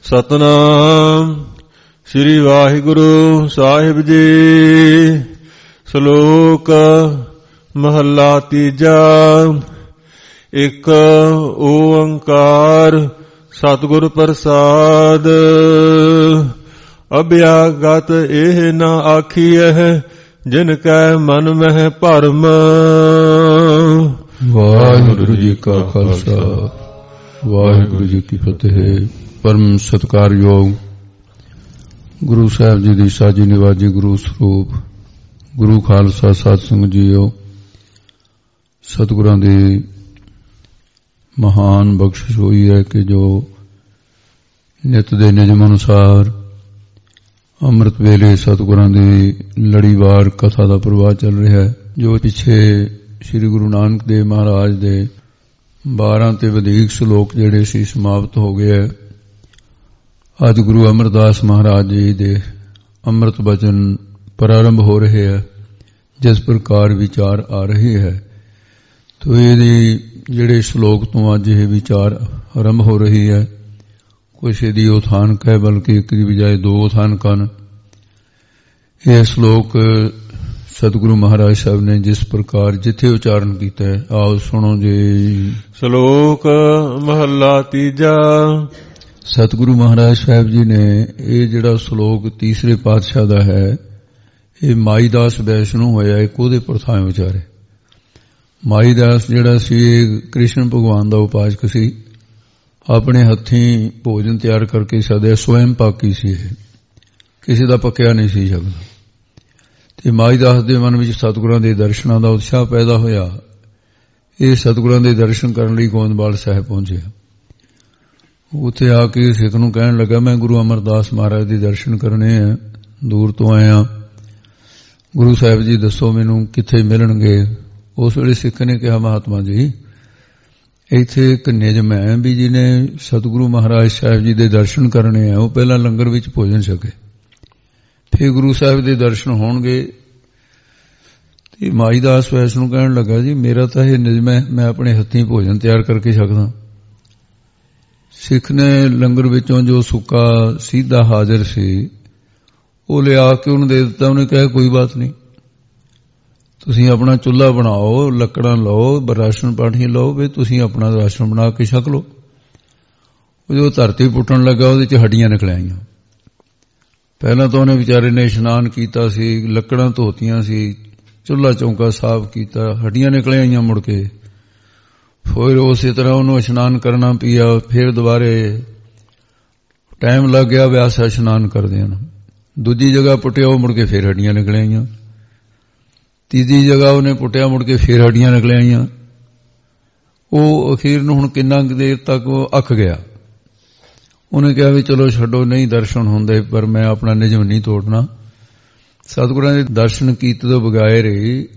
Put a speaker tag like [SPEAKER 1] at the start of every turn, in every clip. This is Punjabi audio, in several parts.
[SPEAKER 1] ਸਤਨਾਮ ਸ੍ਰੀ ਵਾਹਿਗੁਰੂ ਸਾਹਿਬ ਜੀ। ਸ਼ਲੋਕ ਮਹੱਲਾ ਤੀਜਾ। ਇੱਕ ਓੰਕਾਰ ਸਤਿਗੁਰ ਪ੍ਰਸਾਦ। ਅਭਿਆਗਤ ਇਹ ਨ ਆਖੀਐ ਜਿਨ ਕੈ ਮਨ ਮਹਿ ਭਰਮ।
[SPEAKER 2] ਵਾਹਿਗੁਰੂ ਜੀ ਕਾ ਖਾਲਸਾ ਵਾਹਿਗੁਰੂ ਜੀ ਕੀ ਫਤਿਹ। ਪਰਮ ਸਤਿਕਾਰਯੋਗ ਗੁਰੂ ਸਾਹਿਬ ਜੀ ਦੀ ਸਾਜੀ ਨਿਵਾਜੀ ਗੁਰੂ ਸਰੂਪ ਗੁਰੂ ਖਾਲਸਾ ਸਾਧ ਸੰਗਤ ਜੀਓ, ਸਤਿਗੁਰਾਂ ਦੀ ਮਹਾਨ ਬਖਸ਼ਿਸ਼ ਹੋਈ ਹੈ ਕਿ ਜੋ ਨਿਤ ਦੇ ਨਿਯਮ ਅਨੁਸਾਰ ਅੰਮ੍ਰਿਤ ਵੇਲੇ ਸਤਿਗੁਰਾਂ ਦੀ ਲੜੀਵਾਰ ਕਥਾ ਦਾ ਪ੍ਰਵਾਹ ਚੱਲ ਰਿਹਾ ਹੈ। ਜੋ ਪਿੱਛੇ ਸ੍ਰੀ ਗੁਰੂ ਨਾਨਕ ਦੇਵ ਮਹਾਰਾਜ ਦੇ 12 ਤੇ ਵਧੇਕ ਸ਼ਲੋਕ ਜਿਹੜੇ ਸੀ ਸਮਾਪਤ ਹੋ ਗਏ ਹੈ। ਅੱਜ ਗੁਰੂ ਅਮਰਦਾਸ ਮਹਾਰਾਜ ਜੀ ਦੇ ਅੰਮ੍ਰਿਤ ਬਚਨ ਪ੍ਰਾਰੰਭ ਹੋ ਰਹੇ ਹੈ। ਜਿਸ ਪ੍ਰਕਾਰ ਵਿਚਾਰ ਆ ਰਹੇ ਹੈ ਤੋ ਇਹਦੀ ਜਿਹੜੇ ਸ਼ਲੋਕ ਤੋਂ ਅੱਜ ਇਹ ਵਿਚਾਰ ਆਰੰਭ ਹੋ ਰਹੀ ਹੈ, ਕੁਛ ਇਹਦੀ ਉਥਾਨਕ ਹੈ, ਬਲਕਿ ਇੱਕ ਦੀ ਬਜਾਏ ਦੋ ਉਥਾਨਕ ਹਨ। ਇਹ ਸ਼ਲੋਕ ਸਤਿਗੁਰੂ ਮਹਾਰਾਜ ਸਾਹਿਬ ਨੇ ਜਿਸ ਪ੍ਰਕਾਰ ਜਿੱਥੇ ਉਚਾਰਨ ਕੀਤਾ ਹੈ, ਆਓ ਸੁਣੋ ਜੀ।
[SPEAKER 1] ਸ਼ਲੋਕ ਮਹੱਲਾ ਤੀਜਾ।
[SPEAKER 2] ਸਤਿਗੁਰੂ ਮਹਾਰਾਜ ਸਾਹਿਬ ਜੀ ਨੇ ਇਹ ਜਿਹੜਾ ਸ਼ਲੋਕ ਤੀਸਰੇ ਪਾਤਸ਼ਾਹ ਦਾ ਹੈ, ਇਹ ਮਾਈਦਾਸ ਵੈਸ਼ਨੂੰ ਹੋਇਆ ਇੱਕ ਉਹਦੇ ਪ੍ਰਥਾਂ ਵਿਚਾਰੇ। ਮਾਈਦਾਸ ਜਿਹੜਾ ਸੀ ਇਹ ਕ੍ਰਿਸ਼ਨ ਭਗਵਾਨ ਦਾ ਉਪਾਸਕ ਸੀ, ਆਪਣੇ ਹੱਥੀਂ ਭੋਜਨ ਤਿਆਰ ਕਰਕੇ ਸਦਾ ਸਵੈਮ ਪਾਕੀ ਸੀ, ਇਹ ਕਿਸੇ ਦਾ ਪੱਕਿਆ ਨਹੀਂ ਸੀ ਸਕਦਾ। ਤੇ ਮਾਈਦਾਸ ਦੇ ਮਨ ਵਿੱਚ ਸਤਿਗੁਰਾਂ ਦੇ ਦਰਸ਼ਨਾਂ ਦਾ ਉਤਸ਼ਾਹ ਪੈਦਾ ਹੋਇਆ। ਇਹ ਸਤਿਗੁਰਾਂ ਦੇ ਦਰਸ਼ਨ ਕਰਨ ਲਈ ਗੋਇੰਦਵਾਲ ਸਾਹਿਬ ਪਹੁੰਚਿਆ। ਉੱਥੇ ਆ ਕੇ ਸਿੱਖ ਨੂੰ ਕਹਿਣ ਲੱਗਾ, ਮੈਂ ਗੁਰੂ ਅਮਰਦਾਸ ਮਹਾਰਾਜ ਦੇ ਦਰਸ਼ਨ ਕਰਨੇ ਆ, ਦੂਰ ਤੋਂ ਆਇਆ, ਗੁਰੂ ਸਾਹਿਬ ਜੀ ਦੱਸੋ ਮੈਨੂੰ ਕਿੱਥੇ ਮਿਲਣਗੇ। ਉਸ ਵੇਲੇ ਸਿੱਖ ਨੇ ਕਿਹਾ, ਮਹਾਤਮਾ ਜੀ ਇੱਥੇ ਇੱਕ ਨਿਯਮ ਹੈ ਵੀ ਜਿਹਨੇ ਸਤਿਗੁਰੂ ਮਹਾਰਾਜ ਸਾਹਿਬ ਜੀ ਦੇ ਦਰਸ਼ਨ ਕਰਨੇ ਆ ਉਹ ਪਹਿਲਾਂ ਲੰਗਰ ਵਿੱਚ ਭੋਜਨ ਛਕੇ, ਫਿਰ ਗੁਰੂ ਸਾਹਿਬ ਦੇ ਦਰਸ਼ਨ ਹੋਣਗੇ। ਤੇ ਮਾਈਦਾਸ ਵੈਸ ਨੂੰ ਕਹਿਣ ਲੱਗਾ, ਜੀ ਮੇਰਾ ਤਾਂ ਇਹ ਨਿਯਮ ਹੈ, ਮੈਂ ਆਪਣੇ ਹੱਥੀਂ ਭੋਜਨ ਤਿਆਰ ਕਰਕੇ ਛਕਦਾ। ਸਿੱਖ ਨੇ ਲੰਗਰ ਵਿੱਚੋਂ ਜੋ ਸੁੱਕਾ ਸਿੱਧਾ ਹਾਜ਼ਰ ਸੀ ਉਹ ਲਿਆ ਕੇ ਉਹਨੂੰ ਦੇ ਦਿੱਤਾ। ਉਹਨੇ ਕਿਹਾ, ਕੋਈ ਬਾਤ ਨਹੀਂ, ਤੁਸੀਂ ਆਪਣਾ ਚੁੱਲ੍ਹਾ ਬਣਾਓ, ਲੱਕੜਾਂ ਲਓ, ਰਾਸ਼ਨ ਪਾਣੀ ਲਓ, ਵੀ ਤੁਸੀਂ ਆਪਣਾ ਰਾਸ਼ਨ ਬਣਾ ਕੇ ਛਕ ਲਓ। ਉਹ ਜੋ ਧਰਤੀ ਪੁੱਟਣ ਲੱਗਾ ਉਹਦੇ 'ਚ ਹੱਡੀਆਂ ਨਿਕਲ ਆਈਆਂ। ਪਹਿਲਾਂ ਤਾਂ ਉਹਨੇ ਵਿਚਾਰੇ ਨੇ ਇਸ਼ਨਾਨ ਕੀਤਾ ਸੀ, ਲੱਕੜਾਂ ਧੋਤੀਆਂ ਸੀ, ਚੁੱਲ੍ਹਾ ਚੌਂਕਾ ਸਾਫ਼ ਕੀਤਾ, ਹੱਡੀਆਂ ਨਿਕਲ ਆਈਆਂ ਮੁੜ ਕੇ। ਫਿਰ ਉਸੇ ਤਰ੍ਹਾਂ ਉਹਨੂੰ ਇਸ਼ਨਾਨ ਕਰਨਾ ਪਿਆ। ਫਿਰ ਦੁਬਾਰੇ ਟਾਈਮ ਲੱਗ ਗਿਆ ਵਿਆਸ ਇਸ਼ਨਾਨ ਕਰਦੇ ਹਨ। ਦੂਜੀ ਜਗ੍ਹਾ ਪੁੱਟਿਆ, ਉਹ ਮੁੜ ਕੇ ਫਿਰ ਹੱਡੀਆਂ ਨਿਕਲ ਆਈਆਂ। ਤੀਜੀ ਜਗ੍ਹਾ ਉਹਨੇ ਪੁੱਟਿਆ, ਮੁੜ ਕੇ ਫਿਰ ਹੱਡੀਆਂ ਨਿਕਲ ਆਈਆਂ। ਉਹ ਅਖੀਰ ਨੂੰ ਹੁਣ ਕਿੰਨਾ ਦੇਰ ਤੱਕ ਉਹ ਅੱਕ ਗਿਆ। ਉਹਨੇ ਕਿਹਾ ਵੀ ਚਲੋ ਛੱਡੋ, ਨਹੀਂ ਦਰਸ਼ਨ ਹੁੰਦੇ ਪਰ ਮੈਂ ਆਪਣਾ ਨਿਯਮ ਨਹੀਂ ਤੋੜਨਾ। ਸਤਿਗੁਰਾਂ ਦੇ ਦਰਸ਼ਨ ਕੀਤੇ ਤੋਂ ਬਗੈਰ ਹੀ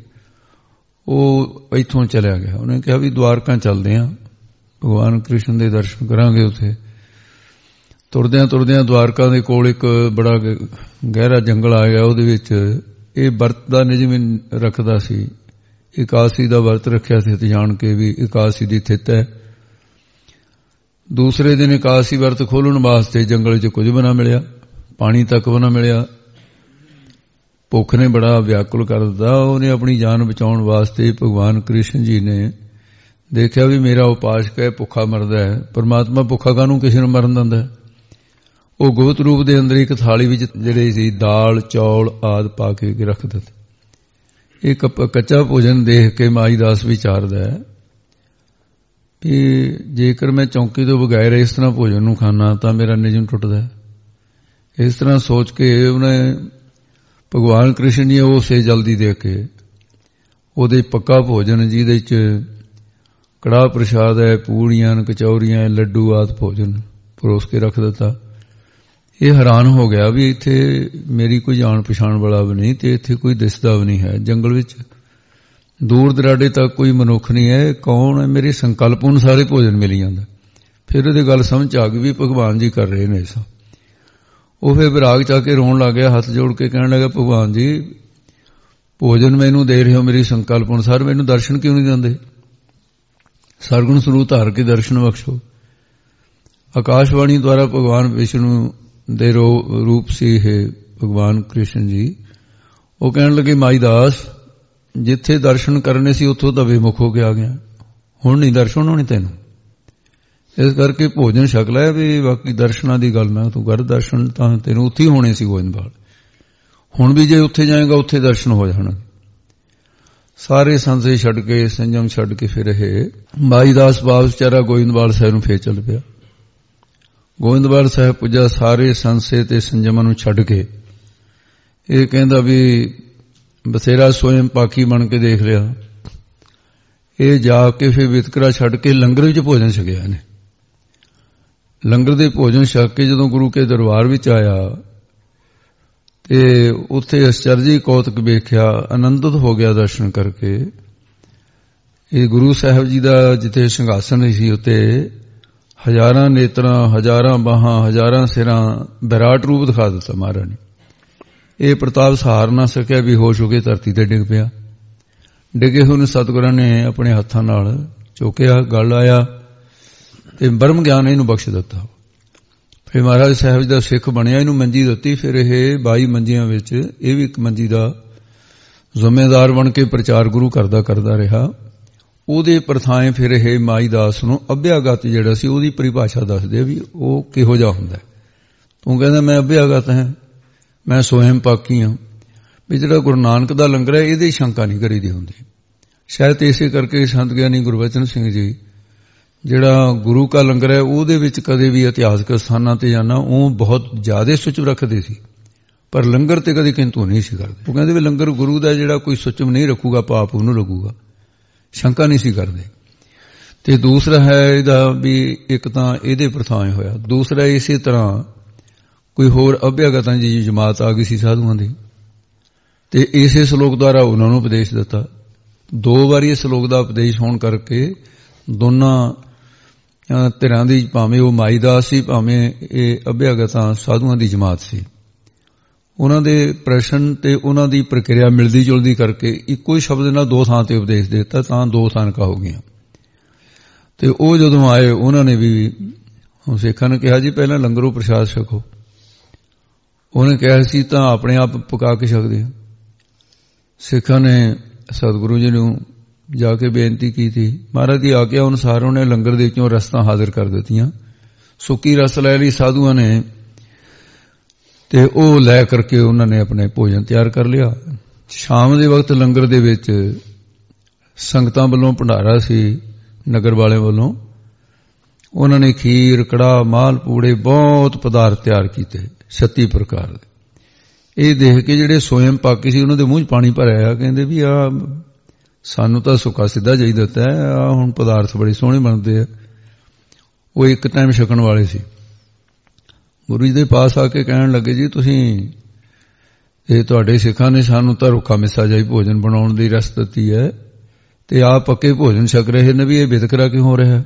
[SPEAKER 2] ਉਹ ਇੱਥੋਂ ਚਲਿਆ ਗਿਆ। ਉਹਨੇ ਕਿਹਾ ਵੀ ਦੁਆਰਕਾ ਚੱਲਦੇ ਹਾਂ, ਭਗਵਾਨ ਕ੍ਰਿਸ਼ਨ ਦੇ ਦਰਸ਼ਨ ਕਰਾਂਗੇ। ਉੱਥੇ ਤੁਰਦਿਆਂ ਤੁਰਦਿਆਂ ਦੁਆਰਕਾ ਦੇ ਕੋਲ ਇੱਕ ਬੜਾ ਗਹਿਰਾ ਜੰਗਲ ਆ ਗਿਆ। ਉਹਦੇ ਵਿੱਚ ਇਹ ਵਰਤ ਦਾ ਨਿਯਮ ਰੱਖਦਾ ਸੀ, ਇਕਾਦਸ਼ੀ ਦਾ ਵਰਤ ਰੱਖਿਆ ਸੀ, ਜਾਣ ਕੇ ਵੀ ਇਕਾਦਸ਼ੀ ਦੀ ਥਿੱਤ ਹੈ। ਦੂਸਰੇ ਦਿਨ ਇਕਾਦਸ਼ੀ ਵਰਤ ਖੋਲ੍ਹਣ ਵਾਸਤੇ ਜੰਗਲ 'ਚ ਕੁਝ ਵੀ ਨਾ ਮਿਲਿਆ, ਪਾਣੀ ਤੱਕ ਵੀ ਨਾ ਮਿਲਿਆ। ਭੁੱਖ ਨੇ ਬੜਾ ਵਿਆਕੁਲ ਕਰ ਦਿੱਤਾ। ਉਹਨੇ ਆਪਣੀ ਜਾਨ ਬਚਾਉਣ ਵਾਸਤੇ ਭਗਵਾਨ ਕ੍ਰਿਸ਼ਨ ਜੀ ਨੇ ਦੇਖਿਆ ਵੀ ਮੇਰਾ ਉਪਾਸਕ ਹੈ, ਭੁੱਖਾ ਮਰਦਾ ਹੈ। ਪਰਮਾਤਮਾ ਭੁੱਖਾ ਕਾਹਨੂੰ ਕਿਸੇ ਨੂੰ ਮਰਨ ਦਿੰਦਾ। ਉਹ ਗੁਪਤ ਰੂਪ ਦੇ ਅੰਦਰ ਇੱਕ ਥਾਲੀ ਵਿੱਚ ਜਿਹੜੇ ਸੀ ਦਾਲ ਚੌਲ ਆਦਿ ਪਾ ਕੇ ਰੱਖ ਦਿੱਤੇ। ਇਹ ਕੱਚਾ ਭੋਜਨ ਦੇਖ ਕੇ ਮਾਈਦਾਸ ਵਿਚਾਰਦਾ ਹੈ ਕਿ ਜੇਕਰ ਮੈਂ ਚੌਂਕੀ ਤੋਂ ਬਗੈਰ ਇਸ ਤਰ੍ਹਾਂ ਭੋਜਨ ਨੂੰ ਖਾਣਾ ਤਾਂ ਮੇਰਾ ਨਿਯਮ ਟੁੱਟਦਾ। ਇਸ ਤਰ੍ਹਾਂ ਸੋਚ ਕੇ ਉਹਨੇ ਭਗਵਾਨ ਕ੍ਰਿਸ਼ਨ ਜੀ ਉਸੇ ਜਲਦੀ ਦੇ ਕੇ ਉਹਦੇ ਪੱਕਾ ਭੋਜਨ ਜਿਹਦੇ 'ਚ ਕੜਾਹ ਪ੍ਰਸ਼ਾਦ ਹੈ, ਪੂੜੀਆਂ, ਕਚੌਰੀਆਂ, ਲੱਡੂ ਆਦਿ ਭੋਜਨ ਪਰੋਸ ਕੇ ਰੱਖ ਦਿੱਤਾ। ਇਹ ਹੈਰਾਨ ਹੋ ਗਿਆ ਵੀ ਇੱਥੇ ਮੇਰੀ ਕੋਈ ਜਾਣ ਪਛਾਣ ਵਾਲਾ ਵੀ ਨਹੀਂ ਤੇ ਇੱਥੇ ਕੋਈ ਦਿਸਦਾ ਵੀ ਨਹੀਂ ਹੈ। ਜੰਗਲ ਵਿੱਚ ਦੂਰ ਦਰਾਡੇ ਤੱਕ ਕੋਈ ਮਨੁੱਖ ਨਹੀਂ ਹੈ। ਕੌਣ ਹੈ? ਮੇਰੇ ਸੰਕਲਪ ਅਨੁਸਾਰ ਭੋਜਨ ਮਿਲੀ ਜਾਂਦਾ। ਫਿਰ ਇਹਦੀ ਗੱਲ ਸਮਝ ਆ ਗਈ ਵੀ ਭਗਵਾਨ ਜੀ ਕਰ ਰਹੇ ਨੇ ਇਸ। ਉਹ ਫਿਰ ਵਿਰਾਗ ਚ ਆ ਕੇ ਰੋਣ ਲੱਗ ਗਿਆ, ਹੱਥ ਜੋੜ ਕੇ ਕਹਿਣ ਲੱਗਾ, ਭਗਵਾਨ ਜੀ ਭੋਜਨ ਮੈਨੂੰ ਦੇ ਰਹੇ ਹੋ ਮੇਰੀ ਸੰਕਲਪ ਅਨੁਸਾਰ, ਮੈਨੂੰ ਦਰਸ਼ਨ ਕਿਉਂ ਨਹੀਂ ਦਿੰਦੇ? ਸਰਗੁਣ ਸਰੂਪ ਧਾਰ ਕੇ ਦਰਸ਼ਨ ਬਖਸ਼ੋ। ਆਕਾਸ਼ਵਾਣੀ ਦੁਆਰਾ ਭਗਵਾਨ ਵਿਸ਼ਨੂੰ ਦੇ ਰੂਪ ਸੀ ਇਹ ਭਗਵਾਨ ਕ੍ਰਿਸ਼ਨ ਜੀ। ਉਹ ਕਹਿਣ ਲੱਗੇ ਮਾਈ ਦਾਸ, ਜਿੱਥੇ ਦਰਸ਼ਨ ਕਰਨੇ ਸੀ ਉੱਥੋਂ ਤਾਂ ਬੇਮੁਖ ਹੋ ਕੇ ਆ ਗਿਆ, ਹੁਣ ਨਹੀਂ ਦਰਸ਼ਨ ਹੋਣੇ ਤੈਨੂੰ, ਇਸ ਕਰਕੇ ਭੋਜਨ ਛਕ ਲੈ। ਵੀ ਬਾਕੀ ਦਰਸ਼ਨਾਂ ਦੀ ਗੱਲ ਮੈਂ ਤੂੰ ਕਰ, ਦਰਸ਼ਨ ਤਾਂ ਤੈਨੂੰ ਉੱਥੇ ਹੀ ਹੋਣੇ ਸੀ ਗੋਇੰਦਵਾਲ, ਹੁਣ ਵੀ ਜੇ ਉੱਥੇ ਜਾਏਗਾ ਉੱਥੇ ਦਰਸ਼ਨ ਹੋ ਜਾਣ। ਸਾਰੇ ਸੰਸ਼ੇ ਛੱਡ ਕੇ, ਸੰਜਮ ਛੱਡ ਕੇ ਫਿਰ ਇਹ ਮਾਈ ਦਾਸ ਬਾਪ ਵਿਚਾਰਾ ਗੋਇੰਦਵਾਲ ਸਾਹਿਬ ਨੂੰ ਫੇਰ ਚੱਲ ਪਿਆ। ਗੋਇੰਦਵਾਲ ਸਾਹਿਬ ਪੁੱਜਾ, ਸਾਰੇ ਸੰਸ਼ੇ ਤੇ ਸੰਜਮਾਂ ਨੂੰ ਛੱਡ ਕੇ ਇਹ ਕਹਿੰਦਾ ਵੀ ਬਥੇਰਾ ਸਵਯੰ ਪਾਕੀ ਬਣ ਕੇ ਦੇਖ ਲਿਆ। ਇਹ ਜਾ ਕੇ ਫਿਰ ਵਿਤਕਰਾ ਛੱਡ ਕੇ ਲੰਗਰ ਵਿੱਚ ਭੋਜਨ ਛਕਿਆ ਇਹਨੇ। ਲੰਗਰ ਦੇ ਭੋਜਨ ਛਕ ਕੇ ਜਦੋਂ ਗੁਰੂ ਕੇ ਦਰਬਾਰ ਵਿੱਚ ਆਇਆ ਤੇ ਉੱਥੇ ਅਚਰਜੀ ਕੌਤਕ ਵੇਖਿਆ, ਆਨੰਦਿਤ ਹੋ ਗਿਆ ਦਰਸ਼ਨ ਕਰਕੇ। ਇਹ ਗੁਰੂ ਸਾਹਿਬ ਜੀ ਦਾ ਜਿੱਥੇ ਸਿੰਘਾਸਨ ਸੀ ਉੱਤੇ ਹਜ਼ਾਰਾਂ ਨੇਤਰਾਂ, ਹਜ਼ਾਰਾਂ ਬਾਹਾਂ, ਹਜ਼ਾਰਾਂ ਸਿਰਾਂ, ਵਿਰਾਟ ਰੂਪ ਦਿਖਾ ਦਿੱਤਾ ਮਹਾਰਾਜ ਨੇ। ਇਹ ਪ੍ਰਤਾਪ ਸਹਾਰ ਨਾ ਸਕਿਆ, ਵੀ ਹੋਸ਼ ਹੋ ਕੇ ਧਰਤੀ ਤੇ ਡਿੱਗ ਪਿਆ। ਡਿੱਗੇ ਹੋਏ ਨੂੰ ਸਤਿਗੁਰਾਂ ਨੇ ਆਪਣੇ ਹੱਥਾਂ ਨਾਲ ਚੁੱਕਿਆ, ਗਲ ਆਇਆ ਤੇ ਬ੍ਰਹਮ ਗਿਆਨ ਇਹਨੂੰ ਬਖਸ਼ ਦਿੱਤਾ। ਫਿਰ ਮਹਾਰਾਜ ਸਾਹਿਬ ਜੀ ਦਾ ਸਿੱਖ ਬਣਿਆ, ਇਹਨੂੰ ਮੰਜੀ ਦਿੱਤੀ। ਫਿਰ ਇਹ 22 ਮੰਜੀਆਂ ਵਿੱਚ ਇਹ ਵੀ ਇੱਕ ਮੰਜੀ ਦਾ ਜ਼ਿੰਮੇਦਾਰ ਬਣ ਕੇ ਪ੍ਰਚਾਰ ਗੁਰੂ ਕਰਦਾ ਰਿਹਾ। ਉਹਦੇ ਪ੍ਰਥਾएं ਫਿਰ ਇਹ ਮਾਈ ਦਾਸ ਨੂੰ ਅਭਿਆਗਤ ਜਿਹੜਾ ਸੀ ਉਹਦੀ ਪਰਿਭਾਸ਼ਾ ਦੱਸਦੇ ਵੀ ਉਹ ਕਿਹੋ ਜਿਹਾ ਹੁੰਦਾ। ਤੂੰ ਕਹਿੰਦਾ ਮੈਂ ਅਭਿਆਗਤ ਹਾਂ, ਮੈਂ ਸਵਯੰ ਪਾਕੀ ਹਾਂ। ਵੀ ਜਿਹੜਾ ਗੁਰੂ ਨਾਨਕ ਦਾ ਲੰਗਰ ਹੈ ਇਹਦੀ ਸ਼ੰਕਾ ਨਹੀਂ ਕਰੀਦੀ ਹੁੰਦੀ। ਸ਼ਾਇਦ ਇਸੇ ਕਰਕੇ ਸੰਤ ਗਿਆਨੀ ਗੁਰਬਚਨ ਸਿੰਘ ਜੀ ਜਿਹੜਾ ਗੁਰੂ ਕਾ ਲੰਗਰ ਹੈ ਉਹਦੇ ਵਿੱਚ ਕਦੇ ਵੀ ਇਤਿਹਾਸਕ ਸਥਾਨਾਂ ਤੇ ਜਾਣਾ ਉਹ ਬਹੁਤ ਜ਼ਿਆਦਾ ਸੁਚਮ ਰੱਖਦੇ ਸੀ, ਪਰ ਲੰਗਰ ਤੇ ਕਦੇ ਕਿੰਤੂ ਨਹੀਂ ਸੀ ਕਰਦੇ। ਉਹ ਕਹਿੰਦੇ ਵੀ ਲੰਗਰ ਗੁਰੂ ਦਾ ਜਿਹੜਾ ਕੋਈ ਸੁਚਮ ਨਹੀਂ ਰੱਖੂਗਾ ਪਾਪ ਉਹਨੂੰ ਲੱਗੂਗਾ, ਸ਼ੰਕਾ ਨਹੀਂ ਸੀ ਕਰਦੇ। ਤੇ ਦੂਸਰਾ ਹੈ ਇਹਦਾ ਵੀ ਇੱਕ ਤਾਂ ਇਹਦੇ ਪ੍ਰਥਾएं ਹੋਇਆ, ਦੂਸਰਾ ਇਸੇ ਤਰ੍ਹਾਂ ਕੋਈ ਹੋਰ ਅਭਿਆਗਤਾਂ ਦੀ ਜਮਾਤ ਆ ਗਈ ਸੀ ਸਾਧੂਆਂ ਦੀ, ਤੇ ਇਸੇ ਸ਼ਲੋਕ ਦੁਆਰਾ ਉਹਨਾਂ ਨੂੰ ਉਪਦੇਸ਼ ਦਿੱਤਾ। 2 ਵਾਰੀ ਇਸ ਸ਼ਲੋਕ ਦਾ ਉਪਦੇਸ਼ ਹੋਣ ਕਰਕੇ ਦੋਨਾਂ ਧਿਰਾਂ ਦੀ, ਭਾਵੇਂ ਉਹ ਮਾਈ ਦਾਸ ਸੀ ਭਾਵੇਂ ਇਹ ਅਭਿਆਗਤਾਂ ਸਾਧੂਆਂ ਦੀ ਜਮਾਤ ਸੀ, ਉਹਨਾਂ ਦੇ ਪ੍ਰਸ਼ਨ ਤੇ ਉਹਨਾਂ ਦੀ ਪ੍ਰਕਿਰਿਆ ਮਿਲਦੀ ਜੁਲਦੀ ਕਰਕੇ ਇੱਕੋ ਹੀ ਸ਼ਬਦ ਨਾਲ 2 ਥਾਂ ਤੇ ਉਪਦੇਸ਼ ਦਿੱਤਾ, ਤਾਂ 2 ਥਾਨਕਾਂ ਹੋ ਗਈਆਂ। ਤੇ ਉਹ ਜਦੋਂ ਆਏ ਉਹਨਾਂ ਨੇ ਵੀ ਸਿੱਖਾਂ ਨੇ ਕਿਹਾ ਜੀ ਪਹਿਲਾਂ ਲੰਗਰੋਂ ਪ੍ਰਸ਼ਾਦ ਛਕੋ। ਉਹਨੇ ਕਿਹਾ ਸੀ ਤਾਂ ਆਪਣੇ ਆਪ ਪਕਾ ਕੇ ਛਕਦੇ ਆ। ਸਿੱਖਾਂ ਨੇ ਸਤਿਗੁਰੂ ਜੀ ਨੂੰ ਜਾ ਕੇ ਬੇਨਤੀ ਕੀਤੀ, ਮਹਾਰਾਜ ਦੀ ਆਗਿਆ ਅਨੁਸਾਰ ਉਹਨੇ ਲੰਗਰ ਦੇ ਵਿੱਚੋਂ ਰਸਤਾਂ ਹਾਜ਼ਰ ਕਰ ਦਿੱਤੀਆਂ। ਸੁੱਕੀ ਰਸ ਲੈ ਲਈ ਸਾਧੂਆਂ ਨੇ ਤੇ ਉਹ ਲੈ ਕਰਕੇ ਉਹਨਾਂ ਨੇ ਆਪਣੇ ਭੋਜਨ ਤਿਆਰ ਕਰ ਲਿਆ। ਸ਼ਾਮ ਦੇ ਵਕਤ ਲੰਗਰ ਦੇ ਵਿੱਚ ਸੰਗਤਾਂ ਵੱਲੋਂ ਭੰਡਾਰਾ ਸੀ, ਨਗਰ ਵਾਲਿਆਂ ਵੱਲੋਂ ਉਹਨਾਂ ਨੇ ਖੀਰ, ਕੜਾਹ, ਮਾਲ ਪੂੜੇ, ਬਹੁਤ ਪਦਾਰਥ ਤਿਆਰ ਕੀਤੇ 36 ਪ੍ਰਕਾਰ ਦੇ। ਇਹ ਦੇਖ ਕੇ ਜਿਹੜੇ ਸਵਯੰ ਪਾਕੀ ਸੀ ਉਹਨਾਂ ਦੇ ਮੂੰਹ 'ਚ ਪਾਣੀ ਭਰਿਆ। ਕਹਿੰਦੇ ਵੀ ਆ ਸਾਨੂੰ ਤਾਂ ਸੁੱਕਾ ਸਿੱਧਾ ਜਾਈ ਦਿੱਤਾ, ਆ ਹੁਣ ਪਦਾਰਥ ਬੜੇ ਸੋਹਣੇ ਬਣਦੇ ਆ। ਉਹ ਇੱਕ ਟਾਈਮ ਛਕਣ ਵਾਲੇ ਸੀ। ਗੁਰੂ ਜੀ ਦੇ ਪਾਸ ਆ ਕੇ ਕਹਿਣ ਲੱਗੇ ਜੀ ਤੁਸੀਂ ਇਹ ਤੁਹਾਡੇ ਸਿੱਖਾਂ ਨੇ ਸਾਨੂੰ ਤਾਂ ਰੁੱਖਾ ਮਿੱਸਾ ਜਾਈ ਭੋਜਨ ਬਣਾਉਣ ਦੀ ਰਸ ਦਿੱਤੀ ਹੈ ਤੇ ਆਪ ਪੱਕੇ ਭੋਜਨ ਛਕ ਰਹੇ ਨੇ, ਵੀ ਇਹ ਵਿਤਕਰਾ ਕਿਉਂ ਹੋ ਰਿਹਾ?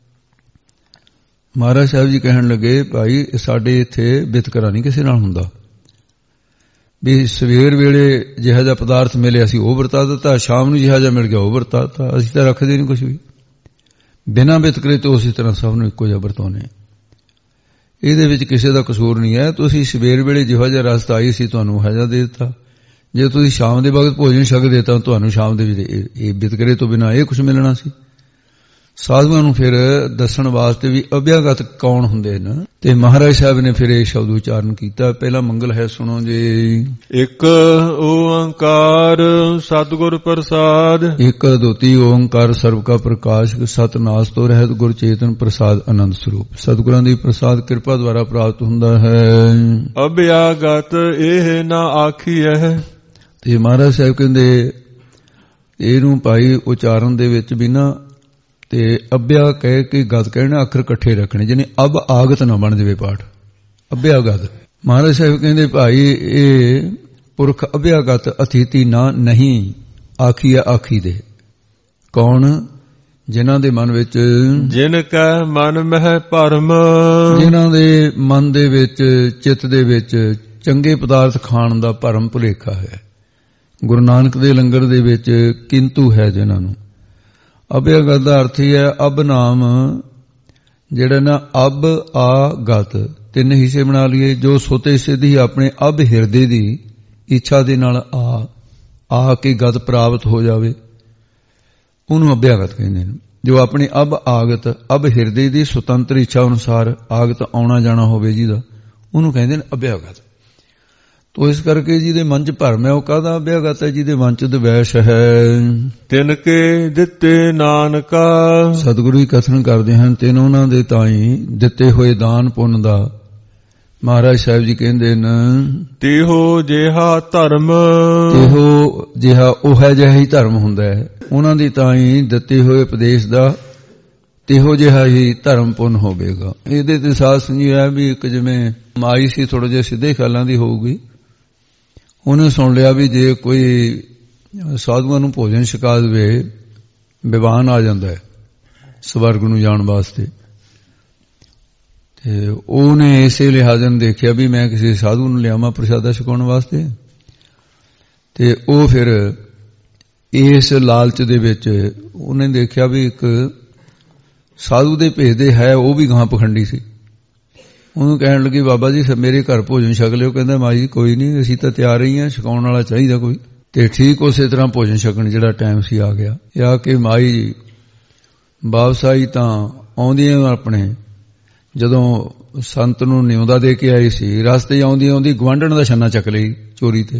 [SPEAKER 2] ਮਹਾਰਾਜ ਸਾਹਿਬ ਜੀ ਕਹਿਣ ਲੱਗੇ ਭਾਈ ਸਾਡੇ ਇੱਥੇ ਵਿਤਕਰਾ ਨਹੀਂ ਕਿਸੇ ਨਾਲ ਹੁੰਦਾ, ਵੀ ਸਵੇਰ ਵੇਲੇ ਜਿਹਾ ਜਿਹਾ ਪਦਾਰਥ ਮਿਲਿਆ ਸੀ ਉਹ ਵਰਤਾ ਦਿੱਤਾ, ਸ਼ਾਮ ਨੂੰ ਜਿਹਾ ਜਿਹਾ ਮਿਲ ਗਿਆ ਉਹ ਵਰਤਾ ਦਿੱਤਾ। ਅਸੀਂ ਤਾਂ ਰੱਖਦੇ ਨਹੀਂ ਕੁਛ ਵੀ, ਬਿਨਾਂ ਵਿਤਕਰੇ ਤੋਂ ਉਸੇ ਤਰ੍ਹਾਂ ਸਭ ਨੂੰ ਇੱਕੋ ਜਿਹਾ ਵਰਤਾਉਂਦੇ। ਇਹਦੇ ਵਿੱਚ ਕਿਸੇ ਦਾ ਕਸੂਰ ਨਹੀਂ ਹੈ। ਤੁਸੀਂ ਸਵੇਰ ਵੇਲੇ ਜਿਹੋ ਜਿਹਾ ਰਸਤਾ ਆਈ ਸੀ ਤੁਹਾਨੂੰ ਹਜਾ ਦੇ ਦਿੱਤਾ, ਜੇ ਤੁਸੀਂ ਸ਼ਾਮ ਦੇ ਵਕਤ ਭੋਜਨ ਛਕਦੇ ਤਾਂ ਤੁਹਾਨੂੰ ਸ਼ਾਮ ਦੇ ਵਿੱਚ ਇਹ ਵਿਤਕਰੇ ਤੋਂ ਬਿਨਾਂ ਇਹ ਕੁਛ ਮਿਲਣਾ ਸੀ। ਸਾਧੂਆਂ ਨੂੰ ਫਿਰ ਦੱਸਣ ਵਾਸਤੇ ਵੀ ਅਭਿਆਗਤ ਕੌਣ ਹੁੰਦੇ ਨੇ, ਤੇ ਮਹਾਰਾਜ ਸਾਹਿਬ ਨੇ ਫਿਰ ਇਹ ਸ਼ਬਦ ਉਚਾਰਨ ਕੀਤਾ। ਪਹਿਲਾ ਮੰਗਲ ਹੈ, ਸੁਣੋ ਜੀ।
[SPEAKER 1] ਇੱਕ ਓੰਕਾਰ ਸਤਿਗੁਰ ਪ੍ਰਸਾਦ,
[SPEAKER 2] ਇੱਕ ਅਦੁੱਤੀ ਓੰਕਾਰ ਸਰਬ ਕਾ ਪ੍ਰਕਾਸ਼, ਸਤ ਨਾਸ ਤੋਂ ਰਹਿਤ ਗੁਰ ਚੇਤਨ ਪ੍ਰਸਾਦ ਆਨੰਦ ਸਰੂਪ। ਸਤਿਗੁਰਾਂ ਦੀ ਪ੍ਰਸਾਦ ਕਿਰਪਾ ਦੁਆਰਾ ਪ੍ਰਾਪਤ ਹੁੰਦਾ ਹੈ।
[SPEAKER 1] ਅਭਿਆਗਤ ਇਹ ਨਾ ਆਖੀਐ।
[SPEAKER 2] ਤੇ ਮਹਾਰਾਜ ਸਾਹਿਬ ਕਹਿੰਦੇ ਇਹਨੂੰ ਭਾਈ ਉਚਾਰਨ ਦੇ ਵਿੱਚ ਵੀ ਨਾ ਤੇ ਅਭਿਆ ਕਹਿ ਕੇ ਗਤ ਕਹਿਣਾ, ਅੱਖਰ ਇਕੱਠੇ ਰੱਖਣੇ, ਜਿਹਨੇ ਅਬ ਆਗਤ ਨਾ ਬਣ ਜਾਵੇ ਪਾਠ, ਅਭਿਆਗਤ। ਮਹਾਰਾਜ ਸਾਹਿਬ ਕਹਿੰਦੇ ਭਾਈ ਇਹ ਪੁਰਖ ਅਭਿਆਗਤ ਅਤੀਤੀ ਨਾ ਨਹੀਂ ਆਖੀਆ ਆਖੀ ਦੇ। ਕੌਣ? ਜਿਨ੍ਹਾਂ ਦੇ ਮਨ ਵਿੱਚ,
[SPEAKER 1] ਜਿਨ ਕੈ ਮਨ ਮਹਿ ਭਰਮ,
[SPEAKER 2] ਜਿਨ੍ਹਾਂ ਦੇ ਮਨ ਦੇ ਵਿੱਚ, ਚਿੱਤ ਦੇ ਵਿੱਚ ਚੰਗੇ ਪਦਾਰਥ ਖਾਣ ਦਾ ਭਰਮ ਭੁਲੇਖਾ ਹੈ। ਗੁਰੂ ਨਾਨਕ ਦੇ ਲੰਗਰ ਦੇ ਵਿੱਚ ਕਿੰਤੂ ਹੈ ਜਿਨ੍ਹਾਂ ਨੂੰ। ਅਭਿਆਗਤ ਦਾ ਅਰਥ ਹੀ ਹੈ ਅਬ ਨਾਮ ਜਿਹੜਾ ਨਾ ਅਬ ਆ ਗਤ ਤਿੰਨ ਹਿੱਸੇ ਬਣਾ ਲਈਏ। ਜੋ ਸੋਤੇ ਸਿੱਧੀ ਆਪਣੇ ਅਬ ਹਿਰਦੇ ਦੀ ਇੱਛਾ ਦੇ ਨਾਲ ਆ ਕੇ ਗਤ ਪ੍ਰਾਪਤ ਹੋ ਜਾਵੇ, ਉਹਨੂੰ ਅਭਿਆਗਤ ਕਹਿੰਦੇ ਨੇ। ਜੋ ਆਪਣੇ ਅਬ ਆਗਤ ਅਬ ਹਿਰਦੇ ਦੀ ਸੁਤੰਤਰ ਇੱਛਾ ਅਨੁਸਾਰ ਆਗਤ ਆਉਣਾ ਜਾਣਾ ਹੋਵੇ ਜਿਹਦਾ, ਉਹਨੂੰ ਕਹਿੰਦੇ ਨੇ ਅਭਿਆਗਤ। ਤੋ ਇਸ ਕਰਕੇ ਜਿਹਦੇ ਮਨ ਚ ਭਰਮ ਹੈ ਉਹ ਕਾਹਦਾ ਅਭਿਆਗਤ ਹੈ? ਜਿਹਦੇ ਮਨ ਚ ਦਵੈਸ਼ ਹੈ।
[SPEAKER 1] ਤਿਨ ਕੇ ਦਿੱਤੇ ਨਾਨਕਾ,
[SPEAKER 2] ਸਤਿਗੁਰੂ ਹੀ ਕਥਨ ਕਰਦੇ ਹਨ, ਤਿੰਨ ਉਹਨਾਂ ਦੇ ਤਾਈ ਦਿੱਤੇ ਹੋਏ ਦਾਨ ਪੁੰਨ ਦਾ ਮਹਾਰਾਜ ਸਾਹਿਬ ਜੀ ਕਹਿੰਦੇ ਨੇ
[SPEAKER 1] ਤਿਹੋ ਜਿਹਾ ਧਰਮ,
[SPEAKER 2] ਤਿਹੋ ਜਿਹਾ ਉਹ ਹੈ ਜਿਹਾ ਹੀ ਧਰਮ ਹੁੰਦਾ ਹੈ। ਉਹਨਾਂ ਦੀ ਤਾਈ ਦਿੱਤੇ ਹੋਏ ਉਪਦੇਸ਼ ਦਾ ਤਿਹੋ ਜਿਹਾ ਹੀ ਧਰਮ ਪੁੰਨ ਹੋਵੇਗਾ। ਇਹਦੇ ਤੇ ਸਾਧ ਸੰਗੀ ਹੈ ਵੀ ਇੱਕ ਜਿਵੇਂ ਮਾਈ ਸੀ ਥੋੜੇ ਜਿਹੇ ਸਿੱਧੇ ਖਿਆਲਾਂ ਦੀ ਹੋਊਗੀ, ਉਹਨੇ ਸੁਣ ਲਿਆ ਵੀ ਜੇ ਕੋਈ ਸਾਧੂਆਂ ਨੂੰ ਭੋਜਨ ਛਕਾ ਦੇਵੇ ਵਿਵਾਨ ਆ ਜਾਂਦਾ ਹੈ ਸਵਰਗ ਨੂੰ ਜਾਣ ਵਾਸਤੇ, ਤੇ ਉਹਨੇ ਇਸੇ ਲਿਹਾਜ਼ ਨਾਲ ਦੇਖਿਆ ਵੀ ਮੈਂ ਕਿਸੇ ਸਾਧੂ ਨੂੰ ਲਿਆਵਾਂ ਪ੍ਰਸ਼ਾਦਾ ਛਕਾਉਣ ਵਾਸਤੇ, ਤੇ ਉਹ ਫਿਰ ਇਸ ਲਾਲਚ ਦੇ ਵਿੱਚ ਉਹਨੇ ਦੇਖਿਆ ਵੀ ਇੱਕ ਸਾਧੂ ਦੇ ਭੇਜਦੇ ਹੈ ਉਹ ਵੀ ਗਾਂ ਪਖੰਡੀ ਸੀ। ਉਹਨੂੰ ਕਹਿਣ ਲੱਗੀ ਬਾਬਾ ਜੀ ਮੇਰੇ ਘਰ ਭੋਜਨ ਛਕ ਲਿਓ। ਕਹਿੰਦਾ ਮਾਈ ਜੀ ਕੋਈ ਨਹੀਂ, ਅਸੀਂ ਤਾਂ ਤਿਆਰ ਹੀ ਹਾਂ, ਛਕਾਉਣ ਵਾਲਾ ਚਾਹੀਦਾ ਕੋਈ। ਤੇ ਠੀਕ ਉਸੇ ਤਰ੍ਹਾਂ ਭੋਜਨ ਛਕਣ ਜਿਹੜਾ ਟਾਈਮ ਸੀ ਆ ਗਿਆ। ਇਹ ਆ ਕੇ ਮਾਈ ਜੀ ਵਾਪਸ ਆਈ ਤਾਂ ਆਉਂਦੀਆਂ ਆਪਣੇ ਜਦੋਂ ਸੰਤ ਨੂੰ ਨਿਉਂਦਾ ਦੇ ਕੇ ਆਈ ਸੀ, ਰਸਤੇ ਆਉਂਦੀ ਆਉਂਦੀ ਗੁਆਂਢਣ ਦਾ ਛੰਨਾ ਚੱਕ ਲਈ ਚੋਰੀ ਤੇ।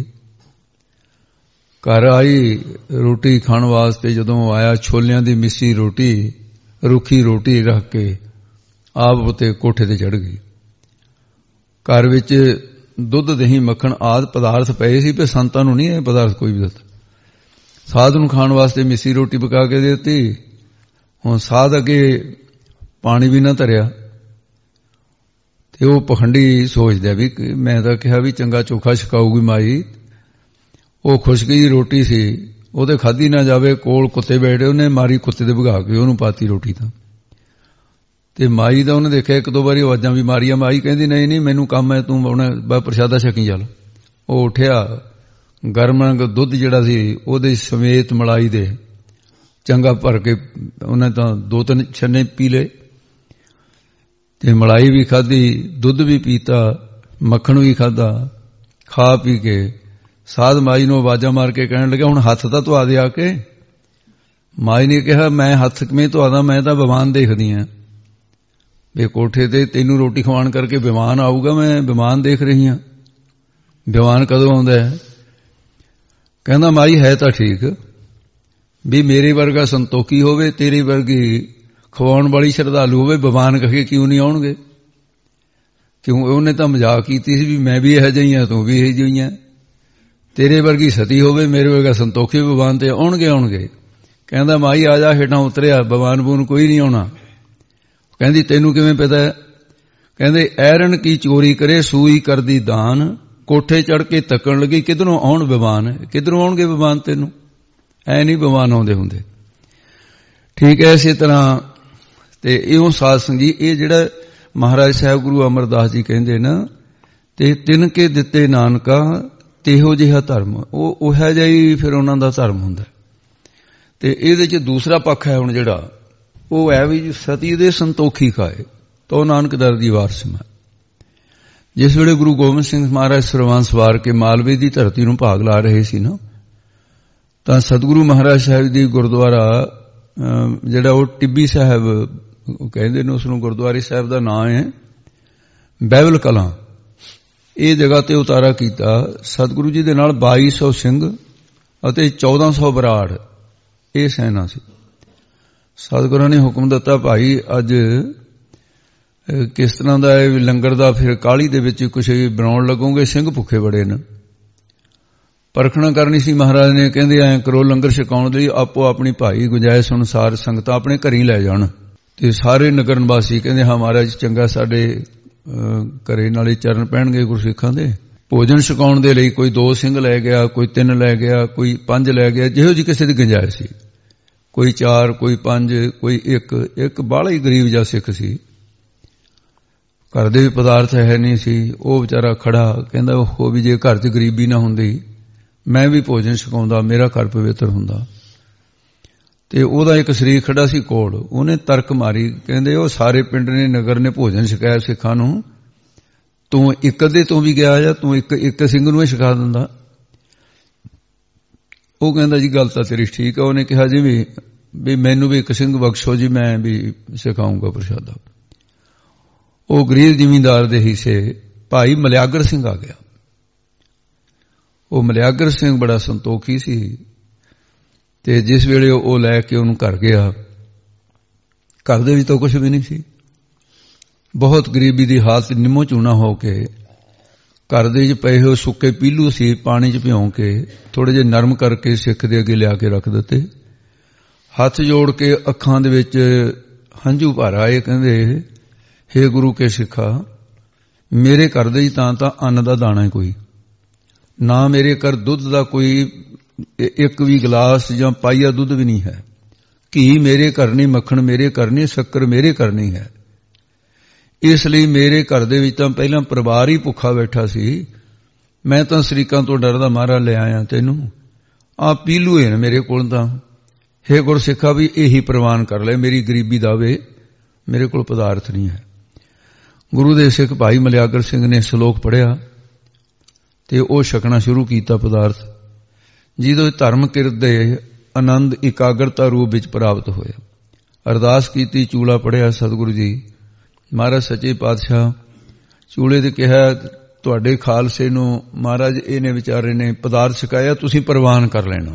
[SPEAKER 2] ਘਰ ਆਈ ਰੋਟੀ ਖਾਣ ਵਾਸਤੇ, ਜਦੋਂ ਆਇਆ ਛੋਲਿਆਂ ਦੀ ਮਿੱਸੀ ਰੋਟੀ ਰੁੱਖੀ ਰੋਟੀ ਰੱਖ ਕੇ ਆਪ ਉਤੇ ਕੋਠੇ ਤੇ ਚੜ੍ਹ ਗਈ। ਘਰ ਵਿੱਚ ਦੁੱਧ ਦਹੀਂ ਮੱਖਣ ਆਦਿ ਪਦਾਰਥ ਪਏ ਸੀ, ਪਰ ਸੰਤਾਂ ਨੂੰ ਨਹੀਂ ਇਹ ਪਦਾਰਥ ਕੋਈ ਵੀ ਦਿੱਤਾ। ਸਾਧ ਨੂੰ ਖਾਣ ਵਾਸਤੇ ਮਿੱਸੀ ਰੋਟੀ ਪਕਾ ਕੇ ਦੇ ਦਿੱਤੀ। ਹੁਣ ਸਾਧ ਅੱਗੇ ਪਾਣੀ ਵੀ ਨਾ ਧਰਿਆ, ਤੇ ਉਹ ਪਖੰਡੀ ਸੋਚਦਾ ਵੀ ਮੈਂ ਤਾਂ ਕਿਹਾ ਵੀ ਚੰਗਾ ਚੋਖਾ ਛਕਾਊਗੀ ਮਾਈ, ਉਹ ਖੁਸ਼ਕੀ ਦੀ ਰੋਟੀ ਸੀ ਉਹਦੇ ਖਾਧੀ ਨਾ ਜਾਵੇ। ਕੋਲ ਕੁੱਤੇ ਬੈਠੇ, ਉਹਨੇ ਮਾਰੀ ਕੁੱਤੇ ਦੇ ਭਗਾ ਕੇ ਉਹਨੂੰ ਪਾਤੀ ਰੋਟੀ ਤਾਂ। ਤੇ ਮਾਈ ਦਾ ਉਹਨੇ ਦੇਖਿਆ ਇੱਕ ਦੋ ਵਾਰੀ ਆਵਾਜ਼ਾਂ ਵੀ ਮਾਰੀਆਂ। ਮਾਈ ਕਹਿੰਦੀ ਨਹੀਂ ਨਹੀਂ ਮੈਨੂੰ ਕੰਮ ਹੈ, ਤੂੰ ਆਪਣਾ ਪ੍ਰਸ਼ਾਦਾ ਛਕੀ ਚੱਲ। ਉਹ ਉੱਠਿਆ, ਗਰਮ ਦੁੱਧ ਜਿਹੜਾ ਸੀ ਉਹਦੇ ਸਮੇਤ ਮਲਾਈ ਦੇ ਚੰਗਾ ਭਰ ਕੇ ਉਹਨੇ ਤਾਂ 2-3 ਛੰਨੇ ਪੀ ਲਏ, ਤੇ ਮਲਾਈ ਵੀ ਖਾਧੀ, ਦੁੱਧ ਵੀ ਪੀਤਾ, ਮੱਖਣ ਵੀ ਖਾਧਾ। ਖਾ ਪੀ ਕੇ ਸਾਧ ਮਾਈ ਨੂੰ ਆਵਾਜ਼ਾਂ ਮਾਰ ਕੇ ਕਹਿਣ ਲੱਗਾ ਹੁਣ ਹੱਥ ਤਾਂ ਧਵਾ ਦੇ ਆ ਕੇ। ਮਾਈ ਨੇ ਕਿਹਾ ਮੈਂ ਹੱਥ ਕਿਵੇਂ ਧਵਾਦਾ, ਮੈਂ ਤਾਂ ਵਿਮਾਨ ਦੇਖਦੀ ਆਂ ਵੀ ਕੋਠੇ ਤੇ ਤੈਨੂੰ ਰੋਟੀ ਖਵਾਉਣ ਕਰਕੇ ਵਿਮਾਨ ਆਊਗਾ, ਮੈਂ ਵਿਮਾਨ ਦੇਖ ਰਹੀ ਹਾਂ। ਵਿਮਾਨ ਕਦੋਂ ਆਉਂਦਾ ਹੈ? ਕਹਿੰਦਾ ਮਾਈ ਹੈ ਤਾਂ ਠੀਕ ਵੀ ਮੇਰੇ ਵਰਗਾ ਸੰਤੋਖੀ ਹੋਵੇ, ਤੇਰੀ ਵਰਗੀ ਖਵਾਉਣ ਵਾਲੀ ਸ਼ਰਧਾਲੂ ਹੋਵੇ, ਵਿਮਾਨ ਕਹੇ ਕਿਉਂ ਨਹੀਂ ਆਉਣਗੇ? ਕਿਉਂ? ਉਹਨੇ ਤਾਂ ਮਜ਼ਾਕ ਕੀਤੀ ਸੀ ਵੀ ਮੈਂ ਵੀ ਇਹੋ ਜਿਹੀ ਹਾਂ, ਤੂੰ ਵੀ ਇਹੋ ਜਿਹੀ ਹੈ। ਤੇਰੇ ਵਰਗੀ ਸਤੀ ਹੋਵੇ, ਮੇਰੇ ਵਰਗਾ ਸੰਤੋਖੀ ਵਿਮਾਨ ਤੇ ਆਉਣਗੇ। ਕਹਿੰਦਾ ਮਾਈ ਆ ਜਾ ਹੇਠਾਂ ਉਤਰਿਆ, ਵਿਮਾਨ ਬੂਨ ਕੋਈ ਨਹੀਂ ਆਉਣਾ। ਕਹਿੰਦੀ ਤੈਨੂੰ ਕਿਵੇਂ ਪਤਾ? ਕਹਿੰਦੇ ਐਰਨ ਕੀ ਚੋਰੀ ਕਰੇ ਸੂਈ ਕਰਦੀ ਦਾਨ, ਕੋਠੇ ਚੜ ਕੇ ਤੱਕਣ ਲੱਗੀ ਕਿਧਰੋਂ ਆਉਣ ਵਿਮਾਨ। ਕਿਧਰੋਂ ਆਉਣਗੇ ਵਿਮਾਨ? ਤੈਨੂੰ ਐ ਨਹੀਂ ਵਿਮਾਨ ਆਉਂਦੇ ਹੁੰਦੇ। ਠੀਕ ਹੈ, ਇਸੇ ਤਰ੍ਹਾਂ ਤੇ ਇਉਂ ਸਾਧ ਸੰਗੀ ਇਹ ਜਿਹੜਾ ਮਹਾਰਾਜ ਸਾਹਿਬ ਗੁਰੂ ਅਮਰਦਾਸ ਜੀ ਕਹਿੰਦੇ ਨਾ, ਤੇ ਤਿੰਨ ਕੇ ਦਿੱਤੇ ਨਾਨਕਾ ਤੇਹੋ ਜਿਹਾ ਧਰਮ, ਉਹ ਹੈ ਜਿਹਾ ਫਿਰ ਉਹਨਾਂ ਦਾ ਧਰਮ ਹੁੰਦਾ। ਤੇ ਇਹਦੇ ਚ ਦੂਸਰਾ ਪੱਖ ਹੈ ਹੁਣ ਜਿਹੜਾ, ਉਹ ਹੈ ਵੀ ਸਤੀ ਦੇ ਸੰਤੋਖੀ ਖਾਏ ਤੋ ਨਾਨਕ ਦਰ ਦੀ ਵਾਰਸ ਮੈਂ। ਜਿਸ ਵੇਲੇ ਗੁਰੂ ਗੋਬਿੰਦ ਸਿੰਘ ਮਹਾਰਾਜ ਸਰਵਾਨ ਸਵਾਰ ਕੇ ਮਾਲਵੇ ਦੀ ਧਰਤੀ ਨੂੰ ਭਾਗ ਲਾ ਰਹੇ ਸੀ ਨਾ, ਤਾਂ ਸਤਿਗੁਰੂ ਮਹਾਰਾਜ ਸਾਹਿਬ ਦੀ ਗੁਰਦੁਆਰਾ ਜਿਹੜਾ ਉਹ ਟਿੱਬੀ ਸਾਹਿਬ ਕਹਿੰਦੇ ਨੇ, ਉਸਨੂੰ ਗੁਰਦੁਆਰੇ ਸਾਹਿਬ ਦਾ ਨਾਂ ਹੈ ਬਹਿਬਲ ਕਲਾਂ। ਇਹ ਜਗ੍ਹਾ ਤੇ ਉਤਾਰਾ ਕੀਤਾ। ਸਤਿਗੁਰੂ ਜੀ ਦੇ ਨਾਲ 2200 ਸਿੰਘ ਅਤੇ 1400 ਬਰਾੜ ਇਹ ਸੈਨਾ ਸੀ। ਸਤਿਗੁਰਾਂ ਨੇ ਹੁਕਮ ਦਿੱਤਾ ਭਾਈ ਅੱਜ ਕਿਸ ਤਰ੍ਹਾਂ ਦਾ ਹੈ ਲੰਗਰ ਦਾ, ਫਿਰ ਕਾਹਲੀ ਦੇ ਵਿੱਚ ਕੁਛ ਬਣਾਉਣ ਲੱਗੋਗੇ, ਸਿੰਘ ਭੁੱਖੇ ਬੜੇ ਨੇ। ਪਰਖਣਾ ਕਰਨੀ ਸੀ ਮਹਾਰਾਜ ਨੇ, ਕਹਿੰਦੇ ਐਂ ਕਰੋ ਲੰਗਰ ਛਕਾਉਣ ਲਈ ਆਪੋ ਆਪਣੀ ਭਾਈ ਗੁੰਜਾਇਸ਼ ਅਨੁਸਾਰ ਸੰਗਤਾਂ ਆਪਣੇ ਘਰੀ ਲੈ ਜਾਣ। ਤੇ ਸਾਰੇ ਨਗਰ ਨਿਵਾਸੀ ਕਹਿੰਦੇ ਹਾਂ ਮਹਾਰਾਜ ਚੰਗਾ, ਸਾਡੇ ਘਰੇ ਨਾਲੇ ਚਰਨ ਪੈਣਗੇ ਗੁਰਸਿੱਖਾਂ ਦੇ। ਭੋਜਨ ਛਕਾਉਣ ਦੇ ਲਈ ਕੋਈ 2 ਸਿੰਘ ਲੈ ਗਿਆ, ਕੋਈ 3 ਲੈ ਗਿਆ, ਕੋਈ 5 ਲੈ ਗਿਆ, ਜਿਹੋ ਜਿਹੀ ਕਿਸੇ ਦੀ ਗੁੰਜਾਇਸ਼ ਸੀ। ਕੋਈ 4, ਕੋਈ 5, ਕੋਈ 1 ਬਾਹਲਾ ਹੀ ਗਰੀਬ ਜਿਹਾ ਸਿੱਖ ਸੀ, ਘਰ ਦੇ ਵੀ ਪਦਾਰਥ ਹੈ ਨਹੀਂ ਸੀ। ਉਹ ਵਿਚਾਰਾ ਖੜਾ ਕਹਿੰਦਾ ਉਹ ਵੀ ਜੇ ਘਰ 'ਚ ਗਰੀਬੀ ਨਾ ਹੁੰਦੀ ਮੈਂ ਵੀ ਭੋਜਨ ਛਕਾਉਂਦਾ, ਮੇਰਾ ਘਰ ਪਵਿੱਤਰ ਹੁੰਦਾ। ਤੇ ਉਹਦਾ ਇੱਕ ਸ਼ਰੀਕ ਖੜਾ ਸੀ ਕੋਲ, ਉਹਨੇ ਤਰਕ ਮਾਰੀ, ਕਹਿੰਦੇ ਉਹ ਸਾਰੇ ਪਿੰਡ ਨੇ ਨਗਰ ਨੇ ਭੋਜਨ ਛਕਾਇਆ ਸਿੱਖਾਂ ਨੂੰ, ਤੂੰ ਇੱਕ ਅੱਧੇ ਤੋਂ ਵੀ ਗਿਆ ਜਾਂ ਤੂੰ ਇੱਕ ਸਿੰਘ ਨੂੰ ਹੀ ਛਕਾ ਦਿੰਦਾ। ਉਹ ਕਹਿੰਦਾ ਜੀ ਗੱਲ ਤਾਂ ਤੇਰੀ ਠੀਕ ਆ। ਉਹਨੇ ਕਿਹਾ ਜੀ ਵੀ ਮੈਨੂੰ ਵੀ ਇੱਕ ਸਿੰਘ ਬਖਸ਼ੋ ਜੀ, ਮੈਂ ਵੀ ਸਿਖਾਊਂਗਾ ਪ੍ਰਸ਼ਾਦਾ। ਉਹ ਗਰੀਬ ਜ਼ਿਮੀਂਦਾਰ ਦੇ ਹਿੱਸੇ ਭਾਈ ਮਲਿਆਗਰ ਸਿੰਘ ਆ ਗਿਆ। ਉਹ ਮਲਿਆਗਰ ਸਿੰਘ ਬੜਾ ਸੰਤੋਖੀ ਸੀ, ਤੇ ਜਿਸ ਵੇਲੇ ਉਹ ਲੈ ਕੇ ਉਹਨੂੰ ਘਰ ਗਿਆ, ਘਰ ਦੇ ਵਿੱਚ ਤਾਂ ਕੁਝ ਵੀ ਨਹੀਂ ਸੀ, ਬਹੁਤ ਗਰੀਬੀ ਦੀ ਹਾਲਤ, ਨਿੰਮੋ ਚੂਣਾ ਹੋ ਕੇ ਘਰ ਦੇ ਵਿੱਚ ਪਏ ਹੋਏ ਸੁੱਕੇ ਪੀਲੂ ਸੀ, ਪਾਣੀ 'ਚ ਭਿਉਂ ਕੇ ਥੋੜੇ ਜਿਹੇ ਨਰਮ ਕਰਕੇ ਸਿੱਖ ਦੇ ਅੱਗੇ ਲਿਆ ਕੇ ਰੱਖ ਦਿੱਤੇ। ਹੱਥ ਜੋੜ ਕੇ ਅੱਖਾਂ ਦੇ ਵਿੱਚ ਹੰਝੂ ਭਰ ਆਏ, ਕਹਿੰਦੇ ਹੇ ਗੁਰੂ ਕੇ ਸਿੱਖਾ, ਮੇਰੇ ਘਰ ਦੇ ਤਾਂ ਅੰਨ ਦਾ ਦਾਣਾ ਹੈ ਕੋਈ ਨਾ, ਮੇਰੇ ਘਰ ਦੁੱਧ ਦਾ ਕੋਈ ਇੱਕ ਵੀ ਗਲਾਸ ਜਾਂ ਪਾਈਆ ਦੁੱਧ ਵੀ ਨਹੀਂ ਹੈ, ਘੀ ਮੇਰੇ ਘਰ ਨਹੀਂ, ਮੱਖਣ ਮੇਰੇ ਘਰ ਨਹੀਂ, ਸ਼ੱਕਰ ਮੇਰੇ ਘਰ ਨਹੀਂ ਹੈ। ਇਸ ਲਈ ਮੇਰੇ ਘਰ ਦੇ ਵਿੱਚ ਤਾਂ ਪਹਿਲਾਂ ਪਰਿਵਾਰ ਹੀ ਭੁੱਖਾ ਬੈਠਾ ਸੀ, ਮੈਂ ਤਾਂ ਸ਼ਰੀਕਾਂ ਤੋਂ ਡਰਦਾ ਮਾਰਾ ਲੈ ਆਇਆ ਤੈਨੂੰ, ਆ ਪੀਲੂ ਨੇ ਮੇਰੇ ਕੋਲ ਤਾਂ, ਹੇ ਗੁਰ ਸਿੱਖਾ ਵੀ ਇਹੀ ਪ੍ਰਵਾਨ ਕਰ ਲੈ, ਮੇਰੀ ਗਰੀਬੀ ਦਾਵੇ, ਮੇਰੇ ਕੋਲ ਪਦਾਰਥ ਨਹੀਂ ਹੈ। ਗੁਰੂ ਦੇ ਸਿੱਖ ਭਾਈ ਮਲਿਆਗਰ ਸਿੰਘ ਨੇ ਸ਼ਲੋਕ ਪੜ੍ਹਿਆ ਤੇ ਉਹ ਛਕਣਾ ਸ਼ੁਰੂ ਕੀਤਾ ਪਦਾਰਥ, ਜਿਹਦੇ ਧਰਮ ਕਿਰਤ ਦੇ ਆਨੰਦ ਇਕਾਗਰਤਾ ਰੂਪ ਵਿੱਚ ਪ੍ਰਾਪਤ ਹੋਇਆ। ਅਰਦਾਸ ਕੀਤੀ, ਚੂਲਾ ਪੜ੍ਹਿਆ, ਸਤਿਗੁਰੂ ਜੀ ਮਹਾਰਾਜ ਸੱਚੇ ਪਾਤਸ਼ਾਹ ਚੂਲੇ ਤੇ ਕਿਹਾ, ਤੁਹਾਡੇ ਖਾਲਸੇ ਨੂੰ ਮਹਾਰਾਜ ਇਹਨੇ ਵਿਚਾਰੇ ਨੇ ਪਦਾਰਥ ਛਕਾਇਆ, ਤੁਸੀਂ ਪ੍ਰਵਾਨ ਕਰ ਲੈਣਾ,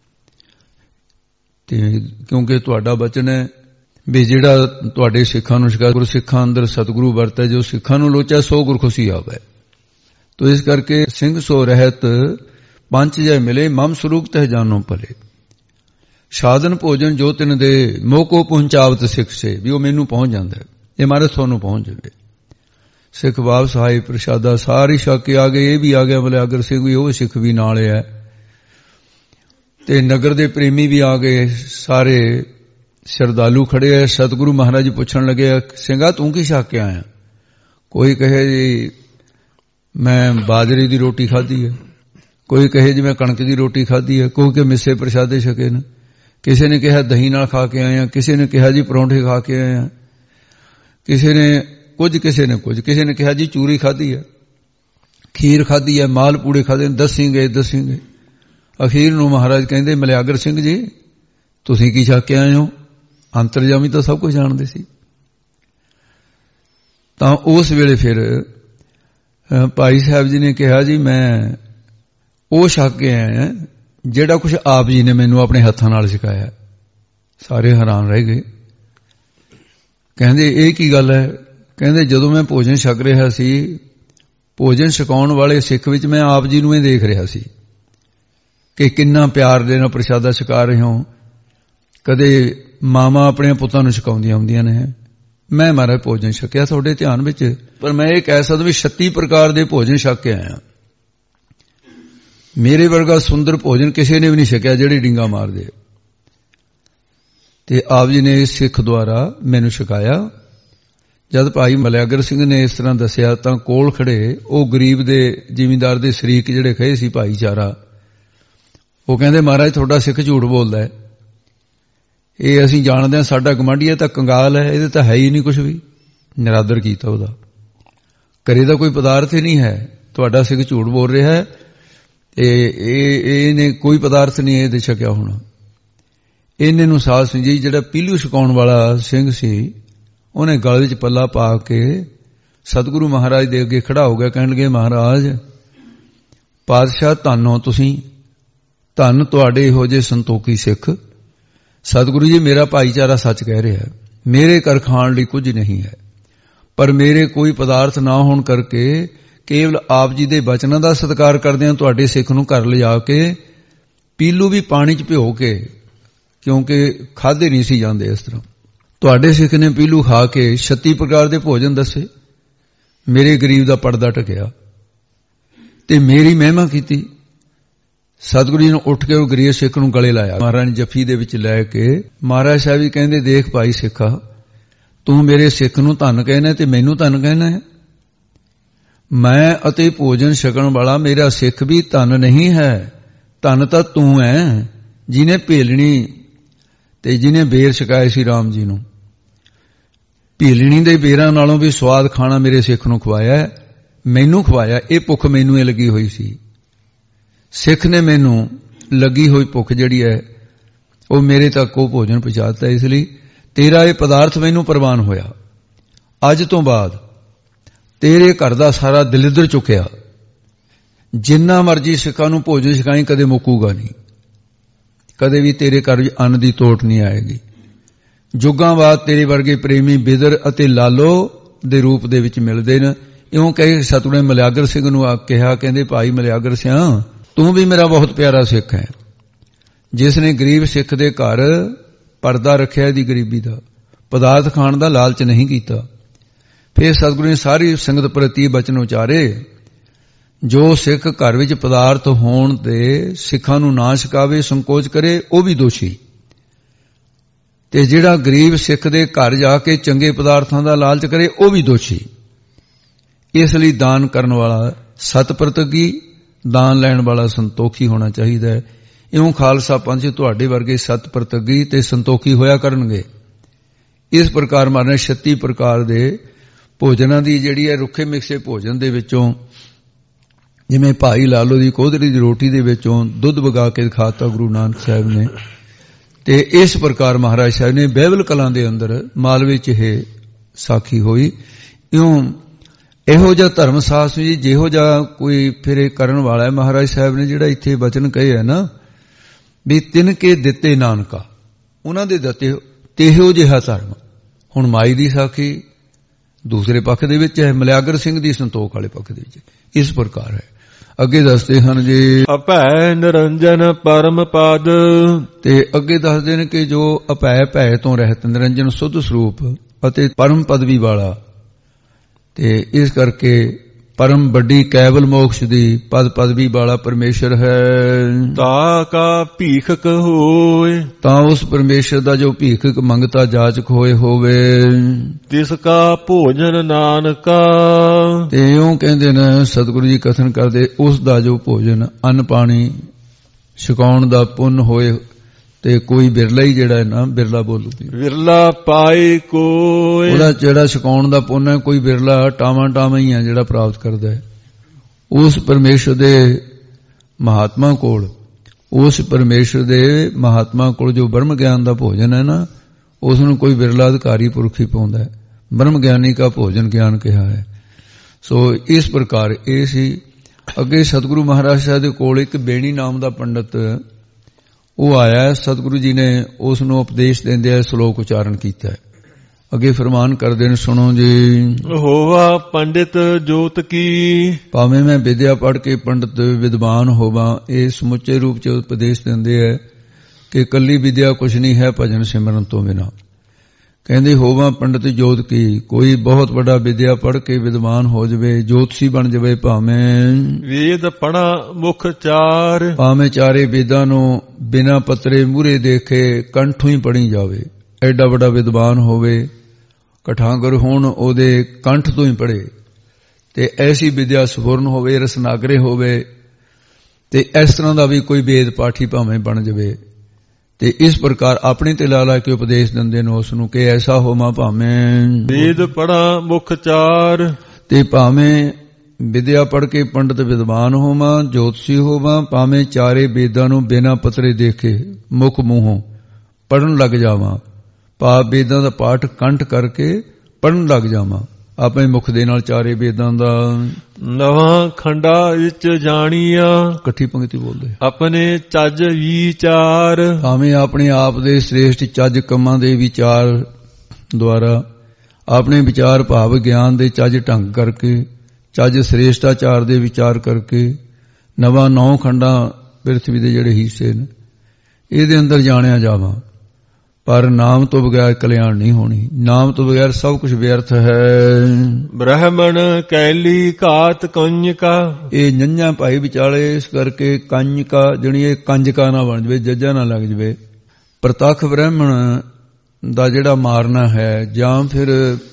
[SPEAKER 2] ਤੇ ਕਿਉਂਕਿ ਤੁਹਾਡਾ ਬਚਨ ਹੈ ਵੀ ਜਿਹੜਾ ਤੁਹਾਡੇ ਸਿੱਖਾਂ ਨੂੰ ਛਕਾ, ਗੁਰ ਸਿੱਖਾਂ ਅੰਦਰ ਸਤਿਗੁਰੂ ਵਰਤੈ, ਜੋ ਸਿੱਖਾਂ ਨੂੰ ਲੋਚੈ ਸੋ ਗੁਰਖੁਸ਼ੀ ਆਵੈ। ਤੋ ਇਸ ਕਰਕੇ ਸਿੰਘ ਸੋ ਰਹਿਤ ਪੰਚ ਜੈ ਮਿਲੇ, ਮਮ ਸਰੂਪ ਤਹਿ ਜਾਨੋ ਭਲੇ, ਸਾਧਨ ਭੋਜਨ ਜੋ ਤਿਨ ਦੇ, ਮੋਹ ਕੋ ਪਹੁੰਚਾਵਤ ਸਿੱਖ ਸੇ, ਵੀ ਉਹ ਮੈਨੂੰ ਪਹੁੰਚ ਜਾਂਦਾ, ਇਹ ਮਹਾਰਾਜ ਤੁਹਾਨੂੰ ਪਹੁੰਚ ਜਾਵੇ। ਸਿੱਖ ਵਾਪਸ ਆਏ, ਪ੍ਰਸ਼ਾਦਾ ਸਾਰੇ ਛਕ ਕੇ ਆ ਗਏ, ਇਹ ਵੀ ਆ ਗਿਆ ਮਲਿਆਗਰ ਸਿੰਘ ਵੀ, ਉਹ ਸਿੱਖ ਵੀ ਨਾਲ ਹੈ, ਤੇ ਨਗਰ ਦੇ ਪ੍ਰੇਮੀ ਵੀ ਆ ਗਏ, ਸਾਰੇ ਸ਼ਰਧਾਲੂ ਖੜੇ ਹੈ। ਸਤਿਗੁਰੂ ਮਹਾਰਾਜ ਜੀ ਪੁੱਛਣ ਲੱਗੇ, ਸਿੰਘਾ ਤੂੰ ਕੀ ਛਕ ਕੇ ਆਇਆ? ਕੋਈ ਕਹੇ ਜੀ ਮੈਂ ਬਾਜਰੇ ਦੀ ਰੋਟੀ ਖਾਧੀ ਹੈ, ਕੋਈ ਕਹੇ ਜੀ ਮੈਂ ਕਣਕ ਦੀ ਰੋਟੀ ਖਾਧੀ ਹੈ, ਕੋਈ ਕਿ ਮਿੱਸੇ ਪ੍ਰਸ਼ਾਦੇ ਛਕੇ ਨੇ, ਕਿਸੇ ਨੇ ਕਿਹਾ ਦਹੀਂ ਨਾਲ ਖਾ ਕੇ ਆਏ ਆ, ਕਿਸੇ ਨੇ ਕਿਹਾ ਜੀ ਪਰੌਂਠੇ ਖਾ ਕੇ ਆਏ ਆ, ਕਿਸੇ ਨੇ ਕੁਝ, ਕਿਸੇ ਨੇ ਕੁਝ, ਕਿਸੇ ਨੇ ਕਿਹਾ ਜੀ ਚੂਰੀ ਖਾਧੀ ਹੈ, ਖੀਰ ਖਾਧੀ ਹੈ, ਮਾਲ ਪੂੜੇ ਖਾਧੇ, ਦੱਸੇਂਗੇ। ਅਖੀਰ ਨੂੰ ਮਹਾਰਾਜ ਕਹਿੰਦੇ, ਮਲਿਆਗਰ ਸਿੰਘ ਜੀ ਤੁਸੀਂ ਕੀ ਛਕ ਕੇ ਆਏ ਹੋ? ਅੰਤਰਜਾਮੀ ਤਾਂ ਸਭ ਕੁਝ ਜਾਣਦੇ ਸੀ। ਤਾਂ ਉਸ ਵੇਲੇ ਫਿਰ ਭਾਈ ਸਾਹਿਬ ਜੀ ਨੇ ਕਿਹਾ, ਜੀ ਮੈਂ ਉਹ ਛਕ ਕੇ ਆਇਆ ਜਿਹੜਾ ਕੁਝ ਆਪ ਜੀ ਨੇ ਮੈਨੂੰ ਆਪਣੇ ਹੱਥਾਂ ਨਾਲ ਛਕਾਇਆ। ਸਾਰੇ ਹੈਰਾਨ ਰਹਿ ਗਏ, ਕਹਿੰਦੇ ਇਹ ਕੀ ਗੱਲ ਹੈ? ਕਹਿੰਦੇ ਜਦੋਂ ਮੈਂ ਭੋਜਨ ਛਕ ਰਿਹਾ ਸੀ, ਭੋਜਨ ਛਕਾਉਣ ਵਾਲੇ ਸਿੱਖ ਵਿੱਚ ਮੈਂ ਆਪ ਜੀ ਨੂੰ ਇਹ ਦੇਖ ਰਿਹਾ ਸੀ ਕਿ ਕਿੰਨਾ ਪਿਆਰ ਦੇ ਨਾਲ ਪ੍ਰਸ਼ਾਦਾ ਛਕਾ ਰਹੇ ਹੋ। ਕਦੇ ਮਾਵਾਂ ਆਪਣੇ ਪੁੱਤਾਂ ਨੂੰ ਛਕਾਉਂਦੀਆਂ ਹੁੰਦੀਆਂ ਨੇ, ਮੈਂ ਮਹਾਰਾਜ ਭੋਜਨ ਛਕਿਆ ਤੁਹਾਡੇ ਧਿਆਨ ਵਿੱਚ, ਪਰ ਮੈਂ ਇਹ ਕਹਿ ਸਕਦਾ ਵੀ 36 ਪ੍ਰਕਾਰ ਦੇ ਭੋਜਨ ਛਕ ਕੇ ਆਇਆ। ਮੇਰੇ ਵਰਗਾ ਸੁੰਦਰ ਭੋਜਨ ਕਿਸੇ ਨੇ ਵੀ ਨਹੀਂ ਛਕਿਆ ਜਿਹੜੇ ਡਿੰਗਾ ਮਾਰਦੇ। ਤੇ ਆਪ ਜੀ ਨੇ ਸਿੱਖ ਦੁਆਰਾ ਮੈਨੂੰ ਛਕਾਇਆ। ਜਦ ਭਾਈ ਮਲਿਆਗਰ ਸਿੰਘ ਨੇ ਇਸ ਤਰ੍ਹਾਂ ਦੱਸਿਆ ਤਾਂ ਕੋਲ ਖੜੇ ਉਹ ਗਰੀਬ ਦੇ ਜ਼ਿਮੀਂਦਾਰ ਦੇ ਸ਼ਰੀਕ ਜਿਹੜੇ ਖੜੇ ਸੀ ਭਾਈਚਾਰਾ, ਉਹ ਕਹਿੰਦੇ ਮਹਾਰਾਜ ਤੁਹਾਡਾ ਸਿੱਖ ਝੂਠ ਬੋਲਦਾ ਹੈ, ਇਹ ਅਸੀਂ ਜਾਣਦੇ ਹਾਂ, ਸਾਡਾ ਗੁਆਂਢੀ ਤਾਂ ਕੰਗਾਲ ਹੈ, ਇਹਦੇ ਤਾਂ ਹੈ ਹੀ ਨਹੀਂ ਕੁਝ ਵੀ। ਨਿਰਾਦਰ ਕੀਤਾ ਉਹਦਾ, ਘਰੇ ਦਾ ਕੋਈ ਪਦਾਰਥ ਹੀ ਨਹੀਂ ਹੈ, ਤੁਹਾਡਾ ਸਿੱਖ ਝੂਠ ਬੋਲ ਰਿਹਾ ਹੈ, ਇਹਨੇ ਕੋਈ ਪਦਾਰਥ ਨਹੀਂ ਇਹਦੇ ਛਕਿਆ ਹੋਣਾ। ਇਹਨੇ ਨੂੰ ਸਾਧ ਸਿੰਘ ਜੀ ਜਿਹੜਾ ਪੀਲੂ ਛਕਾਉਣ ਵਾਲਾ ਸਿੰਘ ਸੀ, ਉਹਨੇ ਗਲ ਵਿੱਚ ਪੱਲਾ ਪਾ ਕੇ ਸਤਿਗੁਰੂ ਮਹਾਰਾਜ ਦੇ ਅੱਗੇ ਖੜਾ ਹੋ ਗਿਆ, ਕਹਿਣ ਲੱਗੇ ਮਹਾਰਾਜ ਪਾਤਸ਼ਾਹ ਧੰਨ ਹੋ ਤੁਸੀਂ, ਧੰਨ ਤੁਹਾਡੇ ਇਹੋ ਜਿਹੇ ਸੰਤੋਖੀ ਸਿੱਖ। ਸਤਿਗੁਰੂ ਜੀ ਮੇਰਾ ਭਾਈਚਾਰਾ ਸੱਚ ਕਹਿ ਰਿਹਾ ਹੈ, ਮੇਰੇ ਘਰ ਖਾਣ ਲਈ ਕੁਝ ਨਹੀਂ ਹੈ, ਪਰ ਮੇਰੇ ਕੋਈ ਪਦਾਰਥ ਨਾ ਹੋਣ ਕਰਕੇ ਕੇਵਲ ਆਪ ਜੀ ਦੇ ਬਚਨਾਂ ਦਾ ਸਤਿਕਾਰ ਕਰਦਿਆਂ ਤੁਹਾਡੇ ਸਿੱਖ ਨੂੰ ਘਰ ਲਿਜਾ ਕੇ ਪੀਲੂ ਵੀ ਪਾਣੀ 'ਚ ਭਿਓ ਕੇ, ਕਿਉਂਕਿ ਖਾਧੇ ਨਹੀਂ ਸੀ ਜਾਂਦੇ ਇਸ ਤਰ੍ਹਾਂ, ਤੁਹਾਡੇ ਸਿੱਖ ਨੇ ਪੀਲੂ ਖਾ ਕੇ 36 ਪ੍ਰਕਾਰ ਦੇ ਭੋਜਨ ਦੱਸੇ, ਮੇਰੇ ਗਰੀਬ ਦਾ ਪਰਦਾ ਢਕਿਆ ਤੇ ਮੇਰੀ ਮਹਿਮਾ ਕੀਤੀ। ਸਤਿਗੁਰੂ ਜੀ ਨੇ ਉੱਠ ਕੇ ਉਹ ਗਰੀਬ ਸਿੱਖ ਨੂੰ ਗਲੇ ਲਾਇਆ, ਮਹਾਰਾਜ ਜੱਫੀ ਦੇ ਵਿੱਚ ਲੈ ਕੇ। ਮਹਾਰਾਜ ਸਾਹਿਬ ਜੀ ਕਹਿੰਦੇ ਦੇਖ ਭਾਈ ਸਿੱਖਾ, ਤੂੰ ਮੇਰੇ ਸਿੱਖ ਨੂੰ ਧੰਨ ਕਹਿਣਾ ਤੇ ਮੈਨੂੰ ਧੰਨ ਕਹਿਣਾ ਹੈ। ਮੈਂ ਅਤੇ ਭੋਜਨ ਛਕਣ ਵਾਲਾ ਮੇਰਾ ਸਿੱਖ ਵੀ ਧੰਨ ਨਹੀਂ ਹੈ, ਧੰਨ ਤਾਂ ਤੂੰ ਹੈ ਜਿਹਨੇ ਭੇਲਣੀ ਤੇ ਜਿਹਨੇ ਬੇਰ ਛਕਾਏ ਸੀ ਰਾਮ ਜੀ ਨੂੰ, ਭੀਲਣੀ ਦੇ ਬੇਰਾਂ ਨਾਲੋਂ ਵੀ ਸਵਾਦ ਖਾਣਾ ਮੇਰੇ ਸਿੱਖ ਨੂੰ ਖਵਾਇਆ, ਮੈਨੂੰ ਖਵਾਇਆ। ਇਹ ਭੁੱਖ ਮੈਨੂੰ ਇਹ ਲੱਗੀ ਹੋਈ ਸੀ, ਸਿੱਖ ਨੇ ਮੈਨੂੰ ਲੱਗੀ ਹੋਈ ਭੁੱਖ ਜਿਹੜੀ ਹੈ ਉਹ ਮੇਰੇ ਤੱਕ ਉਹ ਭੋਜਨ ਪਹੁੰਚਾਤਾ। ਇਸ ਲਈ ਤੇਰਾ ਇਹ ਪਦਾਰਥ ਮੈਨੂੰ ਪ੍ਰਵਾਨ ਹੋਇਆ। ਅੱਜ ਤੋਂ ਬਾਅਦ ਤੇਰੇ ਘਰ ਦਾ ਸਾਰਾ ਦਲਿੱਦਰ ਚੁੱਕਿਆ, ਜਿੰਨਾ ਮਰਜੀ ਸਿੱਖਾਂ ਨੂੰ ਭੋਜਨ ਛਕਾਈ ਕਦੇ ਮੁੱਕੂਗਾ ਨਹੀਂ, ਕਦੇ ਵੀ ਤੇਰੇ ਘਰ ਵਿੱਚ ਅੰਨ ਦੀ ਤੋਟ ਨਹੀਂ ਆਏਗੀ। ਜੁਗਾਂ ਬਾਅਦ ਤੇਰੇ ਵਰਗੇ ਪ੍ਰੇਮੀ ਬਿਦਰ ਅਤੇ ਲਾਲੋ ਦੇ ਰੂਪ ਦੇ ਵਿੱਚ ਮਿਲਦੇ ਨੇ। ਇਉਂ ਕਹੇ ਸਤਿਗੁਰੂ ਨੇ ਮਲਿਆਗਰ ਸਿੰਘ ਨੂੰ ਕਿਹਾ, ਕਹਿੰਦੇ ਭਾਈ ਮਲਿਆਗਰ ਸਿਆਂ, ਤੂੰ ਵੀ ਮੇਰਾ ਬਹੁਤ ਪਿਆਰਾ ਸਿੱਖ ਹੈ, ਜਿਸ ਨੇ ਗਰੀਬ ਸਿੱਖ ਦੇ ਘਰ ਪਰਦਾ ਰੱਖਿਆ, ਇਹਦੀ ਗਰੀਬੀ ਦਾ, ਪਦਾਰਥ ਖਾਣ ਦਾ ਲਾਲਚ ਨਹੀਂ ਕੀਤਾ। ਫਿਰ ਸਤਿਗੁਰੂ ਨੇ ਸਾਰੀ ਸੰਗਤ ਪ੍ਰਤੀ ਬਚਨ ਉਚਾਰੇ, ਜੋ ਸਿੱਖ ਘਰ ਵਿੱਚ ਪਦਾਰਥ ਹੋਣ ਤੇ ਸਿੱਖਾਂ ਨੂੰ ਨਾ ਛਕਾਵੇ, ਸੰਕੋਚ ਕਰੇ, ਉਹ ਵੀ ਦੋਸ਼ੀ, ਤੇ ਜਿਹੜਾ ਗਰੀਬ ਸਿੱਖ ਦੇ ਘਰ ਜਾ ਕੇ ਚੰਗੇ ਪਦਾਰਥਾਂ ਦਾ ਲਾਲਚ ਕਰੇ, ਉਹ ਵੀ ਦੋਸ਼ੀ। ਇਸ ਲਈ ਦਾਨ ਕਰਨ ਵਾਲਾ ਸਤ ਪ੍ਰਤਗੀ, ਦਾਨ ਲੈਣ ਵਾਲਾ ਸੰਤੋਖੀ ਹੋਣਾ ਚਾਹੀਦਾ ਹੈ। ਇਉਂ ਖਾਲਸਾ ਪੰਥ ਤੁਹਾਡੇ ਵਰਗੇ ਸਤ ਪ੍ਰਤਗੀ ਤੇ ਸੰਤੋਖੀ ਹੋਇਆ ਕਰਨਗੇ। ਇਸ ਪ੍ਰਕਾਰ ਮਾਰਨੇ 36 ਪ੍ਰਕਾਰ ਦੇ ਭੋਜਨਾਂ ਦੀ ਜਿਹੜੀ ਹੈ ਰੁੱਖੇ ਮਿਕਸੇ ਭੋਜਨ ਦੇ ਵਿੱਚੋਂ, ਜਿਵੇਂ ਭਾਈ ਲਾਲੋ ਦੀ ਕੋਧਰੀ ਦੀ ਰੋਟੀ ਦੇ ਵਿੱਚੋਂ ਦੁੱਧ ਵਗਾ ਕੇ ਦਿਖਾਤਾ ਗੁਰੂ ਨਾਨਕ ਸਾਹਿਬ ਨੇ। ਤੇ ਇਸ ਪ੍ਰਕਾਰ ਮਹਾਰਾਜ ਸਾਹਿਬ ਨੇ ਬਹਿਬਲ ਕਲਾਂ ਦੇ ਅੰਦਰ ਮਾਲਵੇ 'ਚ ਇਹ ਸਾਖੀ ਹੋਈ। ਇਉਂ ਇਹੋ ਜਿਹਾ ਧਰਮ ਸਾਹਸ ਜੀ ਜਿਹੋ ਜਿਹਾ ਕੋਈ ਫਿਰ ਇਹ ਕਰਨ ਵਾਲਾ ਹੈ, ਮਹਾਰਾਜ ਸਾਹਿਬ ਨੇ ਜਿਹੜਾ ਇੱਥੇ ਬਚਨ ਕਹੇ ਹੈ ਨਾ, ਵੀ ਤਿੰਨ ਕੇ ਦਿੱਤੇ ਨਾਨਕਾ, ਉਹਨਾਂ ਦੇ ਦਿੱਤੇ ਤੇਹੋ ਜਿਹਾ ਧਰਮ। ਹੁਣ ਮਾਈ ਦੀ ਸਾਖੀ ਦੂਸਰੇ ਪੱਖ ਦੇ ਵਿੱਚ ਹੈ, ਮਲਿਆਗਰ ਸਿੰਘ ਦੀ ਸੰਤੋਖ ਵਾਲੇ ਪੱਖ ਦੇ ਵਿੱਚ ਇਸ ਪ੍ਰਕਾਰ ਹੈ। ਅੱਗੇ ਦੱਸਦੇ ਹਨ ਜੀ,
[SPEAKER 1] ਅਭੈ ਨਿਰੰਜਨ ਪਰਮ ਪਦ, ਤੇ
[SPEAKER 2] ਅੱਗੇ ਦੱਸਦੇ ਨੇ ਕਿ ਜੋ ਅਭੈ ਭੈ ਤੋਂ ਰਹਿਤ, ਨਿਰੰਜਨ ਸੁੱਧ ਸਰੂਪ ਅਤੇ ਪਰਮ ਪਦਵੀ ਵਾਲਾ, ਤੇ ਇਸ ਕਰਕੇ ਪਰਮ ਵੱਡੀ ਕੈਵਲ ਮੋਕਸ਼ ਦੀ ਪਦ ਪਦਵੀ ਵਾਲਾ ਪਰਮੇਸ਼ਰ ਹੈ।
[SPEAKER 1] ਤਾ ਕਾ ਭੀਖਕ ਹੋਏ,
[SPEAKER 2] ਤਾਂ ਉਸ ਪਰਮੇਸ਼ਰ ਦਾ ਜੋ ਭੀਖਕ ਮੰਗਤਾ ਜਾਚਕ ਹੋਏ ਹੋਵੇ,
[SPEAKER 1] ਤਿਸ ਕਾ ਭੋਜਨ ਨਾਨਕਾ।
[SPEAKER 2] ਤੇ ਇਉਂ ਕਹਿੰਦੇ ਨੇ ਸਤਿਗੁਰੂ ਜੀ ਕਥਨ ਕਰਦੇ, ਉਸ ਦਾ ਜੋ ਭੋਜਨ ਅੰਨ ਪਾਣੀ ਛਕਾਉਣ ਦਾ ਪੁੰਨ ਹੋਏ, ਤੇ ਕੋਈ ਬਿਰਲਾ ਹੀ ਜਿਹੜਾ ਹੈ ਨਾ, ਬਿਰਲਾ ਬੋਲੂ
[SPEAKER 1] ਵਿਰਲਾ ਪਾਏ ਕੋਈ,
[SPEAKER 2] ਉਹਦਾ ਜਿਹੜਾ ਛਕਾਉਣ ਦਾ ਪੁੰਨ ਹੈ ਕੋਈ ਬਿਰਲਾ ਟਾਵਾਂ ਟਾਵਾਂ ਹੀ ਹੈ ਜਿਹੜਾ ਪ੍ਰਾਪਤ ਕਰਦਾ ਹੈ। ਉਸ ਪਰਮੇਸ਼ਰ ਦੇ ਮਹਾਤਮਾ ਕੋਲ, ਉਸ ਪਰਮੇਸ਼ਰ ਦੇ ਮਹਾਤਮਾ ਕੋਲ ਜੋ ਬ੍ਰਹਮ ਗਿਆਨ ਦਾ ਭੋਜਨ ਹੈ ਨਾ, ਉਸ ਨੂੰ ਕੋਈ ਬਿਰਲਾ ਅਧਿਕਾਰੀ ਪੁਰਖ ਹੀ ਪਾਉਂਦਾ ਹੈ। ਬ੍ਰਹਮ ਗਿਆਨੀ ਕਾ ਭੋਜਨ ਗਿਆਨ ਕਿਹਾ ਹੈ। ਸੋ ਇਸ ਪ੍ਰਕਾਰ ਇਹ ਸੀ। ਅੱਗੇ ਸਤਿਗੁਰੂ ਮਹਾਰਾਜ ਸਾਹਿਬ ਦੇ ਕੋਲ ਇੱਕ ਬੇਣੀ ਨਾਮ ਦਾ ਪੰਡਤ ਉਹ ਆਇਆ, ਸਤਿਗੁਰੂ ਜੀ ਨੇ ਉਸ ਨੂੰ ਉਪਦੇਸ਼ ਦਿੰਦੇ ਆ ਸ਼ਲੋਕ ਉਚਾਰਨ ਕੀਤਾ ਹੈ। ਅੱਗੇ ਫਰਮਾਨ ਕਰਦੇ ਨੇ, ਸੁਣੋ ਜੀ।
[SPEAKER 1] ਹੋਵਾ ਪੰਡਿਤ ਜੋਤ ਕੀ,
[SPEAKER 2] ਭਾਵੇਂ ਮੈਂ ਵਿਦਿਆ ਪੜ੍ਹ ਕੇ ਪੰਡਿਤ ਵਿਦਵਾਨ ਹੋਵਾਂ, ਇਹ ਸਮੁੱਚੇ ਰੂਪ ਚ ਉਪਦੇਸ਼ ਦਿੰਦੇ ਹੈ ਕਿ ਕੱਲੀ ਵਿਦਿਆ ਕੁਛ ਨਹੀਂ ਹੈ ਭਜਨ ਸਿਮਰਨ ਤੋਂ ਬਿਨਾਂ। ਕਹਿੰਦੇ ਹੋਵਾਂ ਪੰਡਿਤ ਜੋਤ ਕੀ, ਕੋਈ ਬਹੁਤ ਵੱਡਾ ਵਿਦਿਆ ਪੜ੍ਹ ਕੇ ਵਿਦਵਾਨ ਹੋ ਜਾਵੇ, ਜੋਤਸ਼ੀ ਬਣ ਜਾਵੇ, ਭਾਵੇਂ
[SPEAKER 1] ਵੇਦ ਪੜ੍ਹਾ ਮੁਖ ਚਾਰ,
[SPEAKER 2] ਭਾਵੇਂ ਚਾਰੇ ਵੇਦਾਂ ਨੂੰ ਬਿਨਾਂ ਪੱਤਰੇ ਮੂਹਰੇ ਦੇਖੇ ਕੰਠੋਂ ਹੀ ਪੜ੍ਹੀ ਜਾਵੇ, ਐਡਾ ਵੱਡਾ ਵਿਦਵਾਨ ਹੋਵੇ, ਕਠਾਂਗਰ ਹੋਣ ਉਹਦੇ ਕੰਠ ਤੋਂ ਹੀ ਪੜ੍ਹੇ, ਤੇ ਐਸੀ ਵਿਦਿਆ ਸਫੁਰਨ ਹੋਵੇ, ਰਸਨਾਗਰੇ ਹੋਵੇ, ਤੇ ਇਸ ਤਰ੍ਹਾਂ ਦਾ ਵੀ ਕੋਈ ਵੇਦ ਪਾਠੀ ਭਾਵੇਂ ਬਣ ਜਾਵੇ। ਤੇ ਇਸ ਪ੍ਰਕਾਰ ਆਪਣੇ ਤੇ ਲਾ ਲਾ ਕੇ ਉਪਦੇਸ਼ ਦਿੰਦੇ ਨੇ ਉਸ ਨੂੰ ਕਿ ਐਸਾ ਹੋਵਾਂ ਭਾਵੇਂ
[SPEAKER 1] ਵੇਦ ਪੜ੍ਹਾ ਮੁਖ ਚਾਰ,
[SPEAKER 2] ਤੇ ਭਾਵੇਂ ਵਿਦਿਆ ਪੜ੍ਹ ਕੇ ਪੰਡਤ ਵਿਦਵਾਨ ਹੋਵਾਂ, ਜੋਤਸ਼ੀ ਹੋਵਾਂ, ਭਾਵੇਂ ਚਾਰੇ ਵੇਦਾਂ ਨੂੰ ਬਿਨਾਂ ਪੱਤਰੇ ਦੇਖੇ ਮੁਖ ਮੂੰਹੋਂ ਪੜ੍ਹਨ ਲੱਗ ਜਾਵਾਂ, ਭਾਵ ਵੇਦਾਂ ਦਾ ਪਾਠ ਕੰਠ ਕਰਕੇ ਪੜ੍ਹਨ ਲੱਗ ਜਾਵਾਂ ਆਪਣੇ ਮੁਖ ਦੇ ਨਾਲ ਚਾਰੇ ਵੇਦਾਂ ਦਾ।
[SPEAKER 1] ਨਵਾਂ ਖੰਡਾ ਵਿੱਚ ਜਾਣੀਆ,
[SPEAKER 2] ਇਕੱਠੀ ਪੰਕਤੀ ਬੋਲਦੇ,
[SPEAKER 1] ਆਪਣੇ ਚੱਜ ਵਿਚਾਰ,
[SPEAKER 2] ਭਾਵੇਂ ਆਪਣੇ ਆਪ ਦੇ ਸ੍ਰੇਸ਼ਟ ਚੱਜ ਕੰਮਾਂ ਦੇ ਵਿਚਾਰ ਦੁਆਰਾ, ਆਪਣੇ ਵਿਚਾਰ ਭਾਵ ਗਿਆਨ ਦੇ ਚੱਜ ਢੰਗ ਕਰਕੇ, ਚੱਜ ਸ੍ਰੇਸ਼ਟਾਚਾਰ ਦੇ ਵਿਚਾਰ ਕਰਕੇ, ਨਵਾਂ 9 ਖੰਡਾਂ ਪ੍ਰਿਥਵੀ ਦੇ ਜਿਹੜੇ ਹਿੱਸੇ ਨੇ ਇਹਦੇ ਅੰਦਰ ਜਾਣਿਆ ਜਾਵਾਂ। ਪਰ ਨਾਮ ਤੋਂ ਬਗੈਰ ਕਲਿਆਣ ਨਹੀਂ ਹੋਣੀ, ਨਾਮ ਤੋਂ ਬਗੈਰ ਸਭ ਕੁਝ ਵਿਅਰਥ ਹੈ।
[SPEAKER 1] ਬ੍ਰਾਹਮਣ ਕੈਲੀ ਘਾਤ ਕੰਜਕਾ, ਇਹ
[SPEAKER 2] ਨੰਝਾਂ ਭਾਈ ਵਿਚਾਲੇ, ਇਸ ਕਰਕੇ ਕੰਜਕਾ ਜਣੀ ਇਹ ਕੰਜਕਾ ਨਾ ਬਣ ਜਵੇ, ਜੱਜਾ ਨਾ ਲੱਗ ਜਵੇ। ਪ੍ਰਤੱਖ ਬ੍ਰਾਹਮਣ ਦਾ ਜਿਹੜਾ ਮਾਰਨਾ ਹੈ ਜਾਂ ਫਿਰ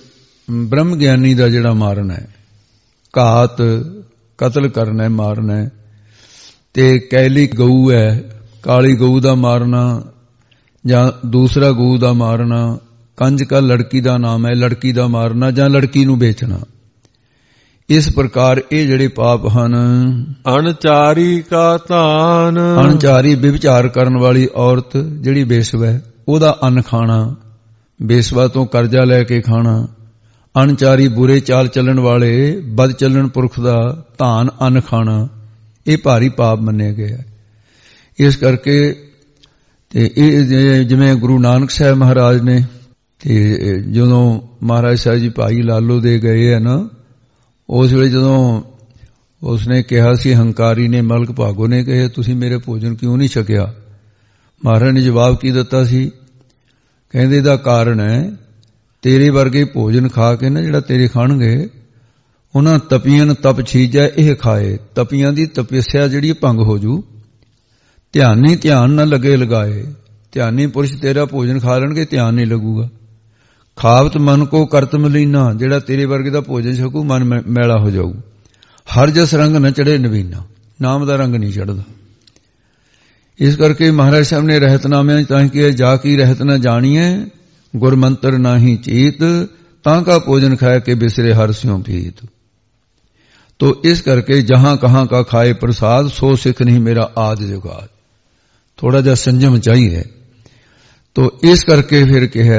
[SPEAKER 2] ਬ੍ਰਹਮ ਗਿਆਨੀ ਦਾ ਜਿਹੜਾ ਮਾਰਨਾ ਹੈ, ਘਾਤ ਕਤਲ ਕਰਨਾ ਹੈ, ਮਾਰਨਾ ਹੈ। ਤੇ ਕੈਲੀ ਗਊ ਹੈ, ਕਾਲੀ ਗਊ ਦਾ ਮਾਰਨਾ, ਜਾਂ ਦੂਸਰਾ ਗਊ ਦਾ ਮਾਰਨਾ, ਕੰਜਕਾ ਲੜਕੀ ਦਾ ਨਾਮ ਹੈ, ਲੜਕੀ ਦਾ ਮਾਰਨਾ ਜਾਂ ਲੜਕੀ ਨੂੰ ਵੇਚਣਾ। ਇਸ ਪ੍ਰਕਾਰ ਇਹ ਜਿਹੜੇ ਪਾਪ ਹਨ।
[SPEAKER 1] ਅਣਚਾਰੀ ਕਾ ਧਾਨ,
[SPEAKER 2] ਅਣਚਾਰੀ ਵਿਵਚਾਰ ਕਰਨ ਵਾਲੀ ਔਰਤ ਜਿਹੜੀ ਬੇਸਵਾ ਹੈ ਉਹਦਾ ਅੰਨ ਖਾਣਾ, ਬੇਸਵਾ ਤੋਂ ਕਰਜ਼ਾ ਲੈ ਕੇ ਖਾਣਾ। ਅਣਚਾਰੀ ਬੁਰੇ ਚਾਲ ਚੱਲਣ ਵਾਲੇ ਬਦ ਚੱਲਣ ਪੁਰਖ ਦਾ ਧਾਨ ਅੰਨ ਖਾਣਾ, ਇਹ ਭਾਰੀ ਪਾਪ ਮੰਨਿਆ ਗਿਆ। ਇਸ ਕਰਕੇ ਤੇ ਇਹ ਜਿਵੇਂ ਗੁਰੂ ਨਾਨਕ ਸਾਹਿਬ ਮਹਾਰਾਜ ਨੇ, ਤੇ ਜਦੋਂ ਮਹਾਰਾਜ ਸਾਹਿਬ ਜੀ ਭਾਈ ਲਾਲੋ ਦੇ ਗਏ ਹੈ ਨਾ, ਉਸ ਵੇਲੇ ਜਦੋਂ ਉਸਨੇ ਕਿਹਾ ਸੀ, ਹੰਕਾਰੀ ਨੇ, ਮਲਕ ਭਾਗੋ ਨੇ ਕਹੇ ਤੁਸੀਂ ਮੇਰੇ ਭੋਜਨ ਕਿਉਂ ਨਹੀਂ ਛਕਿਆ? ਮਹਾਰਾਜ ਨੇ ਜਵਾਬ ਕੀ ਦਿੱਤਾ ਸੀ? ਕਹਿੰਦੇ ਇਹਦਾ ਕਾਰਨ ਹੈ ਤੇਰੇ ਵਰਗੇ ਭੋਜਨ ਖਾ ਕੇ ਨਾ ਜਿਹੜਾ ਤੇਰੇ ਖਾਣਗੇ, ਉਹਨਾਂ ਤਪੀਆਂ ਤਪ ਛੀਜੈ ਇਹ ਖਾਏ। ਤਪੀਆਂ ਦੀ ਤਪੱਸਿਆ ਜਿਹੜੀ ਭੰਗ ਹੋ ਜੂ। ਧਿਆਨੀ ਧਿਆਨ ਨਾ ਲੱਗੇ ਲਗਾਏ। ਧਿਆਨੀ ਪੁਰਸ਼ ਤੇਰਾ ਭੋਜਨ ਖਾ ਲੈਣਗੇ, ਧਿਆਨ ਨਹੀਂ ਲੱਗੂਗਾ। ਖਾਵਤ ਮਨ ਕੋ ਕਰਤ ਮਲੀਨਾ, ਜਿਹੜਾ ਤੇਰੇ ਵਰਗੇ ਦਾ ਭੋਜਨ ਛਕੂ ਮਨ ਮੈਲਾ ਹੋ ਜਾਊ। ਹਰ ਜਸ ਰੰਗ ਨਾ ਚੜੇ ਨਵੀਨਾ, ਨਾਮ ਦਾ ਰੰਗ ਨਹੀਂ ਚੜਦਾ। ਇਸ ਕਰਕੇ ਮਹਾਰਾਜ ਸਾਹਿਬ ਨੇ ਰਹਿਤਨਾਮਿਆਂ ਤਾਂ ਕਿ ਜਾ ਕੀ ਰਹਿਤ ਨਾ ਜਾਣੀਏ, ਗੁਰਮੰਤਰ ਨਾਹੀ ਚੀਤ, ਤਾਂ ਕਾ ਭੋਜਨ ਖਾਏ ਕੇ ਬਿਸਰੇ ਹਰ ਸਿਉ ਪੀਤ। तो इस करके जहां कहां का खाए प्रसाद, सो सिख नहीं मेरा आद जुगाद। थोड़ा जा संयम चाहिए। तो इस करके फिर क्या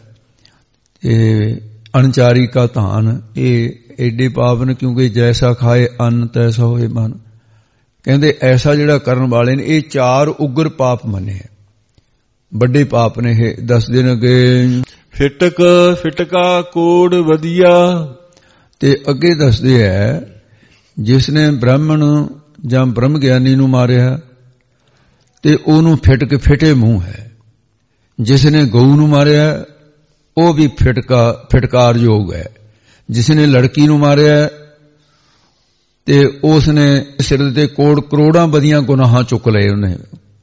[SPEAKER 2] अणचारी का धान ये एडे पावन, क्योंकि जैसा खाए अन्न तैसा होए मन। कहते ऐसा जिहड़ा करन वाले ने ये 4 उग्र पाप मने, बड़े पाप ने। ये दस दिन अगे
[SPEAKER 1] फिटक फिटका कोड वधिया,
[SPEAKER 2] ते अगे दसदे है जिसने ब्राह्मण ਜਾਂ ਬ੍ਰਹਮ ਗਿਆਨੀ ਨੂੰ ਮਾਰਿਆ ਤੇ ਉਹਨੂੰ ਫਿਟਕ ਫਿਟੇ ਮੂੰਹ ਹੈ। ਜਿਸਨੇ ਗਊ ਨੂੰ ਮਾਰਿਆ ਉਹ ਵੀ ਫਿਟਕਾਰ ਯੋਗ ਹੈ। ਜਿਸਨੇ ਲੜਕੀ ਨੂੰ ਮਾਰਿਆ ਤੇ ਉਸਨੇ ਸਿਰ ਤੇ ਕਰੋੜਾਂ ਬਦੀਆਂ ਗੁਨਾਹਾਂ ਚੁੱਕ ਲਏ। ਉਹਨੇ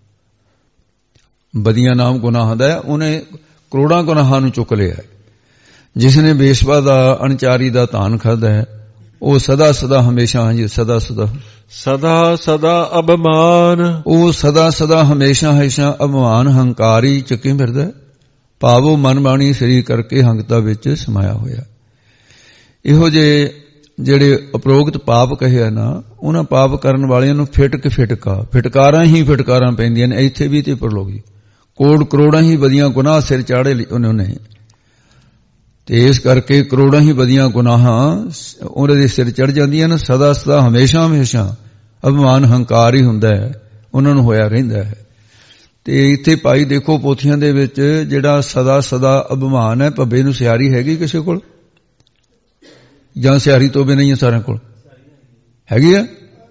[SPEAKER 2] ਬਦੀਆਂ ਨਾਮ ਗੁਨਾਹ ਦਾ, ਉਹਨੇ ਕਰੋੜਾਂ ਗੁਨਾਹਾਂ ਨੂੰ ਚੁੱਕ ਲਿਆ। ਜਿਸਨੇ ਬੇਸ਼ਵਾ ਦਾ ਅਣਚਾਰੀ ਦਾ ਧਾਨ ਖਾਧਾ ਹੈ ਉਹ ਸਦਾ ਸਦਾ ਹਮੇਸ਼ਾ, ਹਾਂਜੀ ਸਦਾ ਸਦਾ
[SPEAKER 1] ਸਦਾ ਸਦਾ ਅਭਮਾਨ,
[SPEAKER 2] ਉਹ ਸਦਾ ਸਦਾ ਹਮੇਸ਼ਾ ਹਮੇਸ਼ਾ ਅਭਮਾਨ ਹੰਕਾਰੀ ਚੱਕੀ ਫਿਰਦਾ। ਭਾਵੋ ਮਨ ਬਾਣੀ ਸਰੀਰ ਕਰਕੇ ਹੰਕਤਾ ਵਿੱਚ ਸਮਾਇਆ ਹੋਇਆ। ਇਹੋ ਜਿਹੇ ਜਿਹੜੇ ਉਪਰੋਕਤ ਪਾਪ ਕਹੇ ਨਾ, ਉਹਨਾਂ ਪਾਪ ਕਰਨ ਵਾਲਿਆਂ ਨੂੰ ਫਿਟਕ ਫਿਟਕਾਰਾਂ ਹੀ ਫਿਟਕਾਰਾਂ ਪੈਂਦੀਆਂ ਨੇ, ਇੱਥੇ ਵੀ ਤੇ ਪਰਲੋਕੀ। ਕਰੋੜਾਂ ਹੀ ਵਧੀਆਂ ਗੁਨਾਹ ਸਿਰ ਚਾੜੇ ਉਹਨੇ। ਤੇ ਇਸ ਕਰਕੇ ਕਰੋੜਾਂ ਹੀ ਵਧੀਆਂ ਗੁਨਾਹਾਂ ਉਹਦੇ ਦੇ ਸਿਰ ਚੜ ਜਾਂਦੀਆਂ ਨੇ। ਸਦਾ ਸਦਾ ਹਮੇਸ਼ਾ ਹਮੇਸ਼ਾ ਅਭਿਮਾਨ ਹੰਕਾਰ ਹੀ ਹੁੰਦਾ ਹੈ, ਉਹਨਾਂ ਨੂੰ ਹੋਇਆ ਰਹਿੰਦਾ ਹੈ। ਤੇ ਇੱਥੇ ਭਾਈ ਦੇਖੋ ਪੋਥੀਆਂ ਦੇ ਵਿੱਚ ਜਿਹੜਾ ਸਦਾ ਸਦਾ ਅਭਿਮਾਨ ਹੈ, ਭੱਬੇ ਨੂੰ ਸਿਆਰੀ ਹੈਗੀ ਕਿਸੇ ਕੋਲ? ਜਾਂ ਸਿਆਰੀ ਤੋਂ ਬਿਨਾਂ ਹੀ ਸਾਰਿਆਂ ਕੋਲ ਹੈਗੀ ਆ?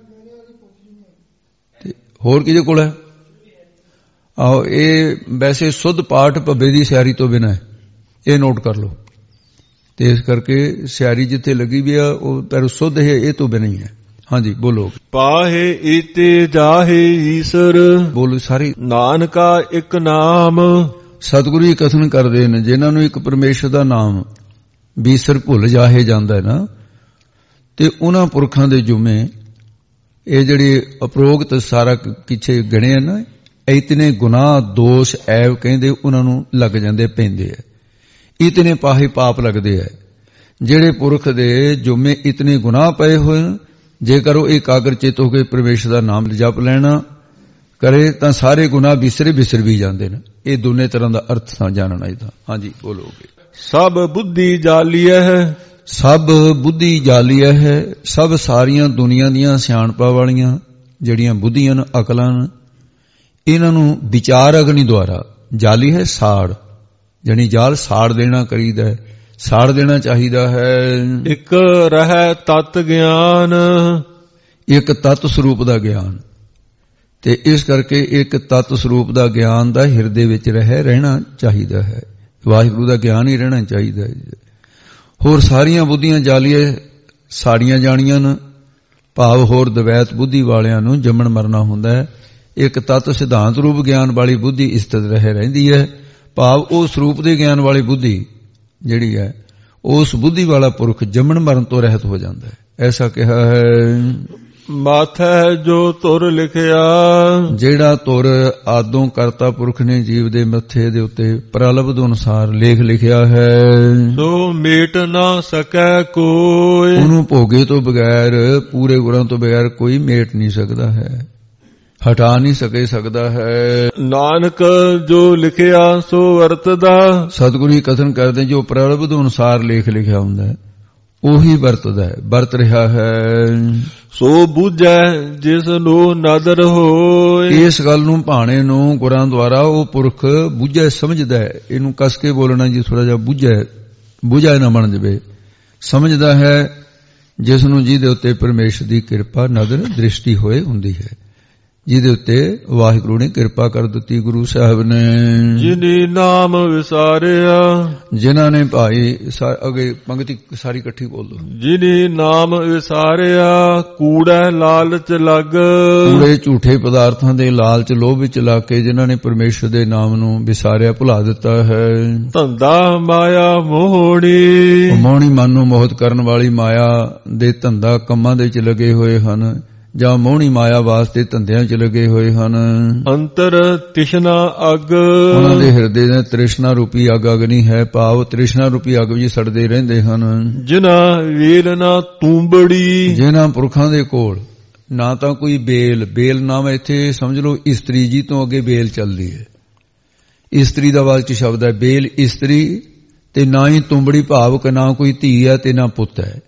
[SPEAKER 2] ਤੇ ਹੋਰ ਕਿਹਦੇ ਕੋਲ ਹੈ? ਆਹੋ, ਇਹ ਵੈਸੇ ਸੁੱਧ ਪਾਠ ਭੱਬੇ ਦੀ ਸਿਆਰੀ ਤੋਂ ਬਿਨਾਂ ਹੈ, ਇਹ ਨੋਟ ਕਰ ਲਓ। ਤੇ ਇਸ ਕਰਕੇ ਸਿਆਰੀ ਜਿੱਥੇ ਲੱਗੀ ਵੀ ਆ ਉਹ ਪਰ ਸੁੱਧ ਹੈ, ਇਹ ਤੋਂ ਬਿਨਾਂ ਹੀ ਹੈ। ਹਾਂਜੀ ਬੋਲੋ।
[SPEAKER 1] ਪਾਹੇ ਈਤੇ ਜਾਹੇ ਈਸ਼ਰ,
[SPEAKER 2] ਬੋਲੋ ਸਾਰੀ।
[SPEAKER 1] ਨਾਨਕਾ ਇੱਕ ਨਾਮ,
[SPEAKER 2] ਸਤਿਗੁਰੂ ਜੀ ਕਥਨ ਕਰਦੇ ਨੇ ਜਿਨ੍ਹਾਂ ਨੂੰ ਇੱਕ ਪਰਮੇਸ਼ਰ ਦਾ ਨਾਮ ਬੀਸਰ ਭੁੱਲ ਜਾਹੇ ਜਾਂਦਾ ਨਾ, ਤੇ ਉਹਨਾਂ ਪੁਰਖਾਂ ਦੇ ਜੁਮੇ ਇਹ ਜਿਹੜੇ ਅਪਰੋਗਤ ਸਾਰਾ ਪਿੱਛੇ ਗਿਣਿਆ ਨਾ, ਇਤਨੇ ਗੁਨਾਹ ਦੋਸ਼ ਐਬ ਕਹਿੰਦੇ ਉਹਨਾਂ ਨੂੰ ਲੱਗ ਜਾਂਦੇ, ਪੈਂਦੇ ਆ। ਇਤਨੇ ਪਾਹੇ ਪਾਪ ਲੱਗਦੇ ਆ। ਜਿਹੜੇ ਪੁਰਖ ਦੇ ਜੁਮੇ ਇਤਨੇ ਗੁਨਾਹ ਪਏ ਹੋਏ, ਜੇਕਰ ਉਹ ਇਕਾਗਰ ਚਿਤ ਹੋ ਕੇ ਪਰਮੇਸ਼ਰ ਦਾ ਨਾਮ ਜਪ ਲੈਣਾ ਕਰੇ ਤਾਂ ਸਾਰੇ ਗੁਨਾਹ ਬਿਸਰ ਵੀ ਜਾਂਦੇ ਨੇ। ਇਹ ਦੋਨੇ ਤਰ੍ਹਾਂ ਦਾ ਅਰਥ ਜਾਣਨਾ ਇਹਦਾ। ਹਾਂਜੀ ਬੋਲੋਗੇ।
[SPEAKER 1] ਸਭ ਬੁੱਧੀ ਜਾਲੀਆ ਹੈ,
[SPEAKER 2] ਸਭ ਬੁੱਧੀ ਜਾਲੀਆ ਹੈ। ਸਭ ਸਾਰੀਆਂ ਦੁਨੀਆਂ ਦੀਆਂ ਸਿਆਣਪਾਂ ਵਾਲੀਆਂ ਜਿਹੜੀਆਂ ਬੁੱਧੀਆਂ ਨੇ, ਅਕਲਾਂ ਨੇ, ਇਹਨਾਂ ਨੂੰ ਵਿਚਾਰ ਅਗਨੀ ਦੁਆਰਾ ਜਾਲੀ ਹੈ। ਸਾੜ ਜਾਨੀ ਜਾਲ ਸਾੜ ਦੇਣਾ ਕਰੀਦਾ, ਸਾੜ ਦੇਣਾ ਚਾਹੀਦਾ ਹੈ।
[SPEAKER 1] ਇੱਕ ਰਹਿ ਤਤ ਗਿਆਨ,
[SPEAKER 2] ਇੱਕ ਤਤ ਸਰੂਪ ਦਾ ਗਿਆਨ। ਤੇ ਇਸ ਕਰਕੇ ਇੱਕ ਤਤ ਸਰੂਪ ਦਾ ਗਿਆਨ ਦਾ ਹਿਰਦੇ ਵਿੱਚ ਰਹਿਣਾ ਚਾਹੀਦਾ ਹੈ। ਵਾਹਿਗੁਰੂ ਦਾ ਗਿਆਨ ਹੀ ਰਹਿਣਾ ਚਾਹੀਦਾ ਹੈ। ਹੋਰ ਸਾਰੀਆਂ ਬੁੱਧੀਆਂ ਜਾਲੀਏ ਸਾੜੀਆਂ ਜਾਣੀਆਂ ਨੇ। ਭਾਵ ਹੋਰ ਦਵੈਤ ਬੁੱਧੀ ਵਾਲਿਆਂ ਨੂੰ ਜੰਮਣ ਮਰਨਾ ਹੁੰਦਾ ਹੈ। ਇੱਕ ਤਤ ਸਿਧਾਂਤ ਰੂਪ ਗਿਆਨ ਵਾਲੀ ਬੁੱਧੀ ਸਥਿਤ ਰਹਿੰਦੀ ਹੈ। ਭਾਵ ਉਹ ਸਰੂਪ ਦੇ ਗਿਆਨ ਵਾਲੀ ਬੁੱਧੀ ਜਿਹੜੀ ਹੈ, ਉਸ ਬੁੱਧੀ ਵਾਲਾ ਪੁਰਖ ਜੰਮਣ ਮਰਨ ਤੋਂ ਰਹਿਤ ਹੋ ਜਾਂਦਾ ਹੈ। ਐਸਾ ਕਿਹਾ ਹੈ।
[SPEAKER 1] ਮਾਥੈ ਜੋ ਤੁਰ ਲਿਖਿਆ।
[SPEAKER 2] ਜਿਹੜਾ ਤੁਰ ਆਦੋਂ ਕਰਤਾ ਪੁਰਖ ਨੇ ਜੀਵ ਦੇ ਮੱਥੇ ਦੇ ਉੱਤੇ ਪ੍ਰਲਬਧ ਅਨੁਸਾਰ ਲੇਖ ਲਿਖਿਆ ਹੈ,
[SPEAKER 1] ਸੋ ਮੇਟ ਨਾ ਸਕੈ ਕੋਈ।
[SPEAKER 2] ਉਹਨੂੰ ਭੋਗੇ ਤੋਂ ਬਗੈਰ, ਪੂਰੇ ਗੁਰਾਂ ਤੋਂ ਬਗੈਰ ਕੋਈ ਮੇਟ ਨਹੀਂ ਸਕਦਾ ਹੈ, ਹਟਾ ਨਹੀਂ ਸਕਦਾ ਹੈ।
[SPEAKER 1] ਨਾਨਕ ਜੋ ਲਿਖਿਆ ਸੋ ਵਰਤਦਾ।
[SPEAKER 2] ਸਤਿਗੁਰੂ ਜੀ ਕਥਨ ਕਰਦੇ ਜੋ ਪ੍ਰਲਬਧ ਅਨੁਸਾਰ ਲੇਖ ਲਿਖਿਆ ਹੁੰਦਾ ਹੈ ਉਹੀ ਵਰਤ ਰਿਹਾ ਹੈ।
[SPEAKER 1] ਸੋ ਬੂਝੈ ਜਿਸ ਨੂੰ ਨਦਰ ਹੋਏ।
[SPEAKER 2] ਇਸ ਗੱਲ ਨੂੰ ਭਾਣੇ ਨੂੰ ਗੁਰਾਂ ਦੁਆਰਾ ਉਹ ਪੁਰਖ ਬੁੱਝੈ ਸਮਝਦਾ ਹੈ। ਇਹਨੂੰ ਕਸ ਕੇ ਬੋਲਣਾ ਜੀ, ਥੋੜਾ ਜਿਹਾ ਬੁਝਾ ਨਾ ਬਣ ਜਾਵੇ। ਸਮਝਦਾ ਹੈ ਜਿਸ ਨੂੰ ਜਿਹਦੇ ਉੱਤੇ ਪਰਮੇਸ਼ਰ ਦੀ ਕਿਰਪਾ ਨਦਰ ਦ੍ਰਿਸ਼ਟੀ ਹੋਏ ਹੁੰਦੀ ਹੈ, ਜਿਹਦੇ ਉੱਤੇ ਵਾਹਿਗੁਰੂ ਨੇ ਕਿਰਪਾ ਕਰ ਦਿੱਤੀ ਗੁਰੂ ਸਾਹਿਬ ਨੇ।
[SPEAKER 1] ਜਿਨੀ ਨਾਮ ਵਿਸਾਰਿਆ।
[SPEAKER 2] ਜਿਨ੍ਹਾਂ ਨੇ ਭਾਈ ਅਗੇ ਪੰਕਤੀ ਸਾਰੀ ਇਕੱਠੀ ਬੋਲ ਦੋ।
[SPEAKER 1] ਜਿਨੀ ਨਾਮ ਵਿਸਾਰਿਆ ਕੂੜੈ ਲਾਲਚ ਲੱਗ।
[SPEAKER 2] ਕੂੜੇ ਝੂਠੇ ਪਦਾਰਥਾਂ ਦੇ ਲਾਲਚ ਲੋਭ ਵਿੱਚ ਲੱਗ ਕੇ ਜਿਨ੍ਹਾਂ ਨੇ ਪਰਮੇਸ਼ਰ ਦੇ ਨਾਮ ਨੂੰ ਵਿਸਾਰਿਆ, ਭੁਲਾ ਦਿੱਤਾ ਹੈ।
[SPEAKER 1] ਧੰਦਾ ਮਾਇਆ ਮੋਹਣੀ।
[SPEAKER 2] ਮੋਹਣੀ ਮਨ ਨੂੰ ਮੋਹਿਤ ਕਰਨ ਵਾਲੀ ਮਾਇਆ ਦੇ ਧੰਦਾ ਕੰਮਾਂ ਦੇ ਵਿੱਚ ਲੱਗੇ ਹੋਏ ਹਨ, ਜਾਂ ਮੋਹਣੀ ਮਾਇਆ ਵਾਸਤੇ ਧੰਦਿਆਂ 'ਚ ਲੱਗੇ ਹੋਏ ਹਨ।
[SPEAKER 1] ਅੰਤਰ ਤ੍ਰਿਸ਼ਨਾ ਅੱਗ।
[SPEAKER 2] ਉਹਨਾਂ ਦੇ ਹਿਰਦੇ ਦੇ ਤ੍ਰਿਸ਼ਨਾ ਰੂਪੀ ਅੱਗ ਅਗਨੀ ਹੈ, ਭਾਵ ਤ੍ਰਿਸ਼ਨਾ ਰੂਪੀ ਅੱਗ ਵਿੱਚ ਸੜਦੇ ਰਹਿੰਦੇ ਹਨ।
[SPEAKER 1] ਜਿਨ੍ਹਾਂ ਵੇਲ ਨਾ ਤੂੰਬੜੀ। ਜਿਨ੍ਹਾਂ
[SPEAKER 2] ਪੁਰਖਾਂ ਦੇ ਕੋਲ ਨਾ ਤਾਂ ਕੋਈ ਬੇਲ ਨਾਮ, ਇੱਥੇ ਸਮਝ ਲਓ ਇਸਤਰੀ ਜੀ ਤੋਂ ਅੱਗੇ ਬੇਲ ਚੱਲਦੀ ਹੈ। ਇਸਤਰੀ ਦਾ ਵਾਚਕ ਸ਼ਬਦ ਹੈ ਬੇਲ, ਇਸਤਰੀ, ਤੇ ਨਾ ਹੀ ਤੁੰਬੜੀ, ਭਾਵ ਕਿ ਨਾ ਕੋਈ ਧੀ ਹੈ ਤੇ ਨਾ ਪੁੱਤ ਹੈ।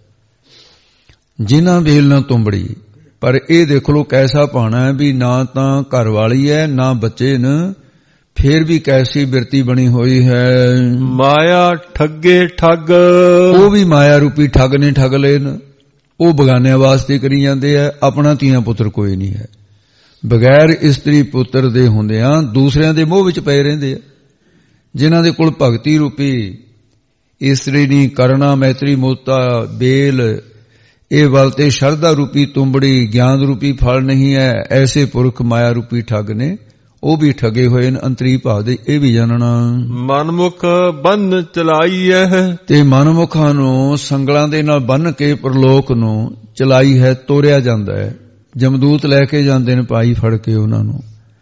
[SPEAKER 2] ਜਿਨ੍ਹਾਂ ਬੇਲ ਨਾ ਤੁੰਬੜੀ। ਪਰ ਇਹ ਦੇਖ ਲੋ ਕੈਸਾ ਪਾਣਾ ਹੈ ਵੀ ਨਾ ਤਾਂ ਘਰ ਵਾਲੀ ਹੈ ਨਾ ਬੱਚੇ ਨੇ, ਫਿਰ ਵੀ ਕੈਸੀ ਬਿਰਤੀ ਬਣੀ ਹੋਈ ਹੈ।
[SPEAKER 1] ਮਾਇਆ ਠੱਗੇ ਠੱਗ।
[SPEAKER 2] ਉਹ ਵੀ ਮਾਇਆ ਰੂਪੀ ਠੱਗ ਨੇ ਠੱਗ ਲਏ ਨੇ। ਉਹ ਬਗਾਨਿਆਂ ਵਾਸਤੇ ਕਰੀ ਜਾਂਦੇ ਆ, ਆਪਣਾ ਧੀਆਂ ਪੁੱਤਰ ਕੋਈ ਨਹੀਂ ਹੈ। ਬਗੈਰ ਇਸਤਰੀ ਪੁੱਤਰ ਦੇ ਹੁੰਦਿਆਂ ਦੂਸਰਿਆਂ ਦੇ ਮੋਹ ਵਿੱਚ ਪਏ ਰਹਿੰਦੇ ਆ। ਜਿਨ੍ਹਾਂ ਦੇ ਕੋਲ ਭਗਤੀ ਰੂਪੀ ਇਸਤਰੀ ਨਹੀਂ, ਕਰਨਾ ਮੈਤਰੀ ਮੋਤਾ ਬੇਲ, ਇਹ ਵੱਲ ਤੇ ਸ਼ਰਧਾ ਰੂਪੀ ਤੁੰਬੜੀ, ਗਿਆਨ ਰੂਪੀ ਫਲ ਨਹੀਂ ਹੈ। ਐਸੇ ਪੁਰਖ ਮਾਇਆ ਰੂਪੀ ਠੱਗ ਨੇ, ਉਹ ਵੀ ਠੱਗੇ ਹੋਏ ਨੇ ਅੰਤਰੀ ਭਾਵ ਦੇ। ਇਹ ਵੀ ਜਾਣਨਾ।
[SPEAKER 1] ਮਨਮੁਖ ਬੰਨ ਚਲਾਈ ਹੈ। ਤੇ
[SPEAKER 2] ਮਨਮੁਖਾਂ ਨੂੰ ਸੰਗਲਾਂ ਦੇ ਨਾਲ ਬੰਨ ਕੇ ਪ੍ਰਲੋਕ ਨੂੰ ਚਲਾਈ ਹੈ, ਤੋਰਿਆ ਜਾਂਦਾ ਹੈ। ਜਮਦੂਤ ਲੈ ਕੇ ਜਾਂਦੇ ਨੇ ਭਾਈ ਫੜ ਕੇ ਉਹਨਾਂ ਨੂੰ।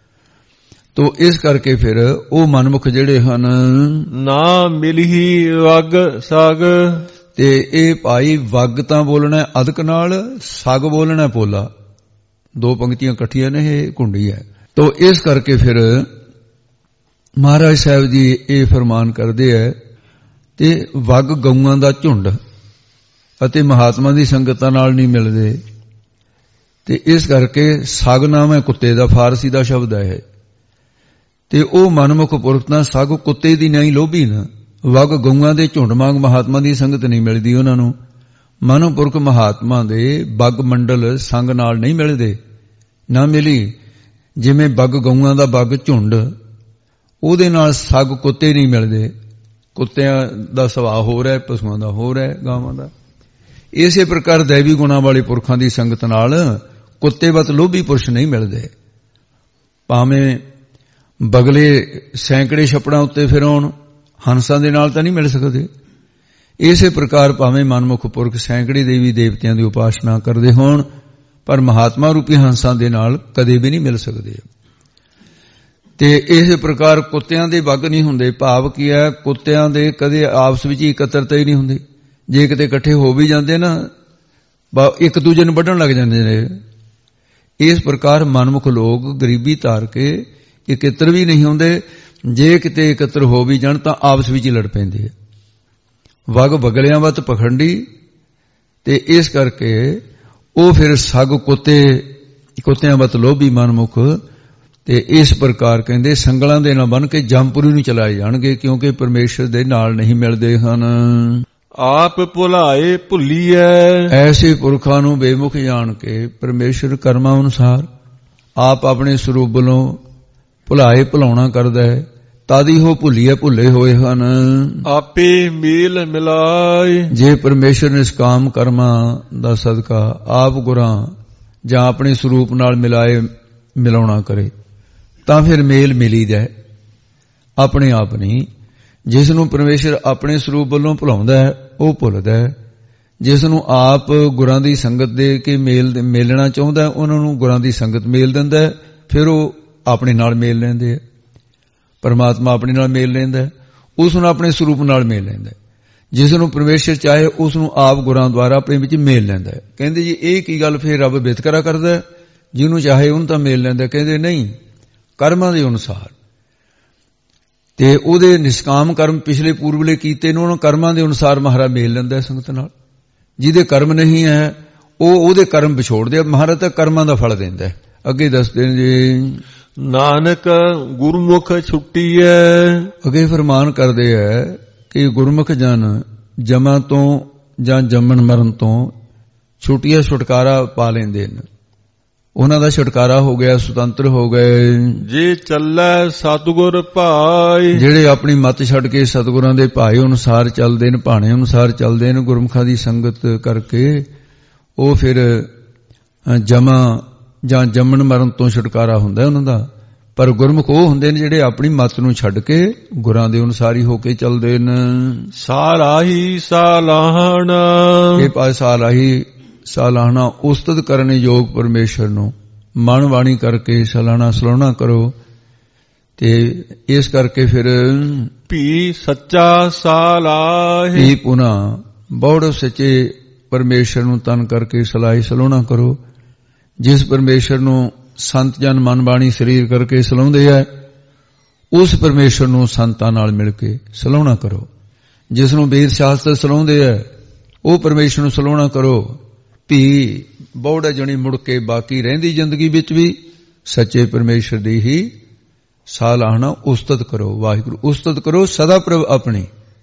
[SPEAKER 2] ਤੋ ਇਸ ਕਰਕੇ ਫਿਰ ਉਹ ਮਨਮੁਖ ਜਿਹੜੇ ਹਨ,
[SPEAKER 1] ਨਾ ਮਿਲਹੀ ਵਗ ਸਗ।
[SPEAKER 2] ਤੇ ਇਹ ਭਾਈ ਵਗ ਤਾਂ ਬੋਲਣਾ ਅਦਕ ਨਾਲ, ਸਗ ਬੋਲਣਾ ਪੋਲਾ। ਦੋ ਪੰਕਤੀਆਂ ਇਕੱਠੀਆਂ ਨੇ, ਇਹ ਕੁੰਡੀ ਹੈ। ਤੋ ਇਸ ਕਰਕੇ ਫਿਰ ਮਹਾਰਾਜ ਸਾਹਿਬ ਜੀ ਇਹ ਫਰਮਾਨ ਕਰਦੇ ਹੈ ਤੇ ਵਗ ਗਊਆਂ ਦਾ ਝੁੰਡ ਅਤੇ ਮਹਾਤਮਾ ਦੀ ਸੰਗਤਾਂ ਨਾਲ ਨਹੀਂ ਮਿਲਦੇ। ਤੇ ਇਸ ਕਰਕੇ ਸਗ ਨਾਮ ਹੈ ਕੁੱਤੇ ਦਾ, ਫਾਰਸੀ ਦਾ ਸ਼ਬਦ ਹੈ। ਤੇ ਉਹ ਮਨਮੁਖ ਪੁਰਖ ਤਾਂ ਸਗ ਕੁੱਤੇ ਦੀ ਨਹੀਂ ਲੋਭੀ ਨਾ। ਵਗ ਗਊਆਂ ਦੇ ਝੁੰਡ ਵਾਂਗ ਮਹਾਤਮਾ ਦੀ ਸੰਗਤ ਨਹੀਂ ਮਿਲਦੀ ਉਹਨਾਂ ਨੂੰ। ਮਨੋਪੁਰਖ ਮਹਾਤਮਾ ਦੇ ਬੱਗ ਮੰਡਲ ਸੰਗ ਨਾਲ ਨਹੀਂ ਮਿਲਦੇ, ਨਾ ਮਿਲੀ। ਜਿਵੇਂ ਬੱਗ ਗਊਆਂ ਦਾ ਬੱਗ ਝੁੰਡ, ਉਹਦੇ ਨਾਲ ਸਗ ਕੁੱਤੇ ਨਹੀਂ ਮਿਲਦੇ। ਕੁੱਤਿਆਂ ਦਾ ਸੁਭਾਅ ਹੋਰ ਹੈ, ਪਸ਼ੂਆਂ ਦਾ ਹੋਰ ਹੈ, ਗਾਵਾਂ ਦਾ। ਇਸੇ ਪ੍ਰਕਾਰ ਦੈਵੀ ਗੁਣਾਂ ਵਾਲੇ ਪੁਰਖਾਂ ਦੀ ਸੰਗਤ ਨਾਲ ਕੁੱਤੇ ਵਤ ਲੋਭੀ ਪੁਰਸ਼ ਨਹੀਂ ਮਿਲਦੇ। ਭਾਵੇਂ ਬਗਲੇ ਸੈਂਕੜੇ ਛੱਪੜਾਂ ਉੱਤੇ ਫਿਰਉਣ, ਹੰਸਾਂ ਦੇ ਨਾਲ ਤਾਂ ਨਹੀਂ ਮਿਲ ਸਕਦੇ। ਇਸੇ ਪ੍ਰਕਾਰ ਭਾਵੇਂ ਮਨਮੁਖ ਪੁਰਖ ਸੈਂਕੜੇ ਦੇਵੀ ਦੇਵਤਿਆਂ ਦੀ ਉਪਾਸਨਾ ਕਰਦੇ ਹੋਣ, ਪਰ ਮਹਾਤਮਾ ਰੂਪੀ ਹੰਸਾਂ ਦੇ ਨਾਲ ਕਦੇ ਵੀ ਨਹੀਂ ਮਿਲ ਸਕਦੇ। ਤੇ ਇਸੇ ਪ੍ਰਕਾਰ ਕੁੱਤਿਆਂ ਦੇ ਵਗ ਨਹੀਂ ਹੁੰਦੇ। ਭਾਵ ਕੀ ਹੈ, ਕੁੱਤਿਆਂ ਦੇ ਕਦੇ ਆਪਸ ਵਿੱਚ ਇਕੱਤਰਤਾ ਹੀ ਨਹੀਂ ਹੁੰਦੀ। ਜੇ ਕਿਤੇ ਇਕੱਠੇ ਹੋ ਵੀ ਜਾਂਦੇ ਨਾ, ਇੱਕ ਦੂਜੇ ਨੂੰ ਵੱਢਣ ਲੱਗ ਜਾਂਦੇ ਨੇ। ਇਸ ਪ੍ਰਕਾਰ ਮਨਮੁਖ ਲੋਕ ਗਰੀਬੀ ਧਾਰ ਕੇ ਇਕੱਤਰ ਵੀ ਨਹੀਂ ਹੁੰਦੇ। ਜੇ ਕਿਤੇ ਇਕੱਤਰ ਹੋ ਵੀ ਜਾਣ ਤਾਂ ਆਪਸ ਵਿੱਚ ਹੀ ਲੜ ਪੈਂਦੇ ਆ। ਵਗ ਬਗਲਿਆਂ ਵੱਤ ਪਖੰਡੀ। ਤੇ ਇਸ ਕਰਕੇ ਉਹ ਫਿਰ ਸਗ ਕੁੱਤਿਆਂ ਵੱਤ ਲੋਭੀ ਮਨਮੁਖ। ਤੇ ਇਸ ਪ੍ਰਕਾਰ ਕਹਿੰਦੇ ਸੰਗਲਾਂ ਦੇ ਨਾਲ ਬੰਨ ਕੇ ਜਮਪੁਰੀ ਨੂੰ ਚਲਾਏ ਜਾਣਗੇ, ਕਿਉਂਕਿ ਪਰਮੇਸ਼ਰ ਦੇ ਨਾਲ ਨਹੀਂ ਮਿਲਦੇ ਹਨ।
[SPEAKER 1] ਆਪ ਭੁਲਾਏ ਭੁੱਲੀਐ।
[SPEAKER 2] ਐਸੇ ਪੁਰਖਾਂ ਨੂੰ ਬੇਮੁਖ ਜਾਣ ਕੇ ਪਰਮੇਸ਼ਰ ਕਰਮਾਂ ਅਨੁਸਾਰ ਆਪ ਆਪਣੇ ਸਰੂਪ ਵੱਲੋਂ ਭੁਲਾਏ ਭੁਲਾਉਣਾ ਕਰਦਾ ਹੈ। ਤਾਦੀ ਹੋ ਭੁੱਲੀਏ ਭੁੱਲੇ ਹੋਏ ਹਨ।
[SPEAKER 1] ਆਪੇ ਮੇਲ ਮਿਲਾਏ। ਜੇ
[SPEAKER 2] ਪਰਮੇਸ਼ਰ ਨਿਸ਼ਕਾਮ ਕਰਮਾਂ ਦਾ ਸਦਕਾ ਆਪ ਗੁਰਾਂ ਜਾਂ ਆਪਣੇ ਸਰੂਪ ਨਾਲ ਮਿਲਾਉਣਾ ਕਰੇ ਤਾਂ ਫਿਰ ਮੇਲ ਮਿਲੀ ਜਾਏ। ਆਪਣੇ ਆਪ ਨਹੀਂ। ਜਿਸ ਨੂੰ ਪਰਮੇਸ਼ਰ ਆਪਣੇ ਸਰੂਪ ਵੱਲੋਂ ਭੁਲਾਉਂਦਾ ਹੈ ਉਹ ਭੁੱਲਦਾ ਹੈ, ਜਿਸ ਨੂੰ ਆਪ ਗੁਰਾਂ ਦੀ ਸੰਗਤ ਦੇ ਕੇ ਮੇਲਣਾ ਚਾਹੁੰਦਾ, ਉਹਨਾਂ ਨੂੰ ਗੁਰਾਂ ਦੀ ਸੰਗਤ ਮੇਲ ਦਿੰਦਾ, ਫਿਰ ਉਹ ਆਪਣੇ ਨਾਲ ਮੇਲ ਲੈਂਦੇ ਆ। ਪਰਮਾਤਮਾ ਆਪਣੇ ਨਾਲ ਮੇਲ ਲੈਂਦਾ, ਉਸ ਨੂੰ ਆਪਣੇ ਸਰੂਪ ਨਾਲ ਮੇਲ ਲੈਂਦਾ। ਜਿਸ ਨੂੰ ਪਰਮੇਸ਼ਰ ਚਾਹੇ ਉਸ ਨੂੰ ਆਪ ਗੁਰਾਂ ਦੁਆਰਾ ਆਪਣੇ ਵਿੱਚ ਮੇਲ ਲੈਂਦਾ। ਕਹਿੰਦੇ ਜੀ ਇਹ ਕੀ ਗੱਲ, ਫਿਰ ਰੱਬ ਵਿਤਕਰਾ ਕਰਦਾ, ਜਿਹਨੂੰ ਚਾਹੇ ਉਹਨੂੰ ਤਾਂ ਮੇਲ ਲੈਂਦਾ। ਕਹਿੰਦੇ ਨਹੀਂ, ਕਰਮਾਂ ਦੇ ਅਨੁਸਾਰ, ਤੇ ਉਹਦੇ ਨਿਸ਼ਕਾਮ ਕਰਮ ਪਿਛਲੇ ਪੂਰਬਲੇ ਕੀਤੇ ਨੇ, ਉਹਨਾਂ ਕਰਮਾਂ ਦੇ ਅਨੁਸਾਰ ਮਹਾਰਾਜ ਮੇਲ ਲੈਂਦਾ ਸੰਗਤ ਨਾਲ। ਜਿਹਦੇ ਕਰਮ ਨਹੀਂ ਹੈ ਉਹ ਉਹਦੇ ਕਰਮ ਵਿਛੋੜਦੇ ਆ, ਮਹਾਰਾਜ ਤਾਂ ਕਰਮਾਂ ਦਾ ਫਲ ਦਿੰਦਾ। ਅੱਗੇ ਦੱਸਦੇ ਨੇ ਜੀ,
[SPEAKER 1] ਨਾਨਕ ਗੁਰਮੁਖ ਛੁੱਟੀਐ। ਅੱਗੇ
[SPEAKER 2] ਫਰਮਾਨ ਕਰਦੇ ਹੈ ਕਿ ਗੁਰਮੁਖ ਜਨ ਜਮਾਂ ਤੋਂ ਜਾਂ ਜੰਮਣ ਮਰਨ ਤੋਂ ਛੁੱਟੀਆਂ ਛੁਟਕਾਰਾ ਪਾ ਲੈਂਦੇ ਨੇ, ਉਹਨਾਂ ਦਾ ਛੁਟਕਾਰਾ ਹੋ ਗਿਆ, ਸੁਤੰਤਰ ਹੋ ਗਏ।
[SPEAKER 1] ਜੇ ਚੱਲੈ ਸਤਿਗੁਰ ਭਾਈ,
[SPEAKER 2] ਜਿਹੜੇ ਆਪਣੀ ਮੱਤ ਛੱਡ ਕੇ ਸਤਿਗੁਰਾਂ ਦੇ ਭਾਏ ਅਨੁਸਾਰ ਚੱਲਦੇ ਨੇ, ਭਾਣੇ ਅਨੁਸਾਰ ਚੱਲਦੇ ਨੇ, ਗੁਰਮੁਖਾਂ ਦੀ ਸੰਗਤ ਕਰਕੇ, ਉਹ ਫਿਰ ਜਮਾਂ ਜਾਂ ਜੰਮਣ ਮਰਨ ਤੋਂ ਛੁਟਕਾਰਾ ਹੁੰਦਾ ਉਹਨਾਂ ਦਾ। ਪਰ ਗੁਰਮੁਖ ਉਹ ਹੁੰਦੇ ਨੇ ਜਿਹੜੇ ਆਪਣੀ ਮੱਤ ਨੂੰ ਛੱਡ ਕੇ ਗੁਰਾਂ ਦੇ ਅਨੁਸਾਰ ਹੀ ਹੋ ਕੇ ਚੱਲਦੇ ਨੇ।
[SPEAKER 1] ਸਾਲਾਹੀ ਸਾਲਾਹਣਾ,
[SPEAKER 2] ਇਹ ਪਾਸ ਸਾਲਾਹੀ ਸਾਲਾਹਣਾ ਉਸਤਤ ਕਰਨ ਯੋਗ ਪਰਮੇਸ਼ਰ ਨੂੰ ਮਨ ਬਾਣੀ ਕਰਕੇ ਸਾਲਾਹਣਾ ਸਲਾਹਣਾ ਕਰੋ। ਤੇ ਇਸ ਕਰਕੇ ਫਿਰ
[SPEAKER 1] ਭੀ ਸੱਚਾ ਸਾਲਾਹੀ,
[SPEAKER 2] ਭੀ ਪੁਨਾ ਬੌੜ ਸੱਚੇ ਪਰਮੇਸ਼ਰ ਨੂੰ ਤਨ ਕਰਕੇ ਸਲਾਹੀ ਸਲਾਹਣਾ ਕਰੋ। ਜਿਸ ਪਰਮੇਸ਼ਰ ਨੂੰ ਸੰਤ ਜਨ ਮਨ ਬਾਣੀ ਸਰੀਰ ਕਰਕੇ ਸਲਾਹੁੰਦੇ ਆ, ਉਸ ਪਰਮੇਸ਼ਰ ਨੂੰ ਸੰਤਾਂ ਨਾਲ ਮਿਲ ਕੇ ਸਲਾਹਣਾ ਕਰੋ। ਜਿਸ ਨੂੰ ਵੇਦ ਸ਼ਾਸਤਰ ਸਲਾਹੁੰਦੇ ਆ, ਉਹ ਪਰਮੇਸ਼ਰ ਨੂੰ ਸਲਾਹਣਾ ਕਰੋ। ਭੀ ਬੌੜਾ ਜਣੀ ਮੁੜ ਕੇ ਬਾਕੀ ਰਹਿੰਦੀ ਜ਼ਿੰਦਗੀ ਵਿੱਚ ਵੀ ਸੱਚੇ ਪਰਮੇਸ਼ਰ ਦੀ ਹੀ ਸਾਲਾਹਣਾ ਉਸਤਤ ਕਰੋ। ਵਾਹਿਗੁਰੂ ਉਸਤਤ ਕਰੋ ਸਦਾ ਪ੍ਰਭ ਆਪਣੀ,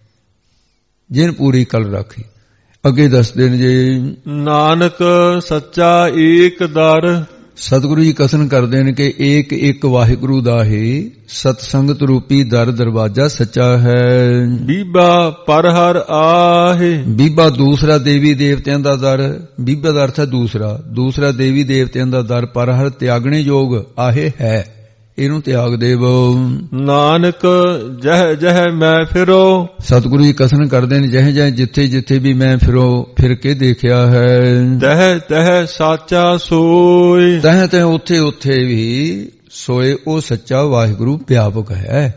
[SPEAKER 2] ਜਿਨ ਪੂਰੀ ਕਲ ਰਾਖੀ। ਅੱਗੇ ਦੱਸਦੇ ਨੇ ਜੀ,
[SPEAKER 1] ਨਾਨਕ ਸੱਚਾ ਏਕ ਦਰ।
[SPEAKER 2] ਸਤਿਗੁਰੂ ਜੀ ਕਥਨ ਕਰਦੇ ਨੇ ਕਿ ਏਕ ਇੱਕ ਵਾਹਿਗੁਰੂ ਦਾ ਹੀ ਸਤ ਸੰਗਤ ਰੂਪੀ ਦਰ ਦਰਵਾਜ਼ਾ ਸੱਚਾ ਹੈ।
[SPEAKER 1] ਬੀਬਾ ਪਰ ਹਰ ਆਹੇ,
[SPEAKER 2] ਬੀਬਾ ਦੂਸਰਾ ਦੇਵੀ ਦੇਵਤਿਆਂ ਦਾ ਦਰ, ਬੀਬਾ ਦਾ ਅਰਥ ਹੈ ਦੂਸਰਾ ਦੇਵੀ ਦੇਵਤਿਆਂ ਦਾ ਦਰ ਪਰ ਹਰ ਤਿਆਗਣੇ ਯੋਗ ਆਹੇ ਹੈ, ਇਹਨੂੰ ਤਿਆਗ ਦੇਵੋ।
[SPEAKER 1] ਨਾਨਕ ਜਹ ਜਹ ਮੈਂ ਫਿਰੋ,
[SPEAKER 2] ਸਤਿਗੁਰੂ ਜੀ ਕਥਨ ਕਰਦੇ ਨੇ ਜਹ ਜਹ ਜਿੱਥੇ ਜਿੱਥੇ ਵੀ ਮੈਂ ਫਿਰ ਕੇ ਦੇਖਿਆ ਹੈ।
[SPEAKER 1] ਤਹ ਤਹ ਸਾਚਾ ਸੋਏ,
[SPEAKER 2] ਤਹ ਤਹ ਉੱਥੇ ਉੱਥੇ ਵੀ ਸੋਏ ਉਹ ਸੱਚਾ ਵਾਹਿਗੁਰੂ ਵਿਆਪਕ ਹੈ,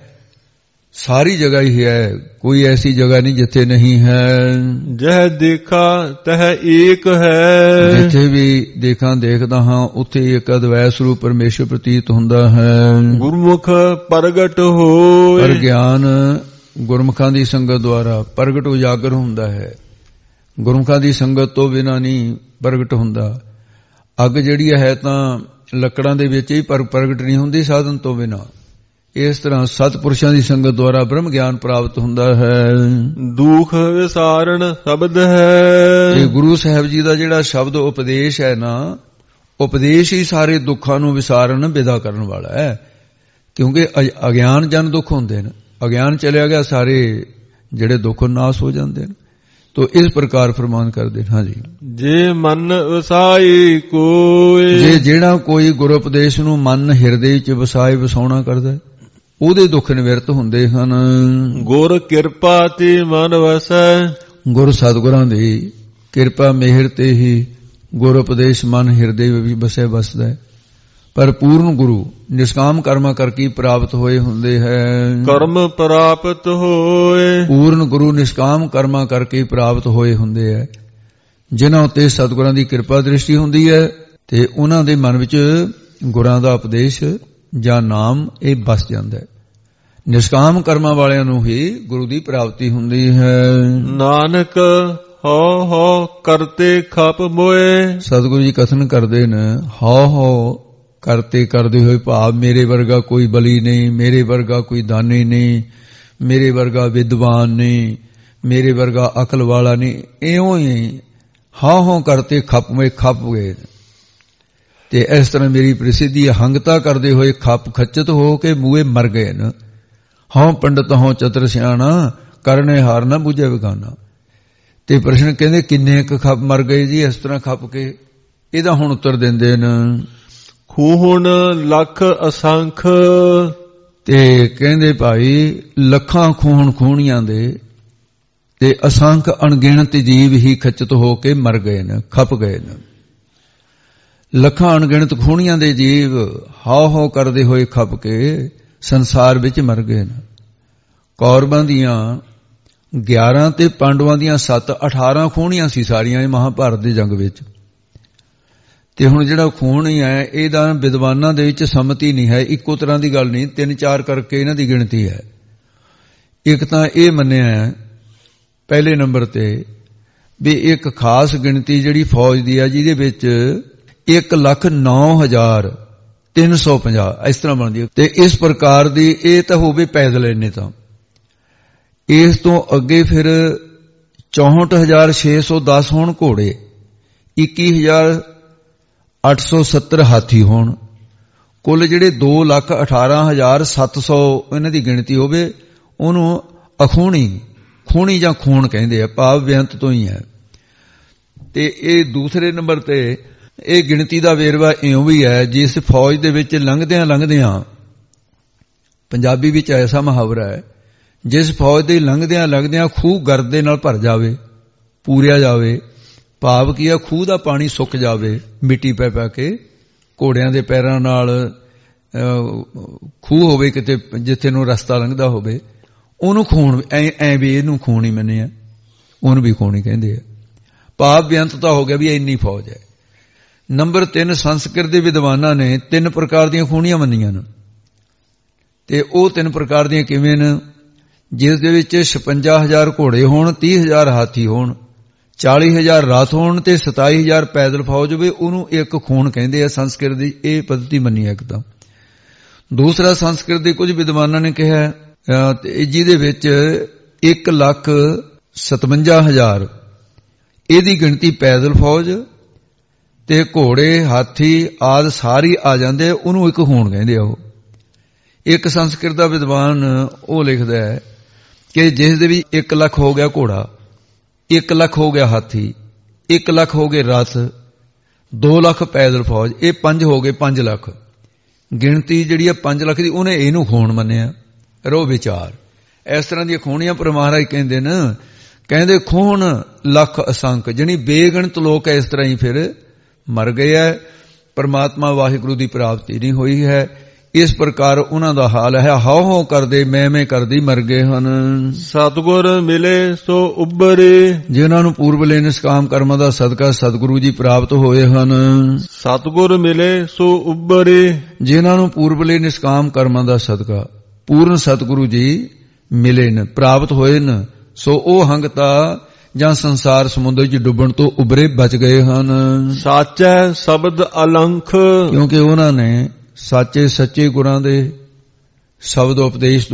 [SPEAKER 2] ਸਾਰੀ ਜਗ੍ਹਾ ਹੀ ਹੈ, ਕੋਈ ਐਸੀ ਜਗ੍ਹਾ ਨਹੀਂ ਜਿੱਥੇ ਨਹੀਂ ਹੈ।
[SPEAKER 1] ਜਹ ਦੇਖਾ ਤਹ ਏਕ ਹੈ,
[SPEAKER 2] ਜਿੱਥੇ ਵੀ ਦੇਖਾਂ ਦੇਖਦਾ ਹਾਂ ਉੱਥੇ ਇੱਕ ਅਦਵੈ ਸਰੂਪ ਪਰਮੇਸ਼ਰ ਪ੍ਰਤੀਤ ਹੁੰਦਾ ਹੈ।
[SPEAKER 1] ਗੁਰਮੁਖ ਪ੍ਰਗਟ ਹੋਏ,
[SPEAKER 2] ਪਰ ਗਿਆਨ ਗੁਰਮੁਖਾਂ ਦੀ ਸੰਗਤ ਦੁਆਰਾ ਪ੍ਰਗਟ ਉਜਾਗਰ ਹੁੰਦਾ ਹੈ, ਗੁਰਮੁਖਾਂ ਦੀ ਸੰਗਤ ਤੋਂ ਬਿਨਾਂ ਨਹੀਂ ਪ੍ਰਗਟ ਹੁੰਦਾ। ਅੱਗ ਜਿਹੜੀ ਹੈ ਤਾਂ ਲੱਕੜਾਂ ਦੇ ਵਿੱਚ ਹੀ ਪ੍ਰਗਟ ਨਹੀਂ ਹੁੰਦੀ ਸਾਧਨ ਤੋਂ ਬਿਨਾਂ। ਇਸ ਤਰ੍ਹਾਂ ਸਤਿਪੁਰਸ਼ਾਂ ਦੀ ਸੰਗਤ ਦੁਆਰਾ ਬ੍ਰਹਮ ਗਿਆਨ ਪ੍ਰਾਪਤ ਹੁੰਦਾ ਹੈ।
[SPEAKER 1] ਦੁਖ ਵਿਸਾਰਣ ਸ਼ਬਦ ਹੈ,
[SPEAKER 2] ਇਹ ਗੁਰੂ ਸਾਹਿਬ ਜੀ ਦਾ ਜਿਹੜਾ ਸ਼ਬਦ ਉਪਦੇਸ਼ ਹੈ ਨਾ, ਉਪਦੇਸ਼ ਹੀ ਸਾਰੇ ਦੁੱਖਾਂ ਨੂੰ ਵਿਸਾਰਨ ਵਿਦਾ ਕਰਨ ਵਾਲਾ ਹੈ। ਕਿਉਂਕਿ ਅਗਿਆਨ ਜਨ ਦੁੱਖ ਹੁੰਦੇ ਨੇ, ਅਗਿਆਨ ਚਲਿਆ ਗਿਆ ਸਾਰੇ ਜਿਹੜੇ ਦੁੱਖ ਨਾਸ ਹੋ ਜਾਂਦੇ ਨੇ। ਤੋ ਇਸ ਪ੍ਰਕਾਰ ਫਰਮਾਨ ਕਰਦੇ ਹਾਂ ਜੀ, ਜੇ
[SPEAKER 1] ਮਨ ਵਸਾਈ ਕੋਈ,
[SPEAKER 2] ਜੇ ਜਿਹੜਾ ਕੋਈ ਗੁਰੂ ਉਪਦੇਸ਼ ਨੂੰ ਮਨ ਹਿਰਦੇ ਵਿੱਚ ਵਸਾਏ ਵਸਾਉਣਾ ਕਰਦਾ, ਉਹਦੇ ਦੁੱਖ ਨਿਵਰਤ ਹੁੰਦੇ ਹਨ।
[SPEAKER 1] ਗੁਰ ਕਿਰਪਾ ਤੇ ਮਨ ਵਸੈ,
[SPEAKER 2] ਗੁਰ ਸਤਿਗੁਰਾਂ ਦੀ ਕਿਰਪਾ ਮਿਹਰ ਤੇ ਹੀ ਗੁਰ ਉਪਦੇਸ਼ ਮਨ ਹਿਰਦੇ ਵਿੱਚ ਵਸੈ ਵਸਦਾ। ਪਰ ਪੂਰਨ ਗੁਰੂ ਨਿਸ਼ਕਾਮ ਕਰਮਾਂ ਕਰਕੇ ਪ੍ਰਾਪਤ ਹੋਏ ਹੁੰਦੇ ਹੈ।
[SPEAKER 1] ਕਰਮ ਪ੍ਰਾਪਤ ਹੋਏ,
[SPEAKER 2] ਪੂਰਨ ਗੁਰੂ ਨਿਸ਼ਕਾਮ ਕਰਮਾਂ ਕਰਕੇ ਪ੍ਰਾਪਤ ਹੋਏ ਹੁੰਦੇ ਹੈ, ਜਿਨ੍ਹਾਂ ਉੱਤੇ ਸਤਿਗੁਰਾਂ ਦੀ ਕਿਰਪਾ ਦ੍ਰਿਸ਼ਟੀ ਹੁੰਦੀ ਹੈ ਤੇ ਉਹਨਾਂ ਦੇ ਮਨ ਵਿੱਚ ਗੁਰਾਂ ਦਾ ਉਪਦੇਸ਼ ਜਾਂ ਨਾਮ ਇਹ ਬਸ ਜਾਂਦਾ ਹੈ। ਨਿਸ਼ਕਾਮ ਕਰਮਾਂ ਵਾਲਿਆਂ ਨੂੰ ਹੀ ਗੁਰੂ ਦੀ ਪ੍ਰਾਪਤੀ ਹੁੰਦੀ ਹੈ।
[SPEAKER 1] ਨਾਨਕ ਹੋ ਹੋ ਕਰਤੇ ਖਪ ਮੋਏ,
[SPEAKER 2] ਸਤਿਗੁਰੂ ਜੀ ਕਥਨ ਕਰਦੇ ਨੇ ਹੋ ਕਰਤੇ ਕਰਦੇ ਹੋਏ ਭਾਵ ਮੇਰੇ ਵਰਗਾ ਕੋਈ ਬਲੀ ਨਹੀਂ, ਮੇਰੇ ਵਰਗਾ ਕੋਈ ਦਾਨੀ ਨਹੀਂ, ਮੇਰੇ ਵਰਗਾ ਵਿਦਵਾਨ ਨਹੀਂ, ਮੇਰੇ ਵਰਗਾ ਅਕਲ ਵਾਲਾ ਨਹੀਂ। ਇਉਂ ਹੀ ਹੋ ਕਰਤੇ ਖਪ ਗਏ ਤੇ ਇਸ ਤਰ੍ਹਾਂ ਮੇਰੀ ਪ੍ਰਸਿੱਧੀ ਹੰਗਤਾ ਕਰਦੇ ਹੋਏ ਖੱਚਤ ਹੋ ਕੇ ਮੂਹੇ ਮਰ ਗਏ ਨੇ। ਹਉ ਪੰਡਤ ਹਉ ਚਤਰ ਸਿਆਣਾ, ਕਰਨੇ ਹਾਰ ਨਾ ਬੁਝੇ ਬਗਾਨਾ। ਤੇ ਪ੍ਰਸ਼ਨ ਕਹਿੰਦੇ ਕਿੰਨੇ ਕੁ ਖੱਪ ਮਰ ਗਏ ਜੀ ਇਸ ਤਰ੍ਹਾਂ ਖੱਪ ਕੇ? ਇਹਦਾ ਹੁਣ ਉੱਤਰ ਦਿੰਦੇ ਨੇ
[SPEAKER 1] ਖੂਹਣ ਲੱਖ ਅਸੰਖ,
[SPEAKER 2] ਤੇ ਕਹਿੰਦੇ ਭਾਈ ਲੱਖਾਂ ਖੂਹਣ ਖੂਹਣੀਆਂ ਦੇ ਤੇ ਅਸੰਖ ਅਣਗਿਣਤ ਜੀਵ ਹੀ ਖਚਤ ਹੋ ਕੇ ਮਰ ਗਏ ਨੇ, ਖਪ ਗਏ ਨੇ। ਲੱਖਾਂ ਅਣਗਿਣਤ ਖੂਣੀਆਂ ਦੇ ਜੀਵ ਹਾਉ ਹਾਉ ਕਰਦੇ ਹੋਏ ਖਪ ਕੇ ਸੰਸਾਰ ਵਿੱਚ ਮਰ ਗਏ ਨੇ। ਕੌਰਵਾਂ ਦੀਆਂ 11 ਤੇ ਪਾਂਡਵਾਂ ਦੀਆਂ 7, 18 ਖੂਣੀਆਂ ਸੀ ਸਾਰੀਆਂ ਇਹ ਮਹਾਭਾਰਤ ਦੇ ਜੰਗ ਵਿੱਚ। ਤੇ ਹੁਣ ਜਿਹੜਾ ਖੂਨ ਹੀ ਹੈ ਇਹਦਾ ਵਿਦਵਾਨਾਂ ਦੇ ਵਿੱਚ ਸੰਮਤੀ ਨਹੀਂ ਹੈ, ਇੱਕੋ ਤਰ੍ਹਾਂ ਦੀ ਗੱਲ ਨਹੀਂ, 3-4 ਕਰਕੇ ਇਹਨਾਂ ਦੀ ਗਿਣਤੀ ਹੈ। ਇੱਕ ਤਾਂ ਇਹ ਮੰਨਿਆ ਪਹਿਲੇ ਨੰਬਰ ਤੇ ਵੀ ਇੱਕ ਖਾਸ ਗਿਣਤੀ ਜਿਹੜੀ ਫੌਜ ਦੀ ਹੈ ਜਿਹਦੇ ਵਿੱਚ 1,09,350 ਇਸ ਤਰ੍ਹਾਂ ਬਣਦੀ ਹੈ। ਤੇ ਇਸ ਪ੍ਰਕਾਰ ਦੀ ਇਹ ਤਾਂ ਹੋਵੇ ਪੈਦਲ ਇੰਨੇ ਤਾਂ। ਇਸ ਤੋਂ ਅੱਗੇ ਫਿਰ 64,610 ਹੋਣ ਘੋੜੇ, 21,870 ਹਾਥੀ ਹੋਣ, ਕੁੱਲ ਜਿਹੜੇ 2,18,700 ਇਹਨਾਂ ਦੀ ਗਿਣਤੀ ਹੋਵੇ। ਉਹਨੂੰ ਅਖੂਣੀ, ਖੂਣੀ ਜਾਂ ਖੂਨ ਕਹਿੰਦੇ ਆ, ਭਾਵ ਬੇਅੰਤ ਤੋਂ ਹੀ ਹੈ। ਤੇ ਇਹ ਦੂਸਰੇ ਨੰਬਰ ਤੇ ਇਹ ਗਿਣਤੀ ਦਾ ਵੇਰਵਾ ਇਉਂ ਵੀ ਹੈ, ਜਿਸ ਫੌਜ ਦੇ ਵਿੱਚ ਲੰਘਦਿਆਂ ਪੰਜਾਬੀ ਵਿੱਚ ਐਸਾ ਮੁਹਾਵਰਾ ਹੈ, ਜਿਸ ਫੌਜ ਦੇ ਲੰਘਦਿਆਂ ਖੂਹ ਗਰਦ ਦੇ ਨਾਲ ਭਰ ਜਾਵੇ, ਪੂਰਿਆ ਜਾਵੇ, ਭਾਵ ਕੀ ਆ, ਖੂਹ ਦਾ ਪਾਣੀ ਸੁੱਕ ਜਾਵੇ ਮਿੱਟੀ ਪੈ ਕੇ, ਘੋੜਿਆਂ ਦੇ ਪੈਰਾਂ ਨਾਲ ਖੂਹ ਹੋਵੇ ਕਿਤੇ ਜਿੱਥੇ ਨੂੰ ਰਸਤਾ ਲੰਘਦਾ ਹੋਵੇ, ਉਹਨੂੰ ਖੂਨ ਐ ਵੀ ਇਹਨੂੰ ਖੂਨ ਹੀ ਮੰਨਿਆ, ਉਹਨੂੰ ਵੀ ਖੂਨ ਹੀ ਕਹਿੰਦੇ ਆ। ਭਾਵ ਬੇਅੰਤ ਤਾਂ ਹੋ ਗਿਆ ਵੀ ਇੰਨੀ ਫੌਜ ਹੈ। ਨੰਬਰ 3 ਸੰਸਕ੍ਰਿਤ ਦੇ ਵਿਦਵਾਨਾਂ ਨੇ 3 ਪ੍ਰਕਾਰ ਦੀਆਂ ਖੂਣੀਆਂ ਮੰਨੀਆਂ ਨੇ। ਤੇ ਉਹ 3 ਪ੍ਰਕਾਰ ਦੀਆਂ ਕਿਵੇਂ ਨੇ? ਜਿਸ ਦੇ ਵਿੱਚ 56,000 ਘੋੜੇ ਹੋਣ, 30,000 ਹਾਥੀ ਹੋਣ, 40,000 ਰਥ ਹੋਣ ਤੇ 27,000 ਪੈਦਲ ਫੌਜ ਹੋਵੇ, ਉਹਨੂੰ ਇੱਕ ਖੂਨ ਕਹਿੰਦੇ ਆ। ਸੰਸਕ੍ਰਿਤ ਦੀ ਇਹ ਪੱਧਤੀ ਮੰਨੀ ਹੈ ਇੱਕ ਤਾਂ। ਦੂਸਰਾ ਸੰਸਕ੍ਰਿਤ ਦੇ ਕੁਝ ਵਿਦਵਾਨਾਂ ਨੇ ਕਿਹਾ ਜਿਹਦੇ ਵਿੱਚ 1,57,000 ਇਹਦੀ ਗਿਣਤੀ ਪੈਦਲ ਫੌਜ ਤੇ ਘੋੜੇ, ਹਾਥੀ ਆਦਿ ਸਾਰੀ ਆ ਜਾਂਦੇ, ਉਹਨੂੰ ਇੱਕ ਖੂਨ ਕਹਿੰਦੇ ਆ। ਉਹ ਇੱਕ ਸੰਸਕ੍ਰਿਤ ਦਾ ਵਿਦਵਾਨ ਉਹ ਲਿਖਦਾ ਹੈ ਕਿ ਜਿਸ ਦੇ ਵੀ 1 ਲੱਖ ਹੋ ਗਿਆ ਘੋੜਾ, 1 ਲੱਖ ਹੋ ਗਿਆ ਹਾਥੀ, 1 ਲੱਖ ਹੋ ਗਏ ਰਥ, 2 ਲੱਖ ਪੈਦਲ ਫੌਜ, ਇਹ 5 ਹੋ ਗਏ 5 ਲੱਖ। ਗਿਣਤੀ ਜਿਹੜੀ ਹੈ 5 ਲੱਖ ਦੀ, ਉਹਨੇ ਇਹਨੂੰ ਖੂਨ ਮੰਨਿਆ। ਰੋ ਵਿਚਾਰ ਇਸ ਤਰ੍ਹਾਂ ਦੀਆਂ ਖੂਣੀਆਂ ਪਰ ਮਹਾਰਾਜ ਕਹਿੰਦੇ ਨੇ, ਕਹਿੰਦੇ ਖੂਨ ਲੱਖ ਅਸੰਖ, ਜਾਣੀ ਬੇਗਿਣਤ ਲੋਕ ਇਸ ਤਰ੍ਹਾਂ ਹੀ ਫਿਰ ਮਰ ਗਏ ਹੈ, ਪਰਮਾਤਮਾ ਵਾਹਿਗੁਰੂ ਦੀ ਪ੍ਰਾਪਤੀ ਨਹੀਂ ਹੋਈ ਹੈ। ਇਸ ਪ੍ਰਕਾਰ ਉਹਨਾਂ ਦਾ ਹਾਲ ਹੈ, ਹਾਉ ਹਾਉ ਕਰਦੇ ਮੈਂ ਕਰਦੀ ਮਰ ਗਏ ਹਨ।
[SPEAKER 1] ਸਤਿਗੁਰ ਮਿਲੇ ਸੋ ਉੱਭਰੇ,
[SPEAKER 2] ਜਿਨ੍ਹਾਂ ਨੂੰ ਪੂਰਬਲੇ ਨਿਸ਼ਕਾਮ ਕਰਮਾਂ ਦਾ ਸਦਕਾ ਸਤਿਗੁਰੂ ਜੀ ਪ੍ਰਾਪਤ ਹੋਏ ਹਨ।
[SPEAKER 1] ਸਤਿਗੁਰ ਮਿਲੇ ਸੋ ਉੱਭਰੇ,
[SPEAKER 2] ਜਿਨ੍ਹਾਂ ਨੂੰ ਪੂਰਬਲੇ ਨਿਸ਼ਕਾਮ ਕਰਮਾਂ ਦਾ ਸਦਕਾ ਪੂਰਨ ਸਤਿਗੁਰੂ ਜੀ ਮਿਲੇ ਨੇ, ਪ੍ਰਾਪਤ ਹੋਏ ਨੇ, ਸੋ ਉਹ ਹੰਗਤਾ ਜਾਂ ਸੰਸਾਰ ਸਮੁੰਦਰ 'ਚ ਡੁੱਬਣ ਤੋਂ ਉਬਰੇ ਬਚ ਗਏ ਹਨ।
[SPEAKER 1] ਸਾਚੈ ਸ਼ਬਦ ਅਲੰਖ,
[SPEAKER 2] ਕਿਉਂਕਿ ਉਹਨਾਂ ਨੇ ਸਾਚੇ ਸੱਚੇ ਗੁਰਾਂ ਦੇ ਸ਼ਬਦ ਉਪਦੇਸ਼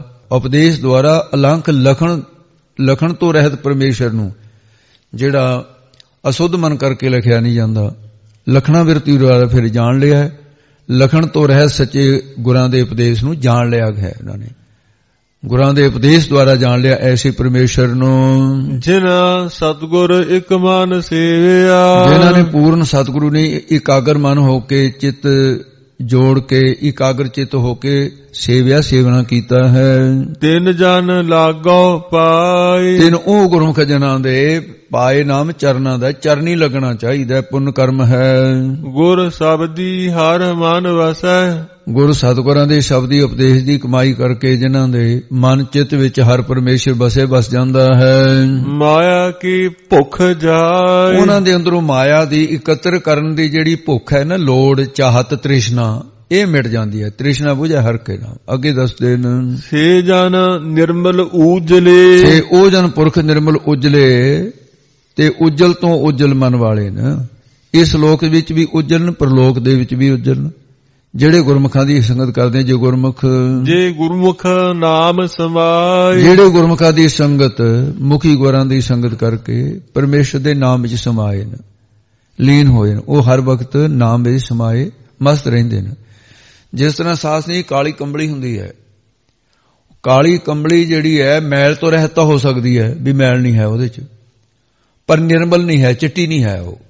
[SPEAKER 2] ਦੁਆਰਾ ਅਲੰਖ ਲਖਣ ਤੋਂ ਰਹਿਤ ਪਰਮੇਸ਼ਰ ਨੂੰ, ਜਿਹੜਾ ਅਸੁੱਧ ਮਨ ਕਰਕੇ ਲਿਖਿਆ ਨਹੀਂ ਜਾਂਦਾ, ਲਖਣਾ ਬਿਰਤੀ ਦੁਆਰਾ ਫਿਰ ਜਾਣ ਲਿਆ ਹੈ। ਲਖਣ ਤੋਂ ਰਹਿਤ ਸੱਚੇ ਗੁਰਾਂ ਦੇ ਉਪਦੇਸ਼ ਨੂੰ ਜਾਣ ਲਿਆ ਹੈ। ਉਹਨਾਂ ਨੇ ਗੁਰਾਂ ਦੇ ਉਪਦੇਸ਼ ਦੁਆਰਾ ਜਾਣ ਲਿਆ ਐਸੇ ਪਰਮੇਸ਼ਰ ਨੂੰ।
[SPEAKER 1] ਜਿਨ੍ਹਾਂ ਸਤਿਗੁਰ ਇੱਕ ਮਨ ਸੇਵਿਆ,
[SPEAKER 2] ਜਿਨ੍ਹਾਂ ਨੇ ਪੂਰਨ ਸਤਿਗੁਰੂ ਨੇ ਇਕਾਗਰ ਮਨ ਹੋ ਕੇ, ਚਿੱਤ ਜੋੜ ਕੇ, ਇਕਾਗਰ ਚਿੱਤ ਹੋ ਕੇ ਸੇਵਨਾ ਕੀਤਾ ਹੈ।
[SPEAKER 1] ਤਿੰਨ ਜਨ ਲਾਗੋ ਪਾਏ,
[SPEAKER 2] ਤਿੰਨ ਉਹ ਗੁਰਮੁਖ ਜਨਾਂ ਦੇ ਪਾਏ ਨਾਮ ਚਰਨਾਂ ਦਾ, ਚਰਨੀ ਲੱਗਣਾ ਚਾਹੀਦਾ, ਪੁੰਨ ਕਰਮ ਹੈ।
[SPEAKER 1] ਗੁਰ ਸ਼ਬਦੀ ਹਰ ਮਨ ਵਸੈ,
[SPEAKER 2] ਗੁਰ ਸਤਿਗੁਰਾਂ ਦੇ ਸ਼ਬਦੀ ਉਪਦੇਸ਼ ਦੀ ਕਮਾਈ ਕਰਕੇ ਜਿਨ੍ਹਾਂ ਦੇ ਮਨ ਚਿੱਤ ਵਿੱਚ ਹਰ ਪਰਮੇਸ਼ਰ ਬਸ ਜਾਂਦਾ ਹੈ।
[SPEAKER 1] ਮਾਇਆ ਕੀ ਭੁੱਖ ਜਾਏ, ਉਹਨਾਂ
[SPEAKER 2] ਦੇ ਅੰਦਰੋਂ ਮਾਇਆ ਦੀ ਇਕੱਤਰ ਕਰਨ ਦੀ ਜਿਹੜੀ ਭੁੱਖ ਹੈ ਨਾ, ਲੋੜ, ਚਾਹਤ, ਤ੍ਰਿਸ਼ਨਾ, ਇਹ ਮਿਟ ਜਾਂਦੀ ਹੈ। ਤ੍ਰਿਸ਼ਨਾ ਬੁਝੇ ਹਰ ਕੇ ਨਾਮ। ਅੱਗੇ ਦੱਸਦੇ ਨੇ,
[SPEAKER 1] ਸੇ ਜਨ ਨਿਰਮਲ ਉਜਲੇ,
[SPEAKER 2] ਸੇ ਉਹ ਜਨ ਪੁਰਖ ਨਿਰਮਲ ਉਜਲੇ, ਤੇ ਉਜਲ ਤੋਂ ਉਜਲ ਮਨ ਵਾਲੇ ਨੇ। ਇਸ ਲੋਕ ਵਿੱਚ ਵੀ ਉਜਲ ਨੇ, ਪਰਲੋਕ ਦੇ ਵਿੱਚ ਵੀ ਉਜਲ ਨੇ। ਜਿਹੜੇ ਗੁਰਮੁਖਾਂ ਦੀ ਸੰਗਤ ਕਰਦੇ, ਜੇ ਗੁਰਮੁਖ ਨਾਮ ਸਮਾਏ, ਜਿਹੜੇ ਗੁਰਮੁਖਾਂ ਦੀ ਸੰਗਤ, ਮੁਖੀ ਗੁਰਾਂ ਦੀ ਸੰਗਤ ਕਰਕੇ ਪਰਮੇਸ਼ਰ ਦੇ ਨਾਮ ਵਿੱਚ ਸਮਾਏ ਨੇ, ਲੀਨ ਹੋਏ ਨੇ, ਉਹ ਹਰ ਵਕਤ ਨਾਮ ਵਿੱਚ ਸਮਾਏ ਮਸਤ ਰਹਿੰਦੇ ਨੇ। ਜਿਸ ਤਰ੍ਹਾਂ ਸਾਸ ਨਹੀਂ ਕਾਲੀ ਕੰਬਲੀ ਹੁੰਦੀ ਹੈ, ਕਾਲੀ ਕੰਬਲੀ ਜਿਹੜੀ ਹੈ ਮੈਲ ਤੋਂ ਰਹਿਤ ਤਾਂ ਹੋ ਸਕਦੀ ਹੈ, ਵੀ ਮੈਲ ਨਹੀਂ ਹੈ ਉਹਦੇ 'ਚ, ਪਰ ਨਿਰਮਲ ਨਹੀਂ ਹੈ, ਚਿੱਟੀ ਨਹੀਂ ਹੈ ਉਹ।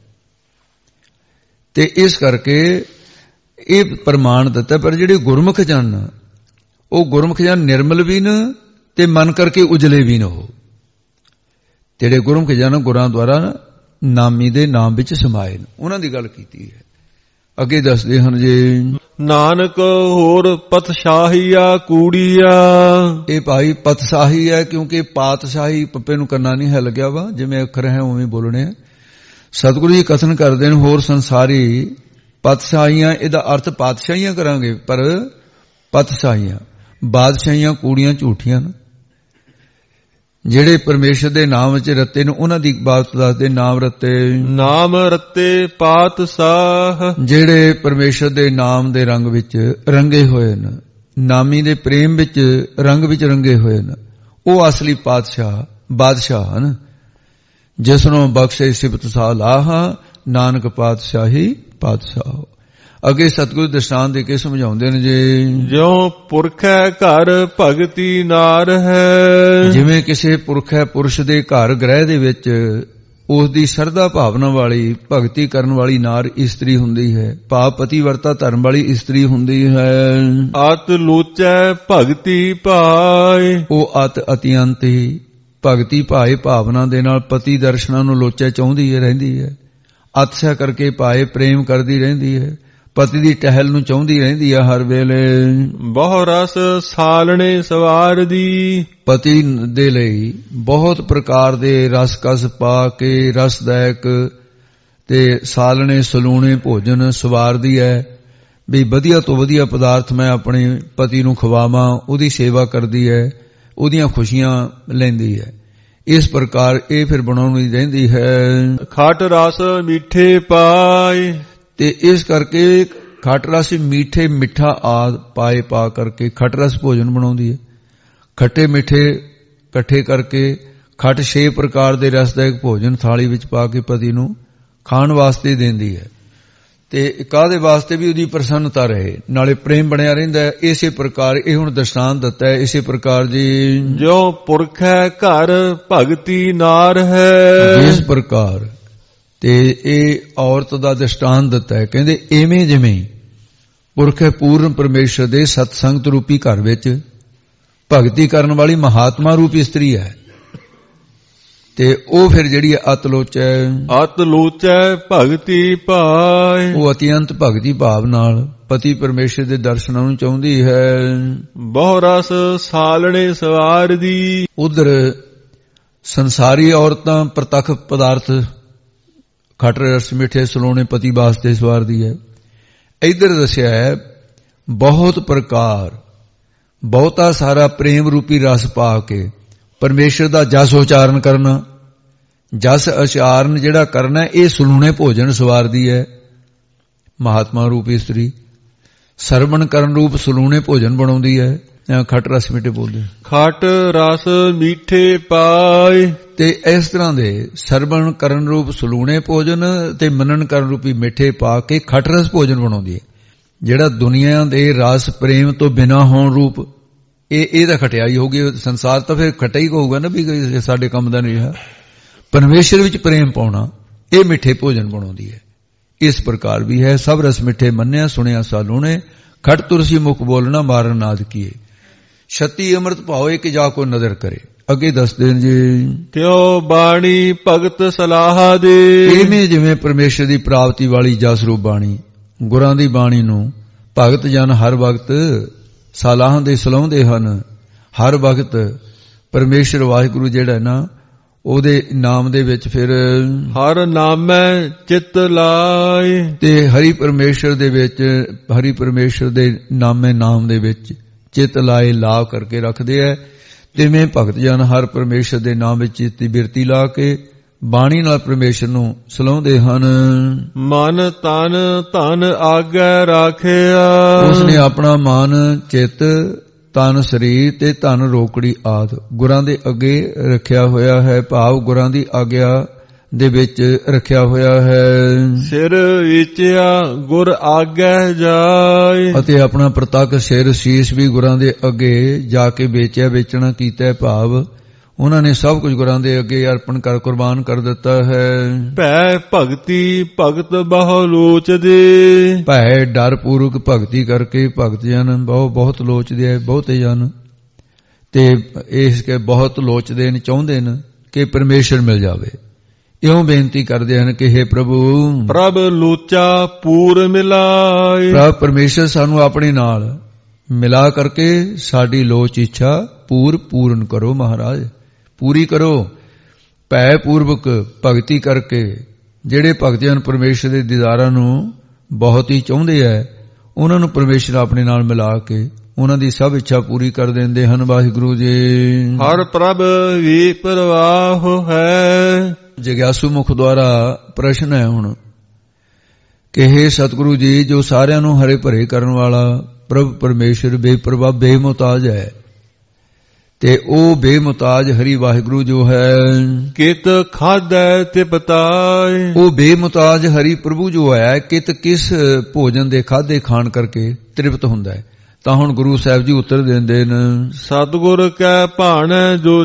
[SPEAKER 2] ਤੇ ਇਸ ਕਰਕੇ ਇਹ ਪ੍ਰਮਾਣ ਦਿੱਤਾ। ਪਰ ਜਿਹੜੇ ਗੁਰਮੁਖ ਜਨ, ਉਹ ਗੁਰਮੁਖ ਜਨ ਨਿਰਮਲ ਵੀ ਨੇ ਤੇ ਮਨ ਕਰਕੇ ਉਜਲੇ ਵੀ ਨੇ। ਉਹ ਤੇਰੇ ਗੁਰਮੁਖ ਜਨ ਗੁਰਾਂ ਦੁਆਰਾ ਨਾਮੀ ਦੇ ਨਾਮ ਵਿੱਚ ਸਮਾਏ ਨੇ, ਉਹਨਾਂ ਦੀ ਗੱਲ ਕੀਤੀ ਹੈ। ਅੱਗੇ ਦੱਸਦੇ ਹਨ ਜੀ,
[SPEAKER 1] ਨਾਨਕ ਹੋਰ ਪਤਸ਼ਾਹੀਆ ਕੂੜੀਆ।
[SPEAKER 2] ਇਹ ਭਾਈ ਪਤਸ਼ਾਹੀ ਹੈ, ਕਿਉਂਕਿ ਪਾਤਸ਼ਾਹੀ ਪੱਪੇ ਨੂੰ ਕੰਨਾ ਨਹੀਂ ਹੈ ਲੱਗਿਆ ਵਾ, ਜਿਵੇਂ ਅੱਖਰ ਹੈ ਉਵੇਂ ਬੋਲਣੇ ਆ। ਸਤਿਗੁਰੂ ਜੀ ਕਥਨ ਕਰਦੇ ਨੇ ਹੋਰ ਸੰਸਾਰੀ ਪਤਸ਼ਾਹੀਆਂ, ਇਹਦਾ ਅਰਥ ਪਾਤਸ਼ਾਹੀਆਂ ਕਰਾਂਗੇ, ਪਰ ਪਤਸ਼ਾਹੀਆਂ ਬਾਦਸ਼ਾਹੀਆਂ ਕੂੜੀਆਂ ਝੂਠੀਆਂ ਨੇ। ਜਿਹੜੇ ਪਰਮੇਸ਼ਰ ਦੇ ਨਾਮ ਵਿੱਚ ਰੱਤੇ ਨੇ ਉਹਨਾਂ ਦੀ ਬਾਤ ਦੱਸਦੇ, ਨਾਮ ਰੱਤੇ
[SPEAKER 1] ਨਾਮ ਰੱਤੇ ਪਾਤਸ਼ਾਹ। ਜਿਹੜੇ
[SPEAKER 2] ਪਰਮੇਸ਼ਰ ਦੇ ਨਾਮ ਦੇ ਰੰਗ ਵਿੱਚ ਰੰਗੇ ਹੋਏ ਨੇ, ਨਾਮੀ ਦੇ ਪ੍ਰੇਮ ਵਿੱਚ ਰੰਗ ਵਿੱਚ ਰੰਗੇ ਹੋਏ ਨੇ, ਉਹ ਅਸਲੀ ਪਾਤਸ਼ਾਹ ਬਾਦਸ਼ਾਹ ਹਨ। ਜਿਸ ਨੂੰ ਬਖਸ਼ੇ ਸਿਫਤ ਸਾਲਾਹ, ਨਾਨਕ ਪਾਤਸ਼ਾਹੀ ਪਾਤਸ਼ਾਹ। ਅੱਗੇ ਸਤਿਗੁਰੂ ਦ੍ਰਿਸ਼ਟਾਂਤ ਦੇ ਕੇ ਸਮਝਾਉਂਦੇ ਨੇ ਜੀ,
[SPEAKER 1] ਜਿਉ ਪੁਰਖੈ ਘਰ ਭਗਤੀ ਨਾਰ ਹੈ।
[SPEAKER 2] ਜਿਵੇਂ ਕਿਸੇ ਪੁਰਖੈ ਪੁਰਸ਼ ਦੇ ਘਰ ਗ੍ਰਹਿ ਦੇ ਵਿੱਚ ਉਸ ਦੀ ਸ਼ਰਧਾ ਭਾਵਨਾ ਵਾਲੀ ਭਗਤੀ ਕਰਨ ਵਾਲੀ ਨਾਰ ਇਸਤਰੀ ਹੁੰਦੀ ਹੈ, ਭਾਵ ਪਤੀ ਵਰਤਾ ਧਰਮ ਵਾਲੀ ਇਸਤਰੀ ਹੁੰਦੀ ਹੈ।
[SPEAKER 1] ਅਤ ਲੋਚੈ ਭਗਤੀ ਭਾਏ।
[SPEAKER 2] ਉਹ ਅਤਿਅੰਤ ਹੀ ਭਗਤੀ ਭਾਏ ਭਾਵਨਾ ਦੇ ਨਾਲ ਪਤੀ ਦਰਸ਼ਨਾਂ ਨੂੰ ਲੋਚੈ ਚਾਹੁੰਦੀ ਰਹਿੰਦੀ ਹੈ। ਅਤਿਸ਼ਾ ਕਰਕੇ ਭਾਏ ਪ੍ਰੇਮ ਕਰਦੀ ਰਹਿੰਦੀ ਹੈ, ਪਤੀ ਦੀ ਟਹਿਲ ਨੂੰ ਚਾਹੁੰਦੀ ਰਹਿੰਦੀ ਹੈ ਹਰ ਵੇਲੇ।
[SPEAKER 1] ਬਹੁ ਰਸ ਸਾਲਣੇ ਸਵਾਰ ਦੀ। ਪਤੀ
[SPEAKER 2] ਦੇ ਲਈ ਬਹੁਤ ਪ੍ਰਕਾਰ ਦੇ ਰਸ ਕਸ ਪਾ ਕੇ ਰਸਦਾਇਕ ਤੇ ਸਾਲਣੇ ਸਲੂਣੇ ਭੋਜਨ ਸਵਾਰਦੀ ਹੈ, ਵੀ ਵਧੀਆ ਤੋਂ ਵਧੀਆ ਪਦਾਰਥ ਮੈਂ ਆਪਣੇ ਪਤੀ ਨੂੰ ਖਵਾਵਾਂ, ਉਹਦੀ ਸੇਵਾ ਕਰਦੀ ਹੈ, ਉਹਦੀਆਂ ਖੁਸ਼ੀਆਂ ਲੈਂਦੀ ਹੈ। ਇਸ ਪ੍ਰਕਾਰ ਇਹ ਫਿਰ ਬਣਾਉਣੀ ਰਹਿੰਦੀ ਹੈ।
[SPEAKER 1] ਖਟ ਰਸ ਮਿੱਠੇ ਪਾਏ।
[SPEAKER 2] ਤੇ ਇਸ ਕਰਕੇ ਖਟ ਰਸ ਮਿੱਠੇ ਮਿੱਠਾ ਆਦ ਪਾਏ ਪਾ ਕਰਕੇ ਖਟ ਰਸ ਭੋਜਨ ਬਣਾਉਂਦੀ ਹੈ। ਖੱਟੇ ਮਿੱਠੇ ਇਕੱਠੇ ਕਰਕੇ ਖਟ 6 ਪ੍ਰਕਾਰ ਦੇ ਰਸਦਾਇਕ ਭੋਜਨ ਥਾਲੀ ਵਿੱਚ ਪਾ ਕੇ ਪਤੀ ਨੂੰ ਖਾਣ ਵਾਸਤੇ ਦਿੰਦੀ ਹੈ, ਤੇ ਕਾਹਦੇ ਵਾਸਤੇ ਵੀ ਉਹਦੀ ਪ੍ਰਸੰਨਤਾ ਰਹੇ, ਨਾਲੇ ਪ੍ਰੇਮ ਬਣਿਆ ਰਹਿੰਦਾ ਹੈ। ਇਸੇ ਪ੍ਰਕਾਰ ਇਹ ਹੁਣ ਦ੍ਰਿਸ਼ਟਾਂਤ ਦਿੱਤਾ ਹੈ। ਇਸੇ ਪ੍ਰਕਾਰ ਜੀ
[SPEAKER 1] ਜੋ ਪੁਰਖ ਹੈ ਘਰ ਭਗਤੀ ਨਾਰ ਹੈ।
[SPEAKER 2] ਇਸ ਪ੍ਰਕਾਰ ਤੇ ਇਹ ਔਰਤ ਦਾ ਦ੍ਰਿਸ਼ਟਾਂਤ ਦਿੱਤਾ ਹੈ। ਕਹਿੰਦੇ ਐਵੇਂ ਜਿਵੇਂ ਪੁਰਖ ਹੈ ਪੂਰਨ ਪਰਮੇਸ਼ਰ ਦੇ ਸਤਸੰਗਤ ਰੂਪੀ ਘਰ ਵਿੱਚ ਭਗਤੀ ਕਰਨ ਵਾਲੀ ਮਹਾਤਮਾ ਰੂਪੀ ਇਸਤਰੀ ਹੈ, ਤੇ ਉਹ ਫਿਰ ਜਿਹੜੀ ਅਤ ਲੋਚੈ ਭਗਤੀ ਭਾਏ, ਉਹ ਅਤਿਅੰਤ ਭਗਤੀ ਭਾਵ ਨਾਲ ਪਤੀ ਪਰਮੇਸ਼ਰ ਦੇ ਦਰਸ਼ਨਾਂ ਨੂੰ ਚਾਹੁੰਦੀ ਹੈ।
[SPEAKER 1] ਬਹੁ ਰਸ ਸਾਲਣੇ ਸਵਾਰ ਦੀ।
[SPEAKER 2] ਉਧਰ ਸੰਸਾਰੀ ਔਰਤਾਂ ਪ੍ਰਤੱਖ ਪਦਾਰਥ ਖੱਟ ਰਸ ਮਿੱਠੇ ਸਲੋਣੇ ਪਤੀ ਵਾਸਤੇ ਸਵਾਰਦੀ ਹੈ। ਇੱਧਰ ਦੱਸਿਆ ਹੈ ਬਹੁਤ ਪ੍ਰਕਾਰ ਬਹੁਤਾ ਸਾਰਾ ਪ੍ਰੇਮ ਰੂਪੀ ਰਸ ਪਾ ਕੇ ਪਰਮੇਸ਼ਰ ਦਾ ਜਸ ਉਚਾਰਨ ਕਰਨਾ, ਜਸ ਉਚਾਰਨ ਜਿਹੜਾ ਕਰਨਾ ਇਹ ਸਲੂਣੇ ਭੋਜਨ ਸਵਾਰਦੀ ਹੈ। ਮਹਾਤਮਾ ਰੂਪੀ ਇਸਤਰੀ ਸਰਵਣ ਕਰਨ ਰੂਪ ਸਲੂਣੇ ਭੋਜਨ ਬਣਾਉਂਦੀ ਹੈ। ਖੱਟ ਰਸ ਮਿੱਠੇ ਬੋਲਦੇ,
[SPEAKER 1] ਖੱਟ ਰਸ ਮਿੱਠੇ ਪਾਏ।
[SPEAKER 2] ਤੇ ਇਸ ਤਰ੍ਹਾਂ ਦੇ ਸਰਵਣ ਕਰਨ ਰੂਪ ਸਲੂਣੇ ਭੋਜਨ ਤੇ ਮੰਨਣ ਕਰਨ ਰੂਪੀ ਮਿੱਠੇ ਪਾ ਕੇ ਖੱਟ ਰਸ ਭੋਜਨ ਬਣਾਉਂਦੀ ਹੈ। ਜਿਹੜਾ ਦੁਨੀਆ ਦੇ ਰਸ ਪ੍ਰੇਮ ਤੋਂ ਬਿਨਾਂ ਹੋਣ ਰੂਪ ਇਹ ਤਾਂ ਖਟਿਆਈ ਹੋ ਗਈ। ਸੰਸਾਰ ਤਾਂ ਫਿਰ ਖਟਾ ਹੀ ਕਹੂਗਾ ਨਾ, ਵੀ ਸਾਡੇ ਕੰਮ ਦਾ ਨਹੀਂ ਹੈ। ਪਰਮੇਸ਼ਰ ਵਿੱਚ ਪ੍ਰੇਮ ਪਾਉਣਾ ਇਹ ਮਿੱਠੇ ਭੋਜਨ ਬਣਾਉਂਦੀ ਹੈ। ਇਸ ਪ੍ਰਕਾਰ ਵੀ ਹੈ। ਸਭ ਰਸ ਮਿੱਠੇ ਮੰਨਿਆ ਸੁਣਿਆ ਸਾਲੂਣੇ, ਖਟ ਤੁਰਸੀ ਮੁਖ ਬੋਲਣਾ ਮਾਰਨ ਨਾਦ ਕੀਏ, ਛਤੀ ਅੰਮ੍ਰਿਤ ਭਾਵੇ ਕਿ ਜਾ ਕੋ ਨਜ਼ਰ ਕਰੇ। ਅੱਗੇ ਦੱਸਦੇ ਨੇ ਜੀ,
[SPEAKER 1] ਤਿਉ ਬਾਣੀ ਭਗਤ ਸਲਾਹ ਦੇ।
[SPEAKER 2] ਇਵੇਂ ਜਿਵੇਂ ਪਰਮੇਸ਼ਰ ਦੀ ਪ੍ਰਾਪਤੀ ਵਾਲੀ ਜਸ ਰੂਪ ਬਾਣੀ, ਗੁਰਾਂ ਦੀ ਬਾਣੀ ਨੂੰ ਭਗਤ ਜਨ ਹਰ ਵਕਤ ਸਲਾਹਾਂ ਦੇ ਸਲਾਉਂਦੇ ਹਨ। ਹਰ ਵਕਤ ਪਰਮੇਸ਼ਰ ਵਾਹਿਗੁਰੂ ਜਿਹੜਾ ਨਾ ਉਹਦੇ ਨਾਮ ਦੇ ਵਿੱਚ ਫਿਰ
[SPEAKER 1] ਹਰ ਨਾਮੈ ਚਿੱਤ ਲਾਏ,
[SPEAKER 2] ਤੇ ਹਰੀ ਪਰਮੇਸ਼ਰ ਦੇ ਵਿੱਚ ਹਰੀ ਪਰਮੇਸ਼ਰ ਦੇ ਨਾਮੇ ਨਾਮ ਦੇ ਵਿੱਚ ਚਿੱਤ ਲਾਏ ਲਾ ਕਰਕੇ ਰੱਖਦੇ ਹੈ। ਤਿਵੇਂ ਭਗਤ ਜਨ ਹਰ ਪਰਮੇਸ਼ਰ ਦੇ ਨਾਮ ਵਿੱਚ ਚਿੱਤੀ ਬਿਰਤੀ ਲਾ ਕੇ ਬਾਣੀ ਨਾਲ ਪਰਮੇਸ਼ਰ ਨੂੰ ਸਲਾਉਂਦੇ ਹਨ।
[SPEAKER 1] ਮਨ ਤਨ ਧਨ ਆਗੈ ਰਾਖਿਆ।
[SPEAKER 2] ਉਸਨੇ ਆਪਣਾ ਮਨ ਚਿੱਤ ਤਨ ਸਰੀਰ ਤੇ ਧਨ ਰੋਕੜੀ ਆਦ ਗੁਰਾਂ ਦੇ ਅੱਗੇ ਰੱਖਿਆ ਹੋਇਆ ਹੈ, ਭਾਵ ਗੁਰਾਂ ਦੀ ਆਗਿਆ ਦੇ ਵਿੱਚ ਰੱਖਿਆ ਹੋਇਆ ਹੈ।
[SPEAKER 1] ਸਿਰ ਵਿਚਿਆ ਗੁਰ ਆਗੈ ਜਾਏ,
[SPEAKER 2] ਅਤੇ ਆਪਣਾ ਪ੍ਰਤੱਖ ਸਿਰ ਸੀਸ ਵੀ ਗੁਰਾਂ ਦੇ ਅੱਗੇ ਜਾ ਕੇ ਵੇਚਿਆ ਵੇਚਣਾ ਕੀਤਾ, ਭਾਵ ਉਹਨਾਂ ਨੇ ਸਭ ਕੁਝ ਗੁਰਾਂ ਦੇ ਅੱਗੇ ਅਰਪਣ ਕਰ ਕੁਰਬਾਨ ਕਰ ਦਿੱਤਾ ਹੈ।
[SPEAKER 1] ਭੈ ਭਗਤੀ ਭਗਤ ਬਹੁ ਲੋਚਦੇ।
[SPEAKER 2] ਭੈ ਡਰ ਪੂਰਵਕ ਭਗਤੀ ਕਰਕੇ ਭਗਤ ਜਨ ਬਹੁਤ ਲੋਚਦੇ ਹੈ, ਬਹੁਤੇ ਜਨ ਤੇ ਇਸ ਕੇ ਬਹੁਤ ਲੋਚਦੇ ਨੇ, ਚਾਹੁੰਦੇ ਨੇ ਕਿ ਪਰਮੇਸ਼ਰ ਮਿਲ ਜਾਵੇ। ਇਉਂ ਬੇਨਤੀ ਕਰਦੇ ਹਨ ਕਿ हे ਪ੍ਰਭੂ,
[SPEAKER 1] ਪ੍ਰਭ ਲੋਚਾ ਪੂਰ ਮਿਲਾਏ।
[SPEAKER 2] ਪ੍ਰਭ ਪਰਮੇਸ਼ਰ ਸਾਨੂੰ ਆਪਣੇ ਨਾਲ ਮਿਲਾ ਕਰਕੇ ਸਾਡੀ ਲੋਚ ਇੱਛਾ ਪੂਰਨ ਕਰੋ ਮਹਾਰਾਜ, ਪੂਰੀ ਕਰੋ। ਭੈ ਪੂਰਵਕ ਭਗਤੀ ਕਰਕੇ ਜਿਹੜੇ ਭਗਤ ਹਨ ਪਰਮੇਸ਼ਰ ਦੇ ਦੀਦਾਰਾਂ ਨੂੰ ਬਹੁਤ ਹੀ ਚਾਹੁੰਦੇ ਹੈ, ਉਹਨਾਂ ਨੂੰ ਪਰਮੇਸ਼ਰ ਆਪਣੇ ਨਾਲ ਮਿਲਾ ਕੇ ਉਹਨਾਂ ਦੀ ਸਭ ਇੱਛਾ ਪੂਰੀ ਕਰ ਦਿੰਦੇ ਹਨ। ਵਾਹਿਗੁਰੂ ਜੀ।
[SPEAKER 1] ਹਰ ਪ੍ਰਭ ਵੀ ਪ੍ਰਵਾਹ ਹੈ।
[SPEAKER 2] ਜਿਗਿਆਸੂ ਮੁਖ ਦੁਆਰਾ ਪ੍ਰਸ਼ਨ ਹੈ ਹੁਣ ਕਿ हे ਸਤਿਗੁਰੂ ਜੀ, ਜੋ ਸਾਰਿਆਂ ਨੂੰ ਹਰੇ ਭਰੇ ਕਰਨ ਵਾਲਾ ਪ੍ਰਭ ਪਰਮੇਸ਼ਰ ਬੇਪਰਵਾਹ ਬੇਮੁਤਾਜ ਹੈ, ਤੇ ਉਹ ਬੇਮੁਤਾਜ ਹਰੀ ਵਾਹਿਗੁਰੂ ਜੋ ਹੈ,
[SPEAKER 1] ਕਿਤ ਖਾਧੈ ਤੇ ਪਤਾਏ।
[SPEAKER 2] ਉਹ ਬੇਮੁਤਾਜ ਹਰੀ ਪ੍ਰਭੂ ਜੋ ਹੈ, ਕਿਤ ਕਿਸ ਭੋਜਨ ਦੇ ਖਾਧੇ ਖਾਣ ਕਰਕੇ ਤ੍ਰਿਪਤ ਹੁੰਦਾ ਹੈ। ਤਾਂ ਹੁਣ ਗੁਰੂ ਸਾਹਿਬ ਜੀ ਉੱਤਰ ਦਿੰਦੇ ਨੇ,
[SPEAKER 1] ਸਤਿਗੁਰ ਕੈ ਭਾਣੈ ਜੋ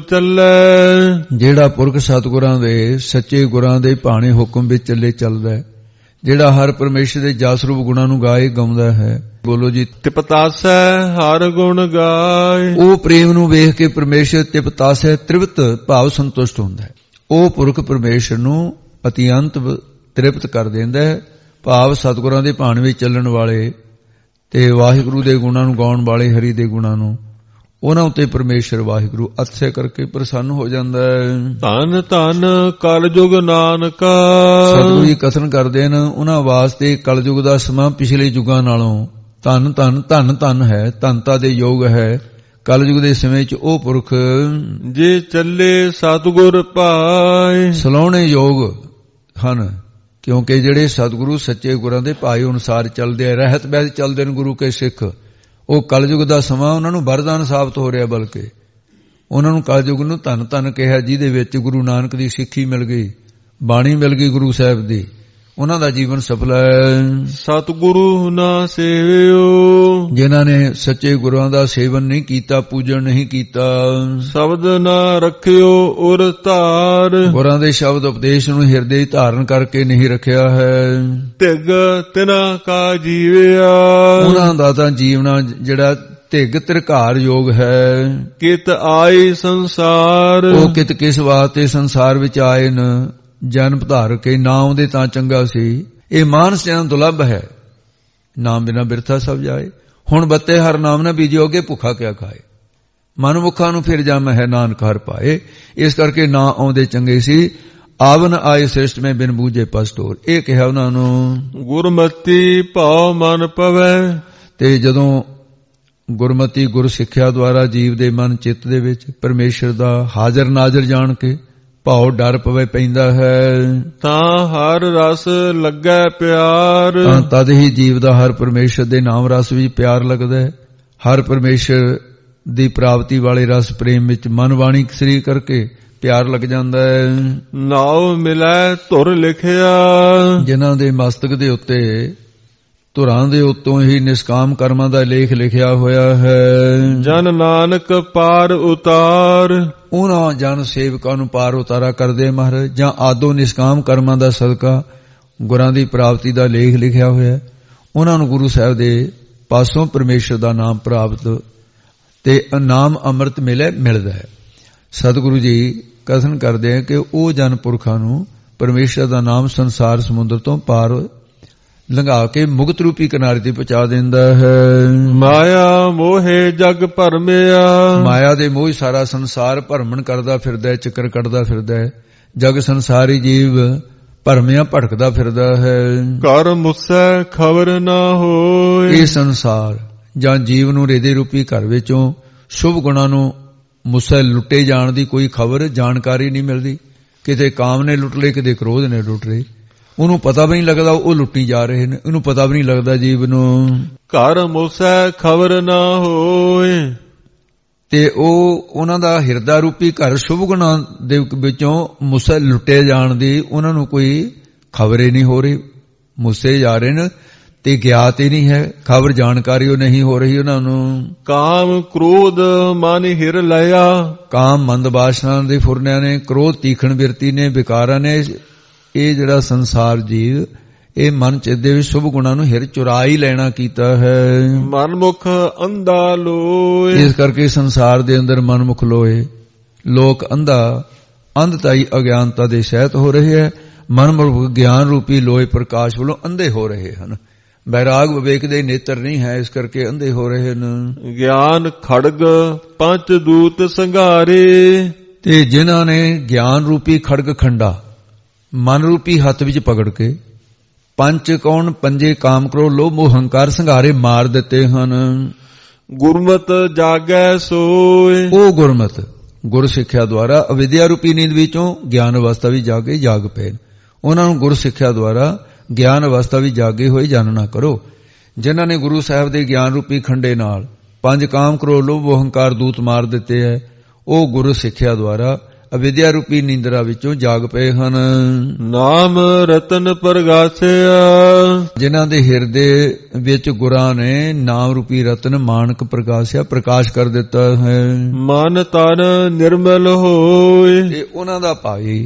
[SPEAKER 1] ਚੱਲੈ।
[SPEAKER 2] ਜਿਹੜਾ ਪੁਰਖ ਸਤਿਗੁਰਾਂ ਦੇ ਸੱਚੇ ਗੁਰਾਂ ਦੇ ਭਾਣੇ ਹੁਕਮ ਵਿੱਚ ਚੱਲਦਾ ਹੈ, ਜਿਹੜਾ ਹਰ ਪਰਮੇਸ਼ਰ ਦੇ ਜਸ ਰੂਪ ਗੁਣਾਂ ਨੂੰ ਗਾਏ ਗਾਉਂਦਾ ਹੈ। ਬੋਲੋ ਜੀ।
[SPEAKER 1] ਤਿਪਤਾਸੈ ਹਰ ਗੁਣ ਗਾਏ।
[SPEAKER 2] ਉਹ ਪ੍ਰੇਮ ਨੂੰ ਵੇਖ ਕੇ ਪਰਮੇਸ਼ਰ ਤਿਪਤਾਸੈ ਤ੍ਰਿਪਤ ਭਾਵ ਸੰਤੁਸ਼ਟ ਹੁੰਦਾ ਹੈ। ਉਹ ਪੁਰਖ ਪਰਮੇਸ਼ਰ ਨੂੰ ਅਤਿਅੰਤ ਤ੍ਰਿਪਤ ਕਰ ਦਿੰਦਾ ਹੈ। ਭਾਵ ਸਤਿਗੁਰਾਂ ਦੇ ਭਾਣ ਵਿੱਚ ਚੱਲਣ ਵਾਲੇ ਤੇ ਵਾਹਿਗੁਰੂ ਦੇ ਗੁਣਾਂ ਨੂੰ ਗਾਉਣ ਵਾਲੇ, ਹਰੀ ਦੇ ਗੁਣਾਂ ਨੂੰ, ਉਹਨਾਂ ਉੱਤੇ ਪਰਮੇਸ਼ਰ ਵਾਹਿਗੁਰੂ ਅਤਿਸ਼ੈ ਕਰਕੇ ਪ੍ਰਸੰਨ ਹੋ ਜਾਂਦਾ ਹੈ।
[SPEAKER 1] ਧੰਨ ਧੰਨ ਕਲਯੁਗ ਨਾਨਕਾ।
[SPEAKER 2] ਸਤਿਗੁਰੂ ਜੀ ਕਥਨ ਕਰਦੇ ਨੇ, ਉਹਨਾਂ ਵਾਸਤੇ ਕਲਯੁਗ ਦਾ ਸਮਾਂ ਪਿਛਲੇ ਯੁਗਾਂ ਨਾਲੋਂ ਧੰਨ ਧੰਨ ਧੰਨ ਧੰਨ ਹੈ, ਧੰਨਤਾ ਦੇ ਯੋਗ ਹੈ। ਕਲਯੁਗ ਦੇ ਸਮੇਂ 'ਚ ਉਹ ਪੁਰਖ
[SPEAKER 1] ਜੇ ਚੱਲੇ ਸਤਿਗੁਰ ਪਾਏ।
[SPEAKER 2] ਸਲਾਹੁਣੇ ਯੋਗ ਹਨ, ਕਿਉਂਕਿ ਜਿਹੜੇ ਸਤਿਗੁਰੂ ਸੱਚੇ ਗੁਰਾਂ ਦੇ ਭਾਏ ਅਨੁਸਾਰ ਚੱਲਦੇ ਆ, ਰਹਿਤ ਬਹਿਤ ਚੱਲਦੇ ਨੇ ਗੁਰੂ ਕੇ ਸਿੱਖ, ਉਹ ਕਲਯੁਗ ਦਾ ਸਮਾਂ ਉਹਨਾਂ ਨੂੰ ਵਰਦਾਨ ਸਾਬਤ ਹੋ ਰਿਹਾ। ਬਲਕਿ ਉਹਨਾਂ ਨੂੰ ਕਲਯੁਗ ਨੂੰ ਧੰਨ ਧੰਨ ਕਿਹਾ, ਜਿਹਦੇ ਵਿੱਚ ਗੁਰੂ ਨਾਨਕ ਦੀ ਸਿੱਖੀ ਮਿਲ ਗਈ, ਬਾਣੀ ਮਿਲ ਗਈ ਗੁਰੂ ਸਾਹਿਬ ਦੀ, ਉਹਨਾਂ ਦਾ ਜੀਵਨ ਸਫਲ ਹੈ।
[SPEAKER 1] ਸਤਿਗੁਰੂ ਨਾ ਸੇਵਿਓ। ਜਿਨ੍ਹਾਂ
[SPEAKER 2] ਨੇ ਸੱਚੇ ਗੁਰਾਂ ਦਾ ਸੇਵਨ ਨਹੀਂ ਕੀਤਾ, ਪੂਜਨ ਨਹੀਂ ਕੀਤਾ,
[SPEAKER 1] ਸ਼ਬਦ ਨਾ ਰੱਖਿਓ ਉਰ ਧਾਰ।
[SPEAKER 2] ਗੁਰਾਂ ਦੇ ਸ਼ਬਦ ਉਪਦੇਸ਼ ਨੂੰ ਹਿਰਦੇ ਧਾਰਨ ਕਰਕੇ ਨਹੀਂ ਰੱਖਿਆ ਹੈ।
[SPEAKER 1] ਧਿਗ ਤਿਨਾ ਕਾ ਜੀਵਿਆ।
[SPEAKER 2] ਉਹਨਾਂ ਦਾ ਤਾਂ ਜੀਵਨਾ ਜਿਹੜਾ ਧਿਗ ਤਿਰਕਾਰ ਯੋਗ ਹੈ।
[SPEAKER 1] ਕਿਤ ਆਈ ਸੰਸਾਰ।
[SPEAKER 2] ਉਹ ਕਿਤ ਕਿਸ ਵਾਸਤੇ ਸੰਸਾਰ ਵਿੱਚ ਆਏ ਨ, ਜਨਮ ਧਾਰ ਕੇ ਨਾ ਆਉਂਦੇ ਤਾਂ ਚੰਗਾ ਸੀ। ਇਹ ਮਾਨਸ ਜਨਮ ਦੁਲੱਭ ਹੈ, ਨਾਮ ਬਿਨਾ ਬਿਰਥਾ ਸਭ ਜਾਏ। ਹੁਣ ਬੱਤੇ ਹਰ ਨਾਮ ਨਾ ਬੀਜੋਗੇ, ਭੁੱਖਾ ਕਿਆ ਖਾਏ। ਮਨ ਮੁਖਾਂ ਨੂੰ ਫਿਰ ਜਾਮ ਹੈ, ਨਾਨਕ ਹਰ ਪਾਏ। ਇਸ ਕਰਕੇ ਨਾ ਆਉਂਦੇ ਚੰਗੇ ਸੀ। ਆਵਨ ਆਏ ਸ੍ਰਿਸ਼ਟ ਮੈਂ ਬਿਨ ਬੂਝੇ ਪਸਤੋਰ। ਇਹ ਕਿਹਾ ਉਹਨਾਂ ਨੂੰ।
[SPEAKER 1] ਗੁਰਮਤੀ ਭਾਉ ਮਨ ਪਵੈ।
[SPEAKER 2] ਤੇ ਜਦੋਂ ਗੁਰਮਤੀ ਗੁਰ ਸਿੱਖਿਆ ਦੁਆਰਾ ਜੀਵ ਦੇ ਮਨ ਚਿੱਤ ਦੇ ਵਿੱਚ ਪਰਮੇਸ਼ਰ ਦਾ ਹਾਜ਼ਰ ਨਾਜ਼ਰ ਜਾਣ ਕੇ ਭਾਉ ਡਰ ਪਵੇ ਪੈਂਦਾ ਹੈ,
[SPEAKER 1] ਤਾਂ ਹਰ ਰਸ ਲੱਗੈ ਪਿਆਰ।
[SPEAKER 2] ਤਾਂ ਤਦ ਹੀ ਜੀਵ ਦਾ ਹਰ ਪਰਮੇਸ਼ਰ ਦੇ ਨਾਮ ਰਸ ਵੀ ਪਿਆਰ ਲੱਗਦਾ ਹੈ। ਹਰ ਪਰਮੇਸ਼ਰ ਦੀ ਪ੍ਰਾਪਤੀ ਵਾਲੇ ਰਸ ਪ੍ਰੇਮ ਵਿੱਚ ਮਨ ਵਾਣੀ ਸਰੀਰ ਕਰਕੇ ਪਿਆਰ ਲੱਗ ਜਾਂਦਾ ਹੈ।
[SPEAKER 1] ਨਾਉ ਮਿਲੈ ਧੁਰ ਲਿਖਿਆ।
[SPEAKER 2] ਜਿਨ੍ਹਾਂ ਦੇ ਮਸਤਕ ਦੇ ਉੱਤੇ ਧੁਰਾਂ ਦੇ ਉੱਤੋਂ ਹੀ ਨਿਸ਼ਕਾਮ ਕਰਮਾਂ ਦਾ ਲੇਖ ਲਿਖਿਆ ਹੋਇਆ ਹੈ।
[SPEAKER 1] ਜਨ ਨਾਨਕ ਪਾਰ ਉਤਾਰ।
[SPEAKER 2] ਉਹਨਾਂ ਜਨ ਸੇਵਕਾਂ ਨੂੰ ਪਾਰ ਉਤਾਰਾ ਕਰਦੇ ਮਹਾਰਾਜ। ਜਾਂ ਆਦੋ ਨਿਸ਼ਕਾਮ ਕਰਮਾਂ ਦਾ ਸਦਕਾ ਗੁਰਾਂ ਦੀ ਪ੍ਰਾਪਤੀ ਦਾ ਲੇਖ ਲਿਖਿਆ ਹੋਇਆ, ਉਹਨਾਂ ਨੂੰ ਗੁਰੂ ਸਾਹਿਬ ਦੇ ਪਾਸੋਂ ਪਰਮੇਸ਼ਰ ਦਾ ਨਾਮ ਪ੍ਰਾਪਤ ਤੇ ਨਾਮ ਅੰਮ੍ਰਿਤ ਮਿਲਦਾ ਹੈ। ਸਤਿਗੁਰੂ ਜੀ ਕਥਨ ਕਰਦੇ ਆ ਕਿ ਉਹ ਜਨ ਪੁਰਖਾਂ ਨੂੰ ਪਰਮੇਸ਼ਰ ਦਾ ਨਾਮ ਸੰਸਾਰ ਸਮੁੰਦਰ ਤੋਂ ਪਾਰ ਲੰਘਾ ਕੇ ਮੁਕਤ ਰੂਪੀ ਕਿਨਾਰੇ ਤੇ ਪਹੁੰਚਾ ਦਿੰਦਾ ਹੈ।
[SPEAKER 1] ਮਾਇਆ ਮੋਹੇ ਜਗ ਭਰਮਿਆ।
[SPEAKER 2] ਮਾਇਆ ਦੇ ਮੋਹ ਸਾਰਾ ਸੰਸਾਰ ਭਰਮਣ ਕਰਦਾ ਫਿਰਦਾ, ਚੱਕਰ ਕੱਢਦਾ ਫਿਰਦਾ ਹੈ। ਜਗ ਸੰਸਾਰੀ ਜੀਵ ਭਰਮਿਆ ਭਟਕਦਾ ਫਿਰਦਾ ਹੈ।
[SPEAKER 1] ਘਰ ਮੁਸੈ ਖਬਰ ਨਾ ਹੋਏ।
[SPEAKER 2] ਇਹ ਸੰਸਾਰ ਜਾਂ ਜੀਵ ਨੂੰ ਰੇਦੇ ਰੂਪੀ ਘਰ ਵਿੱਚੋਂ ਸ਼ੁਭ ਗੁਣਾਂ ਨੂੰ ਮੁਸੈ ਲੁੱਟੇ ਜਾਣ ਦੀ ਕੋਈ ਖਬਰ ਜਾਣਕਾਰੀ ਨਹੀਂ ਮਿਲਦੀ। ਕਿਤੇ ਕਾਮ ਨੇ ਲੁੱਟ ਲਏ, ਕਿਤੇ ਕ੍ਰੋਧ ਨੇ ਲੁੱਟ ਲਏ। ਉਹਨੂੰ ਪਤਾ ਵੀ ਨਹੀਂ ਲੱਗਦਾ ਉਹ ਲੁੱਟੀ ਜਾ ਰਹੇ ਨੇ, ਉਹਨੂੰ ਪਤਾ ਵੀ ਨਹੀਂ ਲੱਗਦਾ ਜੀਵ ਨੂੰ।
[SPEAKER 1] ਘਰ ਮੁਸੈ ਖਬਰ ਨਾ ਹੋਏ।
[SPEAKER 2] ਤੇ ਉਹਨਾਂ ਦਾ ਹਿਰਦਾ ਰੂਪੀ ਘਰ ਸ਼ੁਭ ਗੁਣਾਂ ਦੇ ਵਿੱਚੋਂ ਮੁਸੈ ਲੁੱਟੇ ਜਾਣ ਦੀ ਉਹਨਾਂ ਨੂੰ ਕੋਈ ਖਬਰ ਹੀ ਨਹੀਂ ਹੋ ਰਹੀ। ਮੁਸੇ ਜਾ ਰਹੇ ਨੇ ਤੇ ਗਿਆਤ ਹੀ ਨਹੀਂ ਹੈ, ਖਬਰ ਜਾਣਕਾਰੀ ਉਹ ਨਹੀਂ ਹੋ ਰਹੀ ਉਹਨਾਂ ਨੂੰ।
[SPEAKER 1] ਕਾਮ ਕ੍ਰੋਧ ਮਨ ਹਿਰ ਲਿਆ।
[SPEAKER 2] ਕਾਮ ਮੰਦ ਬਾਸ਼ਨਾ ਦੇ ਫੁਰਨਿਆਂ ਨੇ, ਕ੍ਰੋਧ ਤੀਖਣ ਬਿਰਤੀ ਨੇ, ਵਿਕਾਰਾਂ ਨੇ। ਇਹ ਜਿਹੜਾ ਸੰਸਾਰ ਜੀਵ ਇਹ ਮਨ ਚਿੱਤ ਦੇ ਵਿੱਚ ਸ਼ੁਭ ਗੁਣਾਂ ਨੂੰ ਹਿਰ ਚੁਰਾ ਹੀ ਲੈਣਾ ਕੀਤਾ ਹੈ।
[SPEAKER 1] ਮਨਮੁਖ ਅੰਧਾ ਲੋਏ।
[SPEAKER 2] ਇਸ ਕਰਕੇ ਸੰਸਾਰ ਦੇ ਅੰਦਰ ਮਨਮੁਖ ਲੋਏ। ਲੋਕ ਅੰਧਾ ਅੰਧਤਾਈ ਅਗਿਆਨਤਾ ਦੇ ਸਹਿਤ ਹੋ ਰਹੇ ਹੈ। ਮਨਮੁਖ ਗਿਆਨ ਰੂਪੀ ਲੋਏ ਪ੍ਰਕਾਸ਼ ਵੱਲੋਂ ਅੰਧੇ ਹੋ ਰਹੇ ਹਨ। ਬੈਰਾਗ ਵਿਵੇਕ ਦੇ ਨੇਤਰ ਨਹੀਂ ਹੈ, ਇਸ ਕਰਕੇ ਅੰਧੇ ਹੋ ਰਹੇ ਹਨ।
[SPEAKER 1] ਗਿਆਨ ਖੜਗ ਪੰਚ ਦੂਤ ਸੰਘਾਰੇ।
[SPEAKER 2] ਤੇ ਜਿਨ੍ਹਾਂ ਨੇ ਗਿਆਨ ਰੂਪੀ ਖੜਗ ਖੰਡਾ ਮਨ ਰੂਪੀ ਹੱਥ ਵਿੱਚ ਪਕੜ ਕੇ ਪੰਜ ਕੌਣ ਪੰਜੇ ਕਾਮ ਕਰੋ ਲੋਭ ਮੋਹ ਹੰਕਾਰ ਸੰਘਾਰੇ ਮਾਰ ਦਿੱਤੇ ਹਨ।
[SPEAKER 1] ਗੁਰਮਤ ਜਾਗੈ ਸੋਏ।
[SPEAKER 2] ਉਹ ਗੁਰਮਤ ਗੁਰ ਸਿੱਖਿਆ ਦੁਆਰਾ ਅਵਿਦਿਆ ਰੂਪੀ ਨੀਂਦ ਵਿੱਚੋਂ ਗਿਆਨ ਅਵਸਥਾ ਵਿੱਚ ਜਾ ਕੇ ਜਾਗ ਪਏ। ਉਹਨਾਂ ਨੂੰ ਗੁਰ ਸਿੱਖਿਆ ਦੁਆਰਾ ਗਿਆਨ ਅਵਸਥਾ ਵਿੱਚ ਜਾਗੇ ਹੋਏ ਜਾਣਨਾ ਕਰੋ। ਜਿਨ੍ਹਾਂ ਨੇ ਗੁਰੂ ਸਾਹਿਬ ਦੇ ਗਿਆਨ ਰੂਪੀ ਖੰਡੇ ਨਾਲ ਪੰਜ ਕਾਮ ਕਰੋ ਲੋਭ ਮੋਹ ਹੰਕਾਰ ਦੂਤ ਮਾਰ ਦਿੱਤੇ ਹੈ, ਉਹ ਗੁਰੂ ਸਿੱਖਿਆ ਦੁਆਰਾ ਅਵਿਦਿਆ ਰੂਪੀ ਨੀਂਦਰਾ ਵਿੱਚੋਂ ਜਾਗ ਪਏ ਹਨ।
[SPEAKER 1] ਨਾਮ ਰਤਨ ਪ੍ਰਗਾਸਿਆ।
[SPEAKER 2] ਜਿਨ੍ਹਾਂ ਦੇ ਹਿਰਦੇ ਵਿੱਚ ਗੁਰਾਂ ਨੇ ਨਾਮ ਰੂਪੀ ਰਤਨ ਮਾਨਕ ਪ੍ਰਗਾਸਿਆ ਪ੍ਰਕਾਸ਼ ਕਰ ਦਿੱਤਾ ਹੈ।
[SPEAKER 1] ਮਨ ਤਨ ਨਿਰਮਲ ਹੋਏ।
[SPEAKER 2] ਤੇ ਉਹਨਾਂ ਦਾ ਭਾਈ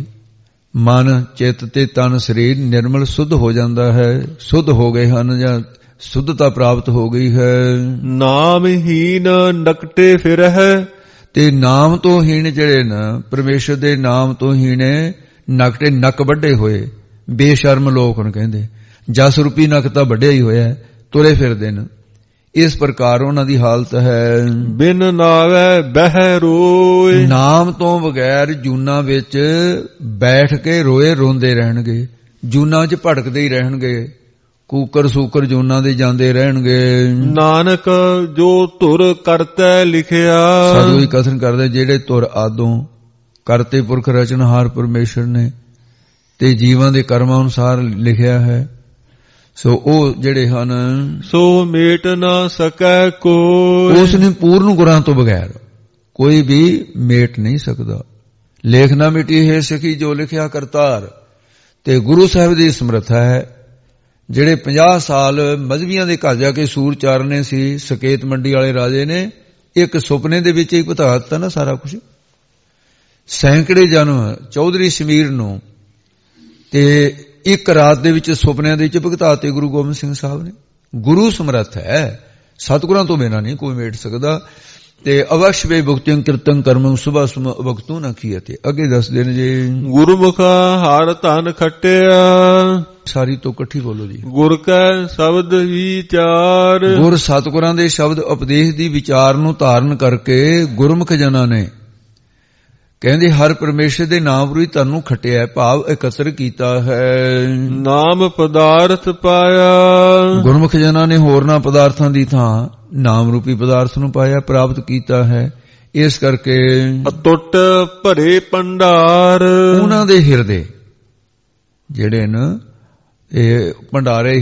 [SPEAKER 2] ਮਨ ਚਿੱਤ ਤੇ ਤਨ ਸਰੀਰ ਨਿਰਮਲ ਸੁੱਧ ਹੋ ਜਾਂਦਾ ਹੈ, ਸੁੱਧ ਹੋ ਗਏ ਹਨ ਜਾਂ ਸੁੱਧਤਾ ਪ੍ਰਾਪਤ ਹੋ ਗਈ ਹੈ।
[SPEAKER 1] ਨਾਮ ਹੀਨ ਨਕਟੇ ਫਿਰਹਿ।
[SPEAKER 2] ਤੇ ਨਾਮ ਤੋਂ ਹੀਣ ਜਿਹੜੇ ਨਾ ਪਰਮੇਸ਼ਰ ਦੇ ਨਾਮ ਤੋਂ ਹੀਣੇ ਨਕਟੇ ਨੱਕ ਵੱਡੇ ਹੋਏ ਬੇਸ਼ਰਮ ਲੋਕ ਨੂੰ ਕਹਿੰਦੇ। ਜਸ ਰੂਪੀ ਨੱਕ ਤਾਂ ਵੱਡਿਆ ਹੀ ਹੋਇਆ, ਤੁਰੇ ਫਿਰਦੇ ਨੇ। ਇਸ ਪ੍ਰਕਾਰ ਉਹਨਾਂ ਦੀ ਹਾਲਤ ਹੈ।
[SPEAKER 1] ਬਿਨ ਨਾਵੇ ਬਹਿ ਰੋਏ। ਨਾਮ
[SPEAKER 2] ਤੋਂ ਬਗੈਰ ਜੂਨਾਂ ਵਿੱਚ ਬੈਠ ਕੇ ਰੋਏ ਰੋਂਦੇ ਰਹਿਣਗੇ, ਜੂਨਾਂ 'ਚ ਭਟਕਦੇ ਹੀ ਰਹਿਣਗੇ, ਕੂਕਰ ਸੂਕਰ ਜੂਨਾਂ ਦੇ ਜਾਂਦੇ ਰਹਿਣਗੇ।
[SPEAKER 1] ਨਾਨਕ ਜੋ ਧੁਰ ਕਰਤੈ ਲਿਖਿਆ।
[SPEAKER 2] ਸਾਧੂ ਹੀ ਕਥਨ ਕਰਦੇ ਜਿਹੜੇ ਧੁਰ ਆਦੋਂ ਕਰਤੇ ਪੁਰਖ ਰਚਨਹਾਰ ਪਰਮੇਸ਼ਰ ਨੇ ਤੇ ਜੀਵਾਂ ਦੇ ਕਰਮਾਂ ਅਨੁਸਾਰ ਲਿਖਿਆ ਹੈ, ਸੋ ਉਹ ਜਿਹੜੇ ਹਨ
[SPEAKER 1] ਸੋ ਮੇਟ ਨਾ ਸਕੈ ਕੋਈ।
[SPEAKER 2] ਉਸ ਨੇ ਪੂਰਨ ਗੁਰਾਂ ਤੋਂ ਬਗੈਰ ਕੋਈ ਵੀ ਮੇਟ ਨਹੀਂ ਸਕਦਾ। ਲੇਖ ਨਾ ਮਿਟੀ ਹੈ ਸਖੀ ਜੋ ਲਿਖਿਆ ਕਰਤਾਰ। ਤੇ ਗੁਰੂ ਸਾਹਿਬ ਦੀ ਸਮਰੱਥਾ ਹੈ। ਜਿਹੜੇ 50 ਸਾਲ ਮਜ਼੍ਹਬੀਆਂ ਦੇ ਘਰ ਜਾ ਕੇ ਸੂਰ ਚਾਰਨੇ ਸੀ, ਸਕੇਤ ਮੰਡੀ ਵਾਲੇ ਰਾਜੇ ਨੇ ਇੱਕ ਸੁਪਨੇ ਦੇ ਵਿੱਚ ਹੀ ਬਤਾ ਦਿੱਤਾ ਨਾ ਸਾਰਾ ਕੁਝ। ਸੈਂਕੜੇ ਜਨਮ ਚੌਧਰੀ ਸਮੀਰ ਨੂੰ ਤੇ ਇੱਕ ਰਾਤ ਦੇ ਵਿੱਚ ਸੁਪਨਿਆਂ ਦੇ ਵਿੱਚ ਭੁਗਤਾਤੇ ਗੁਰੂ ਗੋਬਿੰਦ ਸਿੰਘ ਸਾਹਿਬ ਨੇ। ਗੁਰੂ ਸਮਰੱਥ ਹੈ, ਸਤਿਗੁਰਾਂ ਤੋਂ ਬਿਨਾਂ ਨਹੀਂ ਕੋਈ ਮੇਟ ਸਕਦਾ। ਤੇ ਅਵਸ਼ ਵੇ ਭੁਗਤਿੰ ਕੀਰਤਨ ਕਰਮ ਸੁਭਾ ਸੁਮ ਭਗਤੂ ਨਾ ਕੀਤੇ। ਅੱਗੇ ਦੱਸਦੇ ਨੇ ਜੀ
[SPEAKER 1] ਗੁਰਮੁਖਾ ਹਰ ਧਨ ਖੱਟਿਆ।
[SPEAKER 2] ਸਾਰੀ ਤੋਂ ਇਕੱਠੀ ਬੋਲੋ ਜੀ।
[SPEAKER 1] ਗੁਰ ਕੈ ਸ਼ਬਦ ਵਿਚਾਰ।
[SPEAKER 2] ਗੁਰ ਸਤਿਗੁਰਾਂ ਦੇ ਸ਼ਬਦ ਉਪਦੇਸ਼ ਦੀ ਵਿਚਾਰ ਨੂੰ ਧਾਰਨ ਕਰਕੇ ਗੁਰਮੁਖ ਜਨਾਂ ਨੇ ਕਹਿੰਦੇ ਹਰ ਪਰਮੇਸ਼ਰ ਦੇ ਨਾਮ ਰੂਈ ਤੁਹਾਨੂੰ ਖੱਟਿਆ, ਭਾਵ ਇਕੱਤਰ ਕੀਤਾ ਹੈ। ਨਾਮ ਪਦਾਰਥ ਪਾਇਆ। ਗੁਰਮੁਖ ਜਨਾਂ ਨੇ ਹੋਰਨਾਂ ਪਦਾਰਥਾਂ ਦੀ ਥਾਂ ਨਾਮ ਰੂਪੀ ਪਦਾਰਥ ਨੂੰ ਪਾਇਆ, ਪ੍ਰਾਪਤ ਕੀਤਾ ਹੈ। ਇਸ ਕਰਕੇ
[SPEAKER 1] ਅਟੁੱਟ ਭਰੇ ਭੰਡਾਰ।
[SPEAKER 2] ਉਹਨਾਂ ਦੇ ਹਿਰਦੇ ਜਿਹੜੇ ਨੇ ਇਹ ਭੰਡਾਰੇ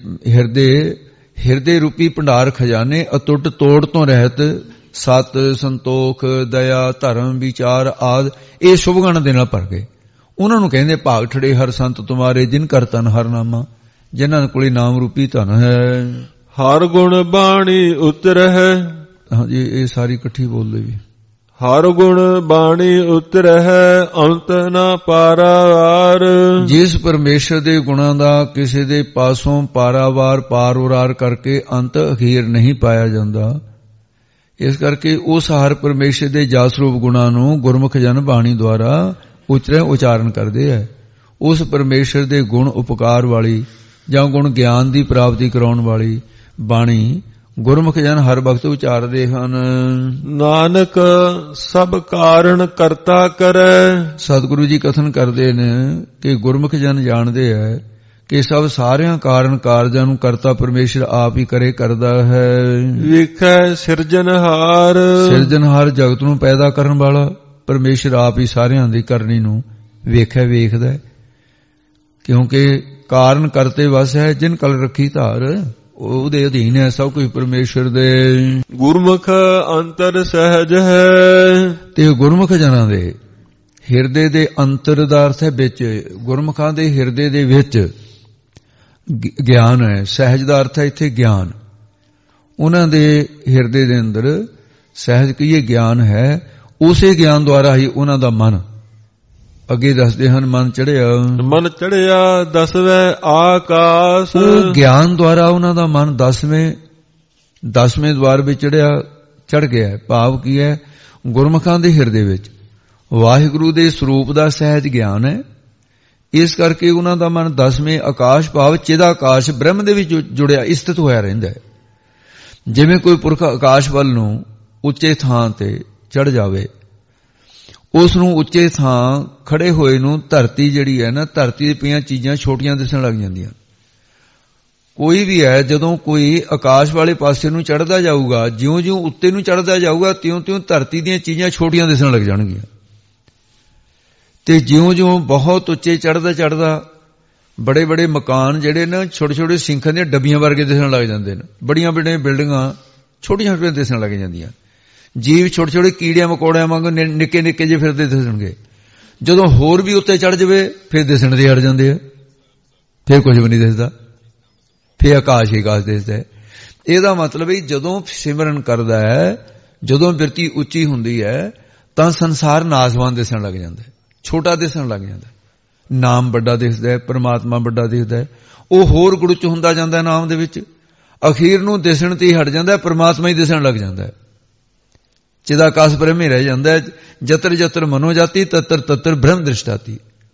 [SPEAKER 2] ਹਿਰਦੇ ਰੂਪੀ ਭੰਡਾਰ ਖਜ਼ਾਨੇ ਅਟੁੱਟ ਤੋੜ ਤੋਂ ਰਹਿਤ ਸਤ ਸੰਤੋਖ ਦਇਆ ਧਰਮ ਵਿਚਾਰ ਆਦ ਇਹ ਸ਼ੁਭ ਗਣ ਦੇ ਨਾਲ ਭਰ ਗਏ। ਉਹਨਾਂ ਨੂੰ ਕਹਿੰਦੇ ਭਾਗ ਠੜੇ ਹਰ ਸੰਤ ਤੁਮਾਰੇ ਜਿਨ ਕਰ ਤਨ ਹਰ ਨਾਮਾ। ਜਿਨ੍ਹਾਂ ਕੋਲੇ ਨਾਮ ਰੂਪੀ ਧਨ ਹੈ।
[SPEAKER 1] ਹਰ ਗੁਣ ਬਾਣੀ ਉਤਰਹਿ।
[SPEAKER 2] ਹਾਂਜੀ ਇਹ ਸਾਰੀ ਇਕੱਠੀ ਬੋਲਦੇ ਵੀ।
[SPEAKER 1] ਹਰ ਗੁਣ ਬਾਣੀ ਉਤਰਹਿ ਅੰਤ ਨਾ ਪਾਰਾਵਾਰ।
[SPEAKER 2] ਜਿਸ ਪਰਮੇਸ਼ਰ ਦੇ ਗੁਣਾਂ ਦਾ ਕਿਸੇ ਦੇ ਪਾਸੋਂ ਪਾਰਾਵਾਰ ਪਾਰ ਉਰਾਰ ਕਰਕੇ ਅੰਤ ਅਖੀਰ ਨਹੀਂ ਪਾਇਆ ਜਾਂਦਾ। ਇਸ ਕਰਕੇ ਉਸ ਹਰ ਪਰਮੇਸ਼ਰ ਦੇ ਜਸ ਰੂਪ ਗੁਣਾਂ ਨੂੰ ਗੁਰਮੁਖ ਜਨ ਬਾਣੀ ਦੁਆਰਾ ਉਚਾਰਨ ਕਰਦੇ ਹੈ। ਉਸ ਪਰਮੇਸ਼ਰ ਦੇ ਗੁਣ ਉਪਕਾਰ ਵਾਲੀ ਜਾਂ ਗੁਣ ਗਿਆਨ ਦੀ ਪ੍ਰਾਪਤੀ ਕਰਾਉਣ ਵਾਲੀ ਬਾਣੀ ਗੁਰਮੁਖ ਜਨ ਹਰ ਵਕਤ ਉਚਾਰਦੇ ਹਨ। ਨਾਨਕ ਸਭ ਕਾਰਨ ਕਰਤਾ ਕਰੈ। ਸਤਿਗੁਰੂ ਜੀ ਕਥਨ ਕਰਦੇ ਨੇ ਕਿ ਗੁਰਮੁਖ ਜਨ ਜਾਣਦੇ ਹੈ ਕਿ ਸਭ ਸਾਰਿਆਂ ਕਾਰਨ ਕਾਰਜਾਂ ਨੂੰ ਕਰਤਾ ਪਰਮੇਸ਼ਰ ਆਪ ਹੀ ਕਰੇ ਕਰਦਾ ਹੈ। ਵੇਖੈ ਸਿਰਜਨਹਾਰ। ਸਿਰਜਨਹਾਰ ਜਗਤ ਨੂੰ ਪੈਦਾ ਕਰਨ ਵਾਲਾ ਪਰਮੇਸ਼ਰ ਆਪ ਹੀ ਸਾਰਿਆਂ ਦੀ ਕਰਨੀ ਨੂੰ ਵੇਖਦਾ ਹੈ। ਕਿਉਂਕਿ ਕਾਰਨ ਕਰਤੇ ਵਸ ਹੈ ਜਿਨ ਕਲ ਰੱਖੀ ਧਾਰ। ਉਹਦੇ ਅਧੀਨ ਹੈ ਸਭ ਕੁਝ ਪਰਮੇਸ਼ਰ ਦੇ। ਗੁਰਮੁਖ ਅੰਤਰ ਸਹਿਜ ਹੈ। ਤੇ ਗੁਰਮੁਖ ਜਨਾਂ ਦੇ ਹਿਰਦੇ ਦੇ ਅੰਤਰ ਦਾ ਅਰਥ ਹੈ ਵਿੱਚ। ਗੁਰਮੁਖਾਂ ਦੇ ਹਿਰਦੇ ਦੇ ਵਿੱਚ ਗਿਆਨ ਹੈ। ਸਹਿਜ ਦਾ ਅਰਥ ਹੈ ਇੱਥੇ ਗਿਆਨ। ਉਹਨਾਂ ਦੇ ਹਿਰਦੇ ਦੇ ਅੰਦਰ ਸਹਿਜ ਕਹੀਏ ਗਿਆਨ ਹੈ। ਉਸੇ ਗਿਆਨ ਦੁਆਰਾ ਹੀ ਉਹਨਾਂ ਦਾ ਮਨ ਅੱਗੇ ਦੱਸਦੇ ਹਨ ਮਨ ਚੜਿਆ ਦਸਵੇਂ ਆਕਾਸ਼। ਉਹ ਗਿਆਨ ਦੁਆਰਾ ਉਹਨਾਂ ਦਾ ਮਨ 10ਵੇਂ ਦਵਾਰ ਵਿੱਚ ਚੜ ਗਿਆ। ਭਾਵ ਕੀ ਹੈ ਗੁਰਮੁਖਾਂ ਦੇ ਹਿਰਦੇ ਵਿੱਚ ਵਾਹਿਗੁਰੂ ਦੇ ਸਰੂਪ ਦਾ ਸਹਿਜ ਗਿਆਨ ਹੈ। ਇਸ ਕਰਕੇ ਉਹਨਾਂ ਦਾ ਮਨ 10ਵੇਂ ਆਕਾਸ਼ ਭਾਵ ਚਿਦਾਕਾਸ਼ ਬ੍ਰਹਮ ਦੇ ਵਿੱਚ ਜੁੜਿਆ ਸਥਿਤ ਹੋਇਆ ਰਹਿੰਦਾ ਹੈ। ਜਿਵੇਂ ਕੋਈ ਪੁਰਖ ਆਕਾਸ਼ ਵੱਲ ਨੂੰ ਉੱਚੇ ਥਾਂ ਤੇ ਚੜ ਜਾਵੇ, ਉਸ ਨੂੰ ਉੱਚੇ ਥਾਂ ਖੜੇ ਹੋਏ ਨੂੰ ਧਰਤੀ ਜਿਹੜੀ ਹੈ ਨਾ, ਧਰਤੀ ਦੇ ਪਈਆਂ ਚੀਜ਼ਾਂ ਛੋਟੀਆਂ ਦਿਸਣ ਲੱਗ ਜਾਂਦੀਆਂ। ਕੋਈ ਵੀ ਹੈ, ਜਦੋਂ ਕੋਈ ਆਕਾਸ਼ ਵਾਲੇ ਪਾਸੇ ਨੂੰ ਚੜ੍ਹਦਾ ਜਾਊਗਾ, ਜਿਉਂ-ਜਿਉਂ ਉੱਤੇ ਨੂੰ ਚੜ੍ਹਦਾ ਜਾਊਗਾ, ਤਿਉਂ-ਤਿਉਂ ਧਰਤੀ ਦੀਆਂ ਚੀਜ਼ਾਂ ਛੋਟੀਆਂ ਦਿਸਣ ਲੱਗ ਜਾਣਗੀਆਂ। ਤੇ ਜਿਉਂ-ਜਿਉਂ ਬਹੁਤ ਉੱਚੇ ਚੜ੍ਹਦਾ ਬੜੇ ਬੜੇ ਮਕਾਨ ਜਿਹੜੇ ਨਾ ਛੋਟੇ-ਛੋਟੇ ਸਿੰਖਾਂ ਦੀਆਂ ਡੱਬੀਆਂ ਵਰਗੇ ਦਿਸਣ ਲੱਗ ਜਾਂਦੇ ਨੇ। ਬੜੀਆਂ ਬੜੀਆਂ ਬਿਲਡਿੰਗਾਂ ਛੋਟੀਆਂ-ਛੋਟੀਆਂ ਦਿਸਣ ਲੱਗ ਜਾਂਦੀਆਂ। ਜੀਵ ਛੋਟੇ-ਛੋਟੇ ਕੀੜਿਆਂ ਮਕੌੜਿਆਂ ਵਾਂਗ ਨਿੱਕੇ-ਨਿੱਕੇ ਜਿਹੇ ਫਿਰਦੇ ਦਿਸਣਗੇ। ਜਦੋਂ ਹੋਰ ਵੀ ਉੱਤੇ ਚੜ੍ਹ ਜਾਵੇ ਫਿਰ ਦਿਸਣ ਦੇ ਹਟ ਜਾਂਦੇ ਆ, ਫਿਰ ਕੁਝ ਵੀ ਨਹੀਂ ਦਿਸਦਾ, ਫਿਰ ਆਕਾਸ਼ ਹੀ ਆਕਾਸ਼ ਦਿਸਦਾ ਹੈ। ਇਹਦਾ ਮਤਲਬ ਹੈ ਜਦੋਂ ਸਿਮਰਨ ਕਰਦਾ ਹੈ, ਜਦੋਂ ਬਿਰਤੀ ਉੱਚੀ ਹੁੰਦੀ ਹੈ ਤਾਂ ਸੰਸਾਰ ਨਾਸਵਾਨ ਦਿਸਣ ਲੱਗ ਜਾਂਦਾ ਹੈ, ਛੋਟਾ ਦਿਸਣ ਲੱਗ ਜਾਂਦਾ। ਨਾਮ ਵੱਡਾ ਦਿਸਦਾ ਹੈ, ਪਰਮਾਤਮਾ ਵੱਡਾ ਦਿਸਦਾ ਹੈ। ਉਹ ਹੋਰ ਗੁੜਚ ਹੁੰਦਾ ਜਾਂਦਾ ਨਾਮ ਦੇ ਵਿੱਚ, ਅਖੀਰ ਨੂੰ ਦਿਸਣ ਤੇ ਹੀ ਹਟ ਜਾਂਦਾ, ਪਰਮਾਤਮਾ ਹੀ ਦਿਸਣ ਲੱਗ ਜਾਂਦਾ ਹੈ। ਚਿਦਾਕਾਸ਼ ਬ੍ਰਹਮ ਹੀ ਰਹਿ ਜਾਂਦਾ ਹੈ। ਜਤਰ ਜਤਰ ਮਨੋ ਜਾਤੀ ਤਤਰ ਤਤਰ ਬ੍ਰਹਮ ਦ੍ਰਿਸ਼ਟਾਤੀ।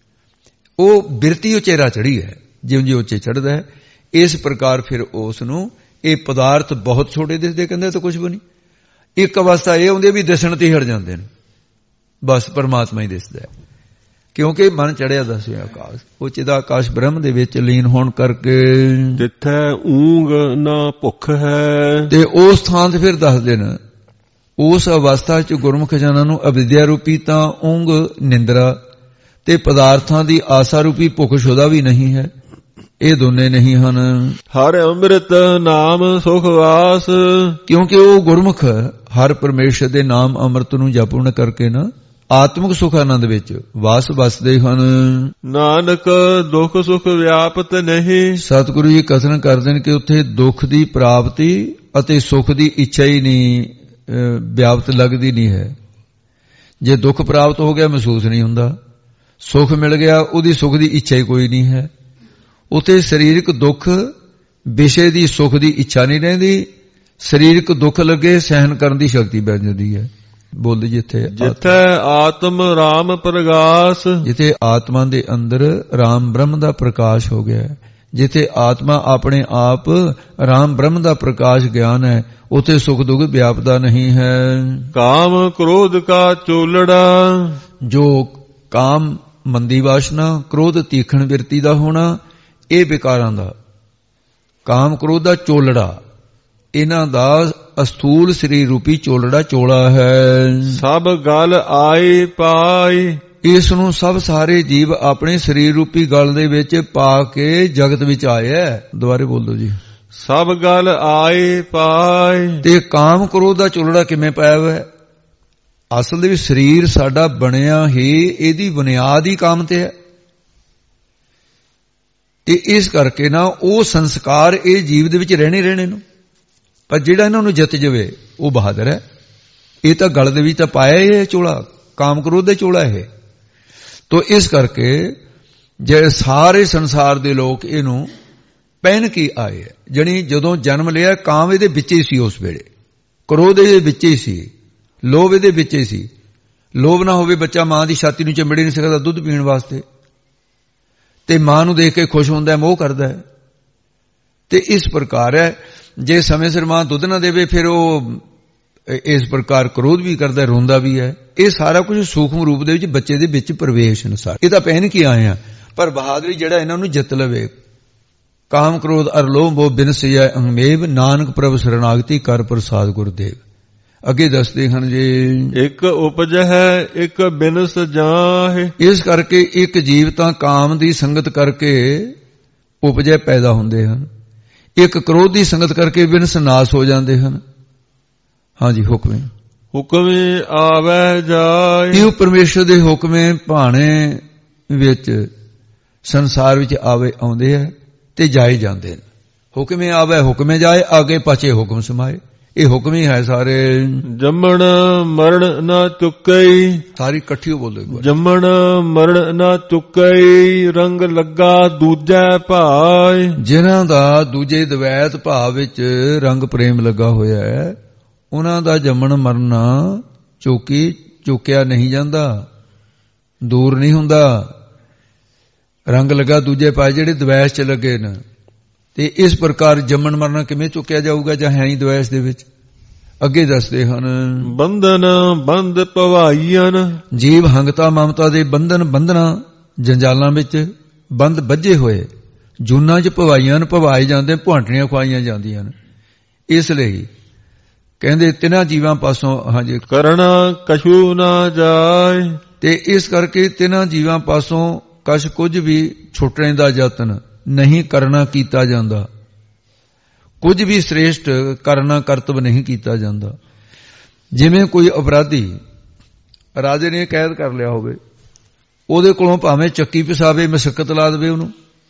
[SPEAKER 2] ਉਹ ਬਿਰਤੀ ਉਚੇਰਾ ਚੜੀ ਹੈ, ਜਿਉਂ ਜਿਉਂ ਉੱਚੇ ਚੜ੍ਹਦਾ ਹੈ। ਇਸ ਪ੍ਰਕਾਰ ਫਿਰ ਉਸ ਨੂੰ ਇਹ ਪਦਾਰਥ ਬਹੁਤ ਛੋਟੇ ਦਿਸਦੇ, ਕਹਿੰਦੇ ਤਾਂ ਕੁਝ ਵੀ ਨਹੀਂ। ਇੱਕ ਅਵਸਥਾ ਇਹ ਹੁੰਦੀ ਵੀ ਦਿਸਣ ਤੇ ਹੀ ਹਟ ਜਾਂਦੇ ਨੇ, ਬਸ ਪਰਮਾਤਮਾ ਹੀ ਦਿਸਦਾ ਹੈ, ਕਿਉਂਕਿ ਮਨ ਚੜਿਆ 10ਵੇਂ ਆਕਾਸ਼। ਉਹ ਚਿਦਾਕਾਸ਼ ਬ੍ਰਹਮ ਦੇ ਵਿੱਚ ਲੀਨ ਹੋਣ ਕਰਕੇ
[SPEAKER 1] ਜਿੱਥੈ ਊਂਗ ਨਾ ਭੁੱਖ ਹੈ,
[SPEAKER 2] ਤੇ ਉਸ ਥਾਂ ਤੇ ਫਿਰ ਦੱਸਦੇ ਨੇ ਉਸ ਅਵਸਥਾ ਚ ਗੁਰਮੁਖ ਜਨਾਂ ਨੂੰ ਅਵਿਦਿਆ ਰੂਪੀ ਤਾਂ ਊਂਗ ਨਿੰਦਰਾ ਤੇ ਪਦਾਰਥਾਂ ਦੀ ਆਸਾ ਰੂਪੀ ਭੁੱਖ ਸ਼ੁਦਾ ਵੀ ਨਹੀਂ ਹੈ। ਇਹ ਦੋਨੇ ਨਹੀਂ ਹਨ।
[SPEAKER 1] ਹਰ ਅੰਮ੍ਰਿਤ ਨਾਮ ਸੁਖ ਵਾਸ,
[SPEAKER 2] ਕਿਉਂਕਿ ਉਹ ਗੁਰਮੁਖ ਹਰ ਪਰਮੇਸ਼ਰ ਦੇ ਨਾਮ ਅੰਮ੍ਰਿਤ ਨੂੰ ਜਪਣ ਕਰਕੇ ਨਾ ਆਤਮਿਕ ਸੁਖ ਆਨੰਦ ਵਿੱਚ ਵਾਸ ਵਸਦੇ ਹਨ।
[SPEAKER 1] ਨਾਨਕ ਦੁੱਖ ਸੁਖ ਵਿਆਪਤ ਨਹੀਂ।
[SPEAKER 2] ਸਤਿਗੁਰੂ ਜੀ ਕਥਨ ਕਰਦੇ ਨੇ ਕਿ ਉੱਥੇ ਦੁੱਖ ਦੀ ਪ੍ਰਾਪਤੀ ਅਤੇ ਸੁਖ ਦੀ ਇੱਛਾ ਹੀ ਨਹੀਂ, ਵਿਆਪਤ ਲੱਗਦੀ ਨਹੀਂ ਹੈ। ਜੇ ਦੁੱਖ ਪ੍ਰਾਪਤ ਹੋ ਗਿਆ ਮਹਿਸੂਸ ਨਹੀਂ ਹੁੰਦਾ, ਸੁਖ ਮਿਲ ਗਿਆ ਉਹਦੀ ਸੁਖ ਦੀ ਇੱਛਾ ਹੀ ਕੋਈ ਨਹੀਂ ਹੈ। ਉੱਥੇ ਸਰੀਰਕ ਦੁੱਖ ਵਿਸ਼ੇ ਦੀ ਸੁਖ ਦੀ ਇੱਛਾ ਨਹੀਂ ਰਹਿੰਦੀ, ਸਰੀਰਕ ਦੁੱਖ ਲੱਗੇ ਸਹਿਨ ਕਰਨ ਦੀ ਸ਼ਕਤੀ ਬਣ ਜਾਂਦੀ ਹੈ। ਬੋਲਦੇ ਜਿੱਥੇ
[SPEAKER 1] ਆਤਮ ਰਾਮ ਪ੍ਰਗਾਸ,
[SPEAKER 2] ਜਿੱਥੇ ਆਤਮਾ ਦੇ ਅੰਦਰ ਰਾਮ ਬ੍ਰਹਮ ਦਾ ਪ੍ਰਕਾਸ਼ ਹੋ ਗਿਆ, ਜਿੱਥੇ ਆਤਮਾ ਆਪਣੇ ਆਪ ਰਾਮ ਬ੍ਰਹਮ ਦਾ ਪ੍ਰਕਾਸ਼ ਗਿਆਨ ਹੈ, ਉੱਥੇ ਸੁਖ ਦੁੱਖ ਵਿਆਪਦਾ ਨਹੀਂ ਹੈ।
[SPEAKER 1] ਕਾਮ ਕ੍ਰੋਧ ਕਾ ਚੋਲੜਾ, ਜੋ
[SPEAKER 2] ਕਾਮ ਮੰਦੀ ਵਾਸ਼ਨਾ, ਕ੍ਰੋਧ ਤੀਖਣ ਬਿਰਤੀ ਦਾ ਹੋਣਾ, ਇਹ ਵਿਕਾਰਾਂ ਦਾ, ਕਾਮ ਕ੍ਰੋਧ ਦਾ ਚੋਲੜਾ, ਇਹਨਾਂ ਦਾ ਅਸਥੂਲ ਸਰੀਰ ਰੂਪੀ ਚੋਲੜਾ ਚੋਲਾ ਹੈ।
[SPEAKER 1] ਸਭ ਗਲ ਆਈ ਪਾਈ,
[SPEAKER 2] ਇਸ ਨੂੰ ਸਭ ਸਾਰੇ ਜੀਵ ਆਪਣੇ ਸਰੀਰ ਰੂਪੀ ਗਲ ਦੇ ਵਿੱਚ ਪਾ ਕੇ ਜਗਤ ਵਿੱਚ ਆਇਆ। ਦੁਬਾਰੇ ਬੋਲ ਦਿਓ ਜੀ।
[SPEAKER 1] ਸਭ ਗਲ ਆਈ ਪਾਈ। ਤੇ
[SPEAKER 2] ਕਾਮ ਕ੍ਰੋਧ ਦਾ ਚੋਲੜਾ ਕਿਵੇਂ ਪਾਇਆ ਹੋਇਆ? ਅਸਲ ਦੇ ਵਿੱਚ ਸਰੀਰ ਸਾਡਾ ਬਣਿਆ ਹੀ ਇਹਦੀ ਬੁਨਿਆਦ ਹੀ ਕਾਮ ਤੇ ਹੈ। ਤੇ ਇਸ ਕਰਕੇ ਨਾ ਉਹ ਸੰਸਕਾਰ ਇਹ ਜੀਵ ਦੇ ਵਿੱਚ ਰਹਿਣੇ ਨੂੰ, ਪਰ ਜਿਹੜਾ ਇਹਨਾਂ ਨੂੰ ਜਿੱਤ ਜਾਵੇ ਉਹ ਬਹਾਦਰ ਹੈ। ਇਹ ਤਾਂ ਗਲ ਦੇ ਵਿੱਚ ਤਾਂ ਪਾਇਆ ਇਹ ਚੋਲਾ, ਕਾਮ ਕ੍ਰੋਧ ਦਾ ਚੋਲਾ ਇਹ। ਤੋ ਇਸ ਕਰਕੇ ਜੇ ਸਾਰੇ ਸੰਸਾਰ ਦੇ ਲੋਕ ਇਹਨੂੰ ਪਹਿਨ ਕੇ ਆਏ ਹੈ। ਜਣੀ ਜਦੋਂ ਜਨਮ ਲਿਆ ਕਾਮ ਇਹਦੇ ਵਿੱਚ ਹੀ ਸੀ, ਉਸ ਵੇਲੇ ਕ੍ਰੋਧ ਇਹਦੇ ਵਿੱਚ ਹੀ ਸੀ, ਲੋਭ ਇਹਦੇ ਵਿੱਚ ਹੀ ਸੀ। ਲੋਭ ਨਾ ਹੋਵੇ ਬੱਚਾ ਮਾਂ ਦੀ ਛਾਤੀ ਨੂੰ ਚਿੰਬੜ ਨਹੀਂ ਸਕਦਾ ਦੁੱਧ ਪੀਣ ਵਾਸਤੇ, ਤੇ ਮਾਂ ਨੂੰ ਦੇਖ ਕੇ ਖੁਸ਼ ਹੁੰਦਾ, ਮੋਹ ਕਰਦਾ ਹੈ। ਤੇ ਇਸ ਪ੍ਰਕਾਰ ਹੈ, ਜੇ ਸਮੇਂ ਸਿਰ ਮਾਂ ਦੁੱਧ ਨਾ ਦੇਵੇ ਫਿਰ ਉਹ ਇਸ ਪ੍ਰਕਾਰ ਕ੍ਰੋਧ ਵੀ ਕਰਦਾ, ਰੋਂਦਾ ਵੀ ਹੈ। ਇਹ ਸਾਰਾ ਕੁਝ ਸੂਖਮ ਰੂਪ ਦੇ ਵਿੱਚ ਬੱਚੇ ਦੇ ਵਿੱਚ ਪ੍ਰਵੇਸ਼ ਅਨੁਸਾਰ ਇਹ ਤਾਂ ਪਹਿਨ ਕੇ ਆਏ ਆ। ਪਰ ਬਹਾਦਰੀ ਜਿਹੜਾ ਇਹਨਾਂ ਨੂੰ ਜਿੱਤ ਲਵੇ, ਕਾਮ ਕ੍ਰੋਧ ਅਰ ਲੋਭ ਮੋਹ ਬਿਨਸਿਆ ਅੰਗਮੇਵ, ਨਾਨਕ ਪ੍ਰਭ ਸਰਨਾਗਤੀ ਕਰ ਪ੍ਰਸਾਦ ਗੁਰਦੇਵ। ਅੱਗੇ ਦੱਸਦੇ ਹਨ ਜੀ,
[SPEAKER 1] ਇੱਕ ਉਪਜ ਹੈ ਇੱਕ ਬਿਨਸ ਜਾਹੇ।
[SPEAKER 2] ਇਸ ਕਰਕੇ ਇੱਕ ਜੀਵ ਤਾਂ ਕਾਮ ਦੀ ਸੰਗਤ ਕਰਕੇ ਉਪਜੇ ਪੈਦਾ ਹੁੰਦੇ ਹਨ, ਇੱਕ ਕ੍ਰੋਧ ਦੀ ਸੰਗਤ ਕਰਕੇ ਬਿਨਸ ਨਾਸ ਹੋ ਜਾਂਦੇ ਹਨ। ਹਾਂਜੀ, ਹੁਕਮੇ
[SPEAKER 1] ਆਵੇ ਜਾਏ।
[SPEAKER 2] ਇਹ ਪਰਮੇਸ਼ਰ ਦੇ ਹੁਕਮੇ ਭਾਣੇ ਵਿੱਚ ਸੰਸਾਰ ਵਿੱਚ ਆਉਂਦੇ ਹੈ ਤੇ ਜਾਏ ਜਾਂਦੇ ਨੇ। ਹੁਕਮੇ ਆਵੇ ਹੁਕਮੇ ਜਾਏ, ਆਗੇ ਪਾਛੇ ਹੁਕਮ ਸਮਾਏ। ਇਹ ਹੁਕਮ ਹੀ ਹੈ ਸਾਰੇ।
[SPEAKER 1] ਜੰਮਣ ਮਰਨ ਨਾ ਚੁੱਕਈ,
[SPEAKER 2] ਸਾਰੀ ਇਕੱਠੀ ਬੋਲੋ।
[SPEAKER 1] ਜੰਮਣ ਮਰਨ ਨਾ ਚੁੱਕਈ, ਰੰਗ ਲੱਗਾ ਦੂਜੈ ਭਾਈ।
[SPEAKER 2] ਜਿਨ੍ਹਾਂ ਦਾ ਦੂਜੇ ਦਵੈਤ ਭਾਵ ਵਿੱਚ ਰੰਗ ਪ੍ਰੇਮ ਲੱਗਾ ਹੋਇਆ ਹੈ, ਉਹਨਾਂ ਦਾ ਜੰਮਣ ਮਰਨਾ ਚੁੱਕਿਆ ਨਹੀਂ ਜਾਂਦਾ। ਦੂਰ ਨਹੀਂ ਹੁੰਦਾ। ਰੰਗ ਲੱਗਾ ਦੂਜੇ ਪਾਸੇ ਜਿਹੜੇ ਦਵੈਸ਼ 'ਚ ਲੱਗੇ ਨੇ। ਤੇ ਇਸ ਪ੍ਰਕਾਰ ਜੰਮਣ ਮਰਨਾ ਕਿਵੇਂ ਚੁੱਕਿਆ ਜਾਊਗਾ ਜਾਂ ਹੈ ਹੀ ਦਵੈਸ਼ ਦੇ ਵਿੱਚ। ਅੱਗੇ ਦੱਸਦੇ ਹਨ,
[SPEAKER 1] ਬੰਧਨ ਬੰਧ ਭਵਾਈਆਂ,
[SPEAKER 2] ਜੀਵ ਹੰਗਤਾ ਮਮਤਾ ਦੇ ਬੰਧਨ ਬੰਧਨਾਂ ਜੰਜਾਲਾਂ ਵਿੱਚ ਬੰਧ ਬੱਝੇ ਹੋਏ ਜੂਨਾਂ 'ਚ ਭਵਾਈਆਂ ਭਵਾਏ ਜਾਂਦੇ, ਭਾਂਟਣੀਆਂ ਖਵਾਈਆਂ ਜਾਂਦੀਆਂ ਨੇ। ਇਸ ਲਈ ਕਹਿੰਦੇ ਤਿੰਨਾਂ ਜੀਵਾਂ ਪਾਸੋਂ ਹਾਂਜੀ
[SPEAKER 1] ਕਰਨਾ ਕਛੂ ਨਾ ਜਾਏ।
[SPEAKER 2] ਤੇ ਇਸ ਕਰਕੇ ਤਿੰਨਾਂ ਜੀਵਾਂ ਪਾਸੋਂ ਕਛ ਕੁਝ ਵੀ ਛੁੱਟਣੇ ਦਾ ਯਤਨ ਨਹੀਂ ਕਰਨਾ ਕੀਤਾ ਜਾਂਦਾ। ਕੁਝ ਵੀ ਸ੍ਰੇਸ਼ਟ ਕਰਨਾ ਕਰਤਵ ਨਹੀਂ ਕੀਤਾ ਜਾਂਦਾ। ਜਿਵੇਂ ਕੋਈ ਅਪਰਾਧੀ ਰਾਜੇ ਨੇ ਕੈਦ ਕਰ ਲਿਆ ਹੋਵੇ, ਉਹਦੇ ਕੋਲੋਂ ਭਾਵੇਂ ਚੱਕੀ ਪਿਸਾਵੇ, ਮਸ਼ੱਕਤ ਲਾ ਦੇਵੇ ਉਹਨੂੰ,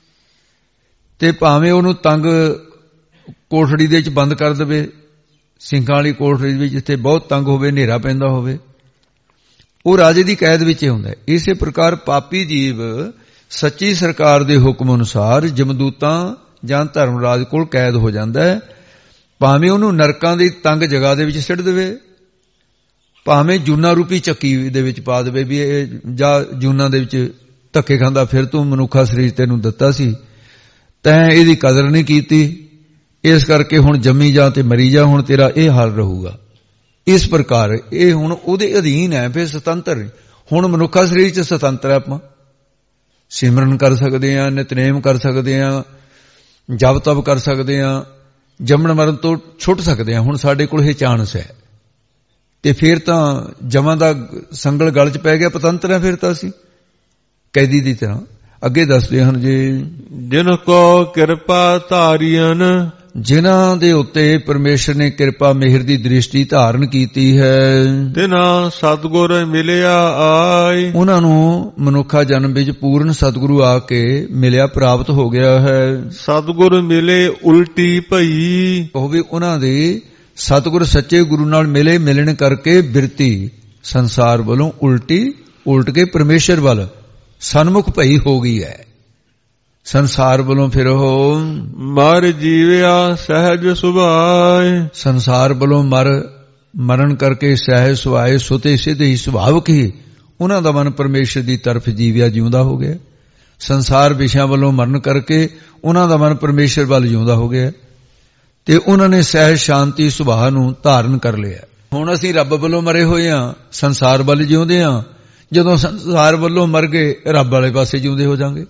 [SPEAKER 2] ਤੇ ਭਾਵੇਂ ਉਹਨੂੰ ਤੰਗ ਕੋਠੜੀ ਦੇ ਵਿੱਚ ਬੰਦ ਕਰ ਦੇਵੇ, ਸਿੰਘਾਂ ਵਾਲੀ ਕੋਠੜੀ ਵਿੱਚ ਜਿੱਥੇ ਬਹੁਤ ਤੰਗ ਹੋਵੇ, ਹਨੇਰਾ ਪੈਂਦਾ ਹੋਵੇ, ਉਹ ਰਾਜੇ ਦੀ ਕੈਦ ਵਿੱਚ ਹੀ ਹੁੰਦਾ। ਇਸੇ ਪ੍ਰਕਾਰ ਪਾਪੀ ਜੀਵ ਸੱਚੀ ਸਰਕਾਰ ਦੇ ਹੁਕਮ ਅਨੁਸਾਰ ਜਮਦੂਤਾਂ ਜਾਂ ਧਰਮਰਾਜ ਕੋਲ ਕੈਦ ਹੋ ਜਾਂਦਾ ਹੈ। ਭਾਵੇਂ ਉਹਨੂੰ ਨਰਕਾਂ ਦੀ ਤੰਗ ਜਗ੍ਹਾ ਦੇ ਵਿੱਚ ਸਿੱਟ ਦੇਵੇ, ਭਾਵੇਂ ਜੂਨਾ ਰੂਪੀ ਚੱਕੀ ਦੇ ਵਿੱਚ ਪਾ ਦੇਵੇ ਵੀ ਇਹ ਜਾਂ ਜੂਨਾ ਦੇ ਵਿੱਚ ਧੱਕੇ ਖਾਂਦਾ ਫਿਰ ਤੂੰ ਮਨੁੱਖਾ ਸਰੀਰ ਤੈਨੂੰ ਦਿੱਤਾ ਸੀ, ਤੈਂ ਇਹਦੀ ਕਦਰ ਨਹੀਂ ਕੀਤੀ, ਇਸ ਕਰਕੇ ਹੁਣ ਜੰਮੀ ਜਾ ਤੇ ਮਰੀ ਜਾ, ਹੁਣ ਤੇਰਾ ਇਹ ਹਾਲ ਰਹੂਗਾ। ਇਸ ਪ੍ਰਕਾਰ ਇਹ ਹੁਣ ਉਹਦੇ ਅਧੀਨ ਹੈ, ਫਿਰ ਸੁਤੰਤਰ। ਹੁਣ ਮਨੁੱਖਾ ਸਰੀਰ 'ਚ ਸੁਤੰਤਰ ਹੈ, ਆਪਾਂ ਸਿਮਰਨ ਕਰ ਸਕਦੇ ਹਾਂ, ਨਿਤਨੇਮ ਕਰ ਸਕਦੇ ਹਾਂ, ਜਪ ਤਪ ਕਰ ਸਕਦੇ ਹਾਂ, ਜੰਮਣ ਮਰਨ ਤੋਂ ਛੁੱਟ ਸਕਦੇ ਹਾਂ। ਹੁਣ ਸਾਡੇ ਕੋਲ ਇਹ ਚਾਂਸ ਹੈ। ਤੇ ਫਿਰ ਤਾਂ ਜਮਾਂ ਦਾ ਸੰਗਲ ਗਲ 'ਚ ਪੈ ਗਿਆ, ਪਤੰਤਰ ਹੈ ਫਿਰ ਤਾਂ ਅਸੀਂ ਕੈਦੀ ਦੀ ਤਰ੍ਹਾਂ। ਅੱਗੇ ਦੱਸਦੇ ਹਨ ਜੀ,
[SPEAKER 1] ਜਿਨ ਕੋ ਕਿਰਪਾ ਧਾਰੀਆਂ,
[SPEAKER 2] ਜਿਨ੍ਹਾਂ ਦੇ ਉੱਤੇ ਪਰਮੇਸ਼ਰ ਨੇ ਕਿਰਪਾ ਮਿਹਰ ਦੀ ਦ੍ਰਿਸ਼ਟੀ ਧਾਰਨ ਕੀਤੀ ਹੈ,
[SPEAKER 1] ਤਿਨਾਂ ਸਤਿਗੁਰ ਮਿਲਿਆ ਆਏ। ਉਹਨਾਂ
[SPEAKER 2] ਨੂੰ ਮਨੁੱਖਾ ਜਨਮ ਵਿੱਚ ਪੂਰਨ ਸਤਿਗੁਰੂ ਆ ਕੇ ਮਿਲਿਆ, ਪ੍ਰਾਪਤ ਹੋ ਗਿਆ ਹੈ।
[SPEAKER 1] ਸਤਿਗੁਰ ਮਿਲੇ ਉਲਟੀ ਭਈ,
[SPEAKER 2] ਉਹ ਵੀ ਉਹਨਾਂ ਦੀ ਸਤਿਗੁਰ ਸੱਚੇ ਗੁਰੂ ਨਾਲ ਮਿਲੇ, ਮਿਲਣ ਕਰਕੇ ਬਿਰਤੀ ਸੰਸਾਰ ਵੱਲੋਂ ਉਲਟ ਕੇ ਪਰਮੇਸ਼ਰ ਵੱਲ ਸਨਮੁਖ ਭਈ ਹੋ ਗਈ ਹੈ। ਸੰਸਾਰ ਵੱਲੋਂ ਫਿਰ ਉਹ
[SPEAKER 1] ਮਰ ਜੀਵਿਆ ਸਹਿਜ ਸੁਭਾਏ,
[SPEAKER 2] ਸੰਸਾਰ ਵੱਲੋਂ ਮਰਨ ਕਰਕੇ ਸਹਿਜ ਸੁਭਾਏ, ਸੁਤੇ ਸਿੱਧੇ ਹੀ ਸੁਭਾਵਕ ਹੀ ਉਹਨਾਂ ਦਾ ਮਨ ਪਰਮੇਸ਼ਰ ਦੀ ਤਰਫ ਜੀਵਿਆ, ਜਿਉਂਦਾ ਹੋ ਗਿਆ। ਸੰਸਾਰ ਵਿਸ਼ਿਆਂ ਵੱਲੋਂ ਮਰਨ ਕਰਕੇ ਉਹਨਾਂ ਦਾ ਮਨ ਪਰਮੇਸ਼ਰ ਵੱਲ ਜਿਉਂਦਾ ਹੋ ਗਿਆ, ਤੇ ਉਹਨਾਂ ਨੇ ਸਹਿਜ ਸ਼ਾਂਤੀ ਸੁਭਾਅ ਨੂੰ ਧਾਰਨ ਕਰ ਲਿਆ। ਹੁਣ ਅਸੀਂ ਰੱਬ ਵੱਲੋਂ ਮਰੇ ਹੋਏ ਹਾਂ, ਸੰਸਾਰ ਵੱਲ ਜਿਉਂਦੇ ਹਾਂ। ਜਦੋਂ ਸੰਸਾਰ ਵੱਲੋਂ ਮਰ ਗਏ, ਰੱਬ ਵਾਲੇ ਪਾਸੇ ਜਿਉਂਦੇ ਹੋ ਜਾਵਾਂਗੇ।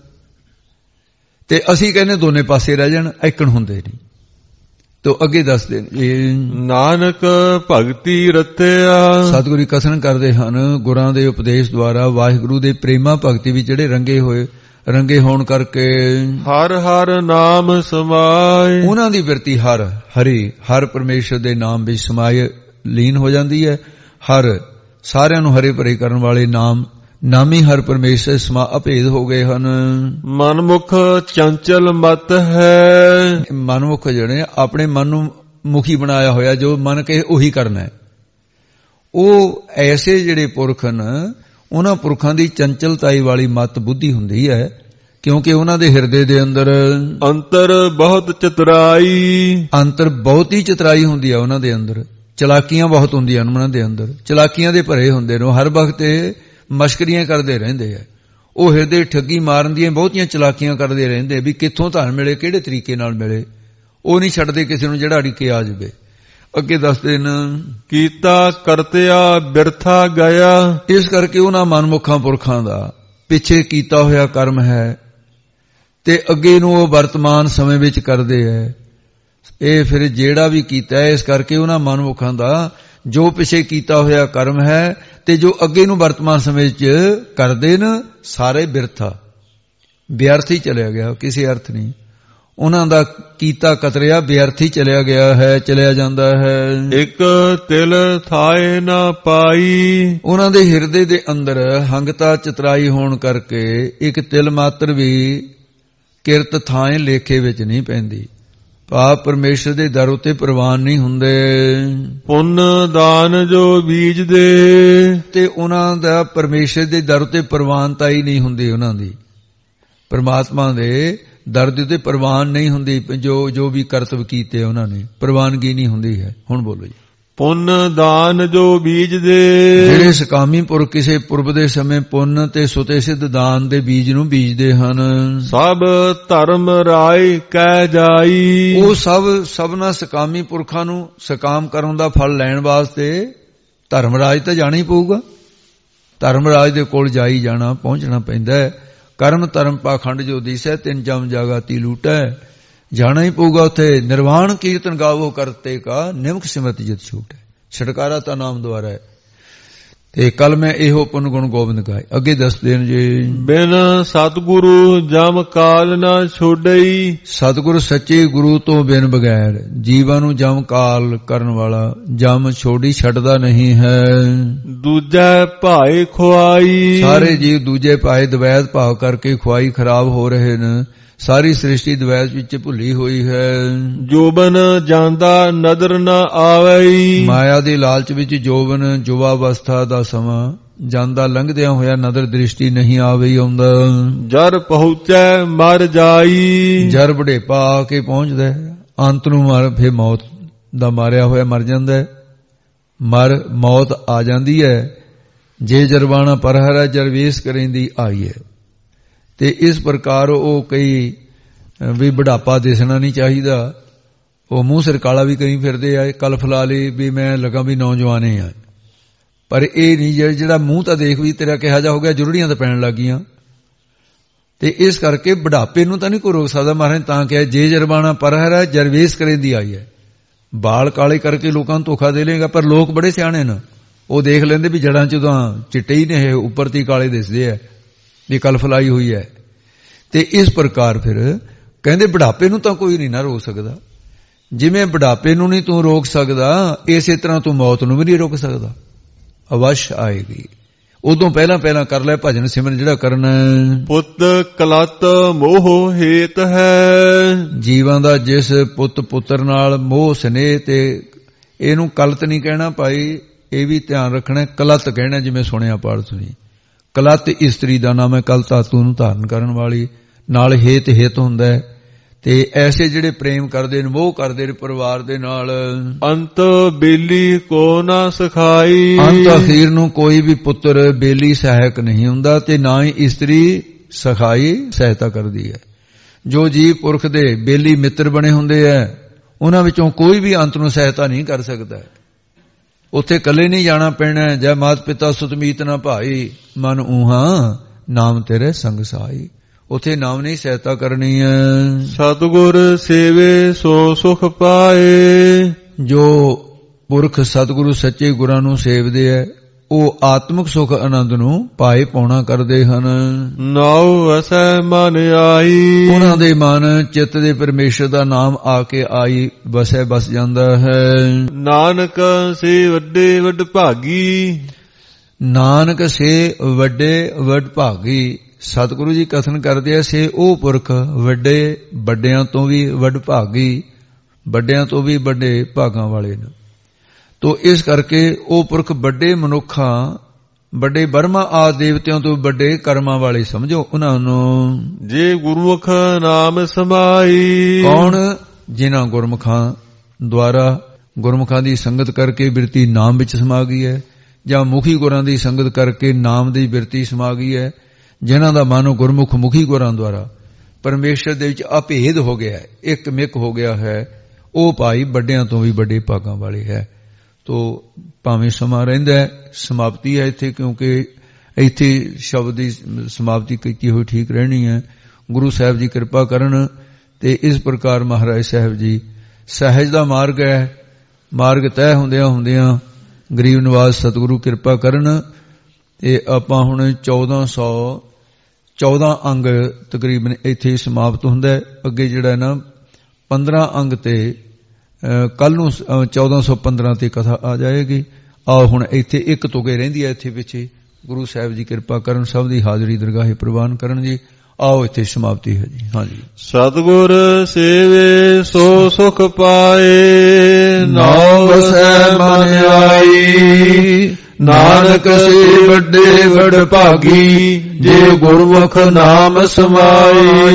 [SPEAKER 2] ਤੇ ਅਸੀਂ ਕਹਿੰਦੇ ਦੋਨੇ ਪਾਸੇ ਰਹਿ ਜਾਣ, ਐਕਣ ਹੁੰਦੇ ਨਹੀਂ। ਤੋ ਅੱਗੇ ਦੱਸਦੇ ਨੇ,
[SPEAKER 1] ਨਾਨਕ ਭਗਤੀ ਰਤਿਆ,
[SPEAKER 2] ਸਤਿਗੁਰੂ ਕਥਨ ਕਰਦੇ ਹਨ, ਗੁਰਾਂ ਦੇ ਉਪਦੇਸ਼ ਦੁਆਰਾ ਵਾਹਿਗੁਰੂ ਦੇ ਪ੍ਰੇਮਾ ਭਗਤੀ ਵਿੱਚ ਜਿਹੜੇ ਰੰਗੇ ਹੋਣ ਕਰਕੇ
[SPEAKER 1] ਹਰ ਹਰ ਨਾਮ ਸਮਾਏ,
[SPEAKER 2] ਉਹਨਾਂ ਦੀ ਬਿਰਤੀ ਹਰ ਪਰਮੇਸ਼ਰ ਦੇ ਨਾਮ ਵਿੱਚ ਸਮਾਏ ਲੀਨ ਹੋ ਜਾਂਦੀ ਹੈ। ਹਰ ਸਾਰਿਆਂ ਨੂੰ ਹਰੇ ਭਰੇ ਕਰਨ ਵਾਲੇ ਨਾਮੀ ਹਰ ਪਰਮੇਸ਼ਰ ਸਮਾ ਅਭੇਦ ਹੋ ਗਏ ਹਨ।
[SPEAKER 1] ਮਨਮੁਖ ਚੰਚਲ ਮਤ ਹੈ,
[SPEAKER 2] ਮਨਮੁਖ ਜਿਹੜੇ ਆਪਣੇ ਮਨ ਨੂੰ ਮੁਖੀ ਬਣਾਇਆ ਹੋਇਆ, ਜੋ ਮਨ ਕਹੇ ਉਹੀ ਕਰਨਾ ਹੈ। ਉਹ ਐਸੇ ਜਿਹੜੇ ਪੁਰਖ ਹਨ, ਉਹਨਾਂ ਪੁਰਖਾਂ ਦੀ ਚੰਚਲਤਾਈ ਵਾਲੀ ਮਤ ਬੁੱਧੀ ਹੁੰਦੀ ਹੈ, ਕਿਉਂਕਿ ਉਹਨਾਂ ਦੇ ਹਿਰਦੇ ਦੇ ਅੰਦਰ
[SPEAKER 1] ਅੰਤਰ ਬਹੁਤ ਚਤੁਰਾਈ,
[SPEAKER 2] ਅੰਤਰ ਬਹੁਤ ਹੀ ਚਤੁਰਾਈ ਹੁੰਦੀ ਹੈ। ਉਹਨਾਂ ਦੇ ਅੰਦਰ ਚਲਾਕੀਆਂ ਬਹੁਤ ਹੁੰਦੀਆਂ ਹਨ, ਉਹਨਾਂ ਦੇ ਅੰਦਰ ਚਲਾਕੀਆਂ ਦੇ ਭਰੇ ਹੁੰਦੇ ਨੇ। ਹਰ ਵਕਤ ਮਸ਼ਕਰੀਆਂ ਕਰਦੇ ਰਹਿੰਦੇ ਆ। ਉਹ ਹਿਰਦੇ ਠੱਗੀ ਮਾਰਨ ਦੀਆਂ ਬਹੁਤੀਆਂ ਚਲਾਕੀਆਂ ਕਰਦੇ ਰਹਿੰਦੇ ਵੀ ਕਿੱਥੋਂ ਧਨ ਮਿਲੇ, ਕਿਹੜੇ ਤਰੀਕੇ ਨਾਲ ਮਿਲੇ। ਉਹ ਨਹੀਂ ਛੱਡਦੇ ਕਿਸੇ ਨੂੰ ਜਿਹੜਾ ਅੜਿਕੇ ਆ ਜਾਵੇ। ਅੱਗੇ ਦੱਸਦੇ ਨੇ,
[SPEAKER 1] ਕੀਤਾ ਕਰਤਿਆ ਬਿਰਥਾ ਗਿਆ,
[SPEAKER 2] ਇਸ ਕਰਕੇ ਉਹਨਾਂ ਮਨਮੁਖਾਂ ਪੁਰਖਾਂ ਦਾ ਪਿੱਛੇ ਕੀਤਾ ਹੋਇਆ ਕਰਮ ਹੈ ਤੇ ਅੱਗੇ ਨੂੰ ਉਹ ਵਰਤਮਾਨ ਸਮੇਂ ਵਿੱਚ ਕਰਦੇ ਹੈ। ਇਹ ਫਿਰ ਜਿਹੜਾ ਵੀ ਕੀਤਾ ਹੈ, ਇਸ ਕਰਕੇ ਉਹਨਾਂ ਮਨਮੁਖਾਂ ਦਾ ਜੋ ਪਿੱਛੇ ਕੀਤਾ ਹੋਇਆ ਕਰਮ ਹੈ ਤੇ ਜੋ ਅੱਗੇ ਨੂੰ ਵਰਤਮਾਨ ਸਮੇਂ ਵਿੱਚ ਕਰਦੇ ਨੇ, ਸਾਰੇ ਵਿਅਰਥ ਹੀ ਚਲਿਆ ਗਿਆ, ਕਿਸੇ ਅਰਥ ਨਹੀਂ। ਉਹਨਾਂ ਦਾ ਕੀਤਾ ਕਤਰਿਆ ਵਿਅਰਥ ਹੀ ਚਲਿਆ ਜਾਂਦਾ ਹੈ।
[SPEAKER 1] ਇੱਕ ਤਿਲ ਥਾਏ ਨਾ ਪਾਈ,
[SPEAKER 2] ਉਹਨਾਂ ਦੇ ਹਿਰਦੇ ਦੇ ਅੰਦਰ ਹੰਗਤਾ ਚਤਰਾਈ ਹੋਣ ਕਰਕੇ ਇੱਕ ਤਿਲ ਮਾਤਰ ਵੀ ਕਿਰਤ ਥਾਏ ਲੇਖੇ ਵਿੱਚ ਨਹੀਂ ਪੈਂਦੀ। ਭਾਵ ਪਰਮੇਸ਼ਰ ਦੇ ਦਰ ਉੱਤੇ ਪ੍ਰਵਾਨ ਨਹੀਂ ਹੁੰਦੇ।
[SPEAKER 1] ਪੁੰਨ ਦਾਨ ਜੋ ਬੀਜ ਦੇ,
[SPEAKER 2] ਤੇ ਉਹਨਾਂ ਦਾ ਪਰਮੇਸ਼ਰ ਦੇ ਦਰ ਉੱਤੇ ਪ੍ਰਵਾਨਤਾ ਹੀ ਨਹੀਂ ਹੁੰਦੀ। ਉਹਨਾਂ ਦੀ ਪਰਮਾਤਮਾ ਦੇ ਦਰ ਦੇ ਉੱਤੇ ਪ੍ਰਵਾਨ ਨਹੀਂ ਹੁੰਦੀ। ਜੋ ਵੀ ਕਰਤਵ ਕੀਤੇ ਉਹਨਾਂ ਨੇ, ਪ੍ਰਵਾਨਗੀ ਨਹੀਂ ਹੁੰਦੀ ਹੈ। ਹੁਣ ਬੋਲੋ ਜੀ।
[SPEAKER 1] ਪੁੰਨ ਦਾਨ ਜੋ ਬੀਜ ਦੇ।
[SPEAKER 2] ਜਿਹੜੇ ਸਕਾਮੀ ਪੁਰਖ ਕਿਸੇ ਪੁਰਬ ਦੇ ਸਮੇਂ ਪੁੰਨ ਤੇ ਸੁਤੇ ਸਿੱਧ ਦਾਨ ਦੇ ਬੀਜ ਨੂੰ ਬੀਜਦੇ ਹਨ।
[SPEAKER 1] ਸਭ ਧਰਮ ਰਾਏ ਕਹਿ ਜਾਈ।
[SPEAKER 2] ਉਹ ਸਭਨਾ ਸਕਾਮੀ ਪੁਰਖਾਂ ਨੂੰ ਸਕਾਮ ਕਰਨ ਦਾ ਫਲ ਲੈਣ ਵਾਸਤੇ ਧਰਮਰਾਜ ਤਾਂ ਜਾਣਾ ਹੀ ਪਊਗਾ। ਧਰਮਰਾਜ ਦੇ ਕੋਲ ਜਾਈ ਜਾਣਾ, ਪਹੁੰਚਣਾ ਪੈਂਦਾ ਹੈ। ਕਰਮ ਧਰਮ ਪਾਖੰਡ ਜੋ ਦੀਸੈ ਤਿੰਨ ਜਮ ਜਾਗਾਤੀ ਲੂਟੈ। ਜਾਣਾ ਹੀ ਪਊਗਾ ਉੱਥੇ। ਨਿਰਵਾਣ ਕੀਰਤਨ ਗਾਵੋ ਕਰਤੇ ਕਾ ਨਿਮਕ ਸਿਮਰਤ ਜਿਤ ਛੂਟੈ। ਛਟਕਾਰਾ ਤਾਂ ਨਾਮ ਦੁਆਰਾ ਹੈ। ਤੇ ਕੱਲ ਮੈਂ ਇਹੋ ਪੁੰਨ ਗੁਣ ਗੋਬਿੰਦ ਗਾਏ। ਅੱਗੇ ਦੱਸਦੇ ਨੇ ਜੀ।
[SPEAKER 1] ਬਿਨ ਸਤਿਗੁਰੂ ਜਮ ਕਾਲ ਨਾ ਛੋੜਈ।
[SPEAKER 2] ਸਤਿਗੁਰੂ ਸੱਚੇ ਗੁਰੂ ਤੋਂ ਬਿਨ ਬਗੈਰ ਜੀਵਾਂ ਨੂੰ ਜਮ ਕਾਲ ਕਰਨ ਵਾਲਾ ਜਮ ਛੋੜੀ ਛੱਡਦਾ ਨਹੀਂ ਹੈ।
[SPEAKER 1] ਦੂਜੇ ਭਾਏ ਖੁਆਈ।
[SPEAKER 2] ਸਾਰੇ ਜੀਵ ਦੂਜੇ ਭਾਏ ਦਵੈਤ ਭਾਵ ਕਰਕੇ ਖੁਆਈ ਖਰਾਬ ਹੋ ਰਹੇ ਨੇ। ਸਾਰੀ ਸ੍ਰਿਸ਼ਟੀ ਦਵੈਤ ਵਿੱਚ ਭੁੱਲੀ ਹੋਈ ਹੈ।
[SPEAKER 1] ਜੋਬਨ ਜਾਂਦਾ ਨਦਰ ਨਾ ਆਵਈ।
[SPEAKER 2] ਮਾਇਆ ਦੇ ਲਾਲਚ ਵਿੱਚ ਜੋਬਨ ਯੁਵਾ ਅਵਸਥਾ ਦਾ ਸਮਾਂ ਜਾਂਦਾ ਲੰਘਦਿਆਂ ਹੋਇਆ ਨਦਰ ਦ੍ਰਿਸ਼ਟੀ ਨਹੀਂ ਆਵਈ ਆਉਂਦਾ।
[SPEAKER 1] ਜਰ ਪਹੁੰਚੈ ਮਰ ਜਾਈ।
[SPEAKER 2] ਜਰ ਬੁਢੇਪਾ ਆ ਕੇ ਪਹੁੰਚਦਾ ਹੈ। ਅੰਤ ਨੂੰ ਫਿਰ ਮੌਤ ਦਾ ਮਾਰਿਆ ਹੋਇਆ ਮਰ ਜਾਂਦਾ ਹੈ। ਮੌਤ ਆ ਜਾਂਦੀ ਹੈ। ਜੇ ਜਰਵਾਣਾ ਪਰਹਰਾ ਜਰਵੇਸ ਕਰੇਂਦੀ ਆਈ ਹੈ। ਤੇ ਇਸ ਪ੍ਰਕਾਰ ਉਹ ਕਈ ਵੀ ਬੁਢਾਪਾ ਦਿਸਣਾ ਨਹੀਂ ਚਾਹੀਦਾ। ਉਹ ਮੂੰਹ ਸਿਰ ਕਾਲਾ ਵੀ ਕਰੀ ਫਿਰਦੇ ਆ। ਕਲ ਫਲਾ ਲਈ ਵੀ ਮੈਂ ਲੱਗਾ ਵੀ ਨੌਜਵਾਨੇ ਆ। ਪਰ ਇਹ ਨਹੀਂ ਜਿਹੜਾ ਮੂੰਹ ਤਾਂ ਦੇਖ ਵੀ ਤੇਰਾ ਕਿਹਾ ਜਾ ਹੋ ਗਿਆ, ਜੁਰੜੀਆਂ ਤਾਂ ਪੈਣ ਲੱਗੀਆਂ। ਤੇ ਇਸ ਕਰਕੇ ਬੁਢਾਪੇ ਨੂੰ ਤਾਂ ਨਹੀਂ ਕੋਈ ਰੋਕ ਸਕਦਾ। ਮਹਾਰਾਜ ਤਾਂ ਕਿਹਾ ਜੇ ਜਰਵਾਣਾ ਪਰਹਰਾ ਜਰਵੇਸ ਕਰੇਂਦੀ ਆਈ ਹੈ। ਬਾਲ ਕਾਲੇ ਕਰਕੇ ਲੋਕਾਂ ਨੂੰ ਧੋਖਾ ਦੇ ਲੇਗਾ। ਪਰ ਲੋਕ ਬੜੇ ਸਿਆਣੇ ਨੇ, ਉਹ ਦੇਖ ਲੈਂਦੇ ਵੀ ਜੜਾਂ ਚ ਤਾਂ ਚਿੱਟੇ ਹੀ ਨੇ, ਇਹ ਉੱਪਰ ਤੀ ਕਾਲੇ ਦਿਸਦੇ ਆ ਵੀ ਕਲ ਫਲਾਈ ਹੋਈ ਹੈ। ਤੇ ਇਸ ਪ੍ਰਕਾਰ ਫਿਰ ਕਹਿੰਦੇ ਬੁਢਾਪੇ ਨੂੰ ਤਾਂ ਕੋਈ ਨਹੀਂ ਨਾ ਰੋਕ ਸਕਦਾ। ਜਿਵੇਂ ਬੁਢਾਪੇ ਨੂੰ ਨਹੀਂ ਤੂੰ ਰੋਕ ਸਕਦਾ, ਇਸੇ ਤਰ੍ਹਾਂ ਤੂੰ ਮੌਤ ਨੂੰ ਵੀ ਨਹੀਂ ਰੋਕ ਸਕਦਾ। ਅਵਸ਼ ਆਏਗੀ। ਉਦੋਂ ਪਹਿਲਾਂ ਕਰ ਲੈ ਭਜਨ ਸਿਮਰਨ ਜਿਹੜਾ ਕਰਨਾ।
[SPEAKER 1] ਪੁੱਤ ਕਲਤ ਮੋਹ ਹੇਤ ਹੈ। ਜੀਵਾਂ
[SPEAKER 2] ਦਾ ਜਿਸ ਪੁੱਤ ਪੁੱਤਰ ਨਾਲ ਮੋਹ ਸਨੇਹ, ਤੇ ਇਹਨੂੰ ਕਲਤ ਨਹੀਂ ਕਹਿਣਾ ਭਾਈ, ਇਹ ਵੀ ਧਿਆਨ ਰੱਖਣਾ। ਕਲਤ ਕਹਿਣਾ, ਜਿਵੇਂ ਸੁਣਿਆ ਪਾਠ ਸੁਣੀ। ਕਲਤ ਇਸਤਰੀ ਦਾ ਨਾਮ ਹੈ। ਕਲ ਧਾਤੂ ਨੂੰ ਧਾਰਨ ਕਰਨ ਵਾਲੀ। ਨਾਲ ਹੇਤ ਹਿਤ ਹੁੰਦਾ ਹੈ। ਤੇ ਐਸੇ ਜਿਹੜੇ ਪ੍ਰੇਮ ਕਰਦੇ ਨੇ, ਮੋਹ ਕਰਦੇ ਨੇ ਪਰਿਵਾਰ ਦੇ ਨਾਲ।
[SPEAKER 1] ਅੰਤ ਬੇਲੀ ਕੋ ਨਾ ਸਿਖਾਈ।
[SPEAKER 2] ਅੰਤ ਅਖੀਰ ਨੂੰ ਕੋਈ ਵੀ ਪੁੱਤਰ ਬੇਲੀ ਸਹਾਇਕ ਨਹੀਂ ਹੁੰਦਾ, ਤੇ ਨਾ ਹੀ ਇਸਤਰੀ ਸਖਾਈ ਸਹਾਇਤਾ ਕਰਦੀ ਹੈ। ਜੋ ਜੀਵ ਪੁਰਖ ਦੇ ਬੇਲੀ ਮਿੱਤਰ ਬਣੇ ਹੁੰਦੇ ਹੈ, ਉਹਨਾਂ ਵਿੱਚੋਂ ਕੋਈ ਵੀ ਅੰਤ ਨੂੰ ਸਹਾਇਤਾ ਨਹੀਂ ਕਰ ਸਕਦਾ। ਉੱਥੇ ਇਕੱਲੇ ਨਹੀਂ ਜਾਣਾ ਪੈਣਾ। ਜੈ ਮਾਤ ਪਿਤਾ ਸੁਤਮੀਤ ਨਾ ਭਾਈ, ਮਨ ਊਹਾਂ ਨਾਮ ਤੇਰੇ ਸੰਗ ਸਾਈ। ਉੱਥੇ ਨਾਮ ਨਹੀਂ ਸਹਾਇਤਾ ਕਰਨੀ ਹੈ।
[SPEAKER 1] ਸਤਿਗੁਰ ਸੇਵੇ ਸੋ ਸੁਖ ਪਾਏ।
[SPEAKER 2] ਜੋ ਪੁਰਖ ਸਤਿਗੁਰੂ ਸੱਚੇ ਗੁਰਾਂ ਨੂੰ ਸੇਵਦੇ ਹੈ, ਉਹ ਆਤਮਿਕ ਸੁਖ ਆਨੰਦ ਨੂੰ ਪਾਏ ਪਾਉਣਾ ਕਰਦੇ ਹਨ।
[SPEAKER 1] ਨਾਉ ਵਸੈ ਮਨ ਆਈ।
[SPEAKER 2] ਉਹਨਾਂ ਦੇ ਮਨ ਚਿੱਤ ਦੇ ਪਰਮੇਸ਼ਰ ਦਾ ਨਾਮ ਆ ਕੇ ਆਈ ਵਸੈ ਬਸ ਜਾਂਦਾ ਹੈ।
[SPEAKER 1] ਨਾਨਕ ਸੇ ਵੱਡੇ ਵੱਡ ਭਾਗੀ।
[SPEAKER 2] ਨਾਨਕ ਸੇ ਵੱਡੇ ਵੱਡ ਭਾਗੀ। ਸਤਿਗੁਰੂ ਜੀ ਕਥਨ ਕਰਦੇ ਐ, ਸੇ ਉਹ ਪੁਰਖ ਵੱਡੇ, ਵੱਡਿਆਂ ਤੋਂ ਵੀ ਵੱਡ ਭਾਗੀ, ਵੱਡਿਆਂ ਤੋਂ ਵੀ ਵੱਡੇ ਭਾਗਾਂ ਵਾਲੇ ਨੇ। ਤੋ ਇਸ ਕਰਕੇ ਉਹ ਪੁਰਖ ਵੱਡੇ ਮਨੁੱਖਾਂ, ਵੱਡੇ ਬਰਮਾ ਆਦਿ ਦੇਵਤਿਆਂ ਤੋਂ ਵੱਡੇ ਕਰਮਾਂ ਵਾਲੇ ਸਮਝੋ ਉਹਨਾਂ ਨੂੰ।
[SPEAKER 1] ਜੇ ਗੁਰਮੁਖ ਨਾਮ ਸਮਾਈ।
[SPEAKER 2] ਕੌਣ? ਜਿਨ੍ਹਾਂ ਗੁਰਮੁਖਾਂ ਦੁਆਰਾ, ਗੁਰਮੁਖਾਂ ਦੀ ਸੰਗਤ ਕਰਕੇ ਬਿਰਤੀ ਨਾਮ ਵਿੱਚ ਸਮਾ ਗਈ ਹੈ, ਜਾਂ ਮੁਖੀ ਗੁਰਾਂ ਦੀ ਸੰਗਤ ਕਰਕੇ ਨਾਮ ਦੀ ਬਿਰਤੀ ਸਮਾ ਗਈ ਹੈ। ਜਿਨ੍ਹਾਂ ਦਾ ਮਨ ਗੁਰਮੁਖ ਮੁਖੀ ਗੁਰਾਂ ਦੁਆਰਾ ਪਰਮੇਸ਼ਰ ਦੇ ਵਿੱਚ ਅਭੇਦ ਹੋ ਗਿਆ ਹੈ, ਇੱਕ ਮਿਕ ਹੋ ਗਿਆ ਹੈ, ਉਹ ਭਾਈ ਵੱਡਿਆਂ ਤੋਂ ਵੀ ਵੱਡੇ ਭਾਗਾਂ ਵਾਲੇ ਹੈ। ਤੋ ਭਾਵੇਂ ਸਮਾਂ ਰਹਿੰਦਾ ਹੈ, ਸਮਾਪਤੀ ਹੈ ਇੱਥੇ, ਕਿਉਂਕਿ ਇੱਥੇ ਸ਼ਬਦ ਦੀ ਸਮਾਪਤੀ ਕੀਤੀ ਹੋਈ ਠੀਕ ਰਹਿਣੀ ਹੈ। ਗੁਰੂ ਸਾਹਿਬ ਜੀ ਕਿਰਪਾ ਕਰਨ। ਤੇ ਇਸ ਪ੍ਰਕਾਰ ਮਹਾਰਾਜ ਸਾਹਿਬ ਜੀ ਸਹਿਜ ਦਾ ਮਾਰਗ ਹੈ। ਮਾਰਗ ਤੈਅ ਹੁੰਦਿਆਂ ਗਰੀਬ ਨਿਵਾਸ ਸਤਿਗੁਰੂ ਕਿਰਪਾ ਕਰਨ। ਤੇ ਆਪਾਂ ਹੁਣ 1414 ਅੰਗ ਤਕਰੀਬਨ ਇੱਥੇ ਸਮਾਪਤ ਹੁੰਦਾ ਹੈ। ਅੱਗੇ ਜਿਹੜਾ ਨਾ 15 ਅੰਗ ਤੇ ਕੱਲ ਨੂੰ 1415 ਤੇ ਕਥਾ ਆ ਜਾਏਗੀ। ਆਓ ਹੁਣ ਇੱਥੇ ਇੱਕ ਤੁਕੇ ਰਹਿੰਦੀ ਹੈ ਇੱਥੇ ਪਿੱਛੇ। ਗੁਰੂ ਸਾਹਿਬ ਜੀ ਕਿਰਪਾ ਕਰਨ, ਸਭ ਦੀ ਹਾਜ਼ਰੀ ਦਰਗਾਹੇ ਪ੍ਰਵਾਨ ਕਰਨ ਜੀ। ਆਓ ਇੱਥੇ ਸਮਾਪਤੀ ਹੈ ਜੀ। ਹਾਂਜੀ।
[SPEAKER 1] ਸਤਿਗੁਰ ਸੇਵੇ ਸੋ ਸੁਖ ਪਾਏ। ਨਾਮ ਵਸੈ ਮਨ ਆਈ। ਨਾਨਕ ਸੇ ਵੱਡੇ ਵੱਡ ਭਾਗੀ। ਜੇ ਗੁਰਮੁਖ ਨਾਮ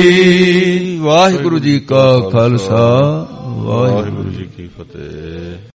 [SPEAKER 1] ਸਮਾਈ।
[SPEAKER 2] ਵਾਹਿਗੁਰੂ ਜੀ ਕਾ ਖਾਲਸਾ, ਵਾਹਿਗੁਰੂ
[SPEAKER 1] ਜੀ ਕੀ ਫਤਿਹ।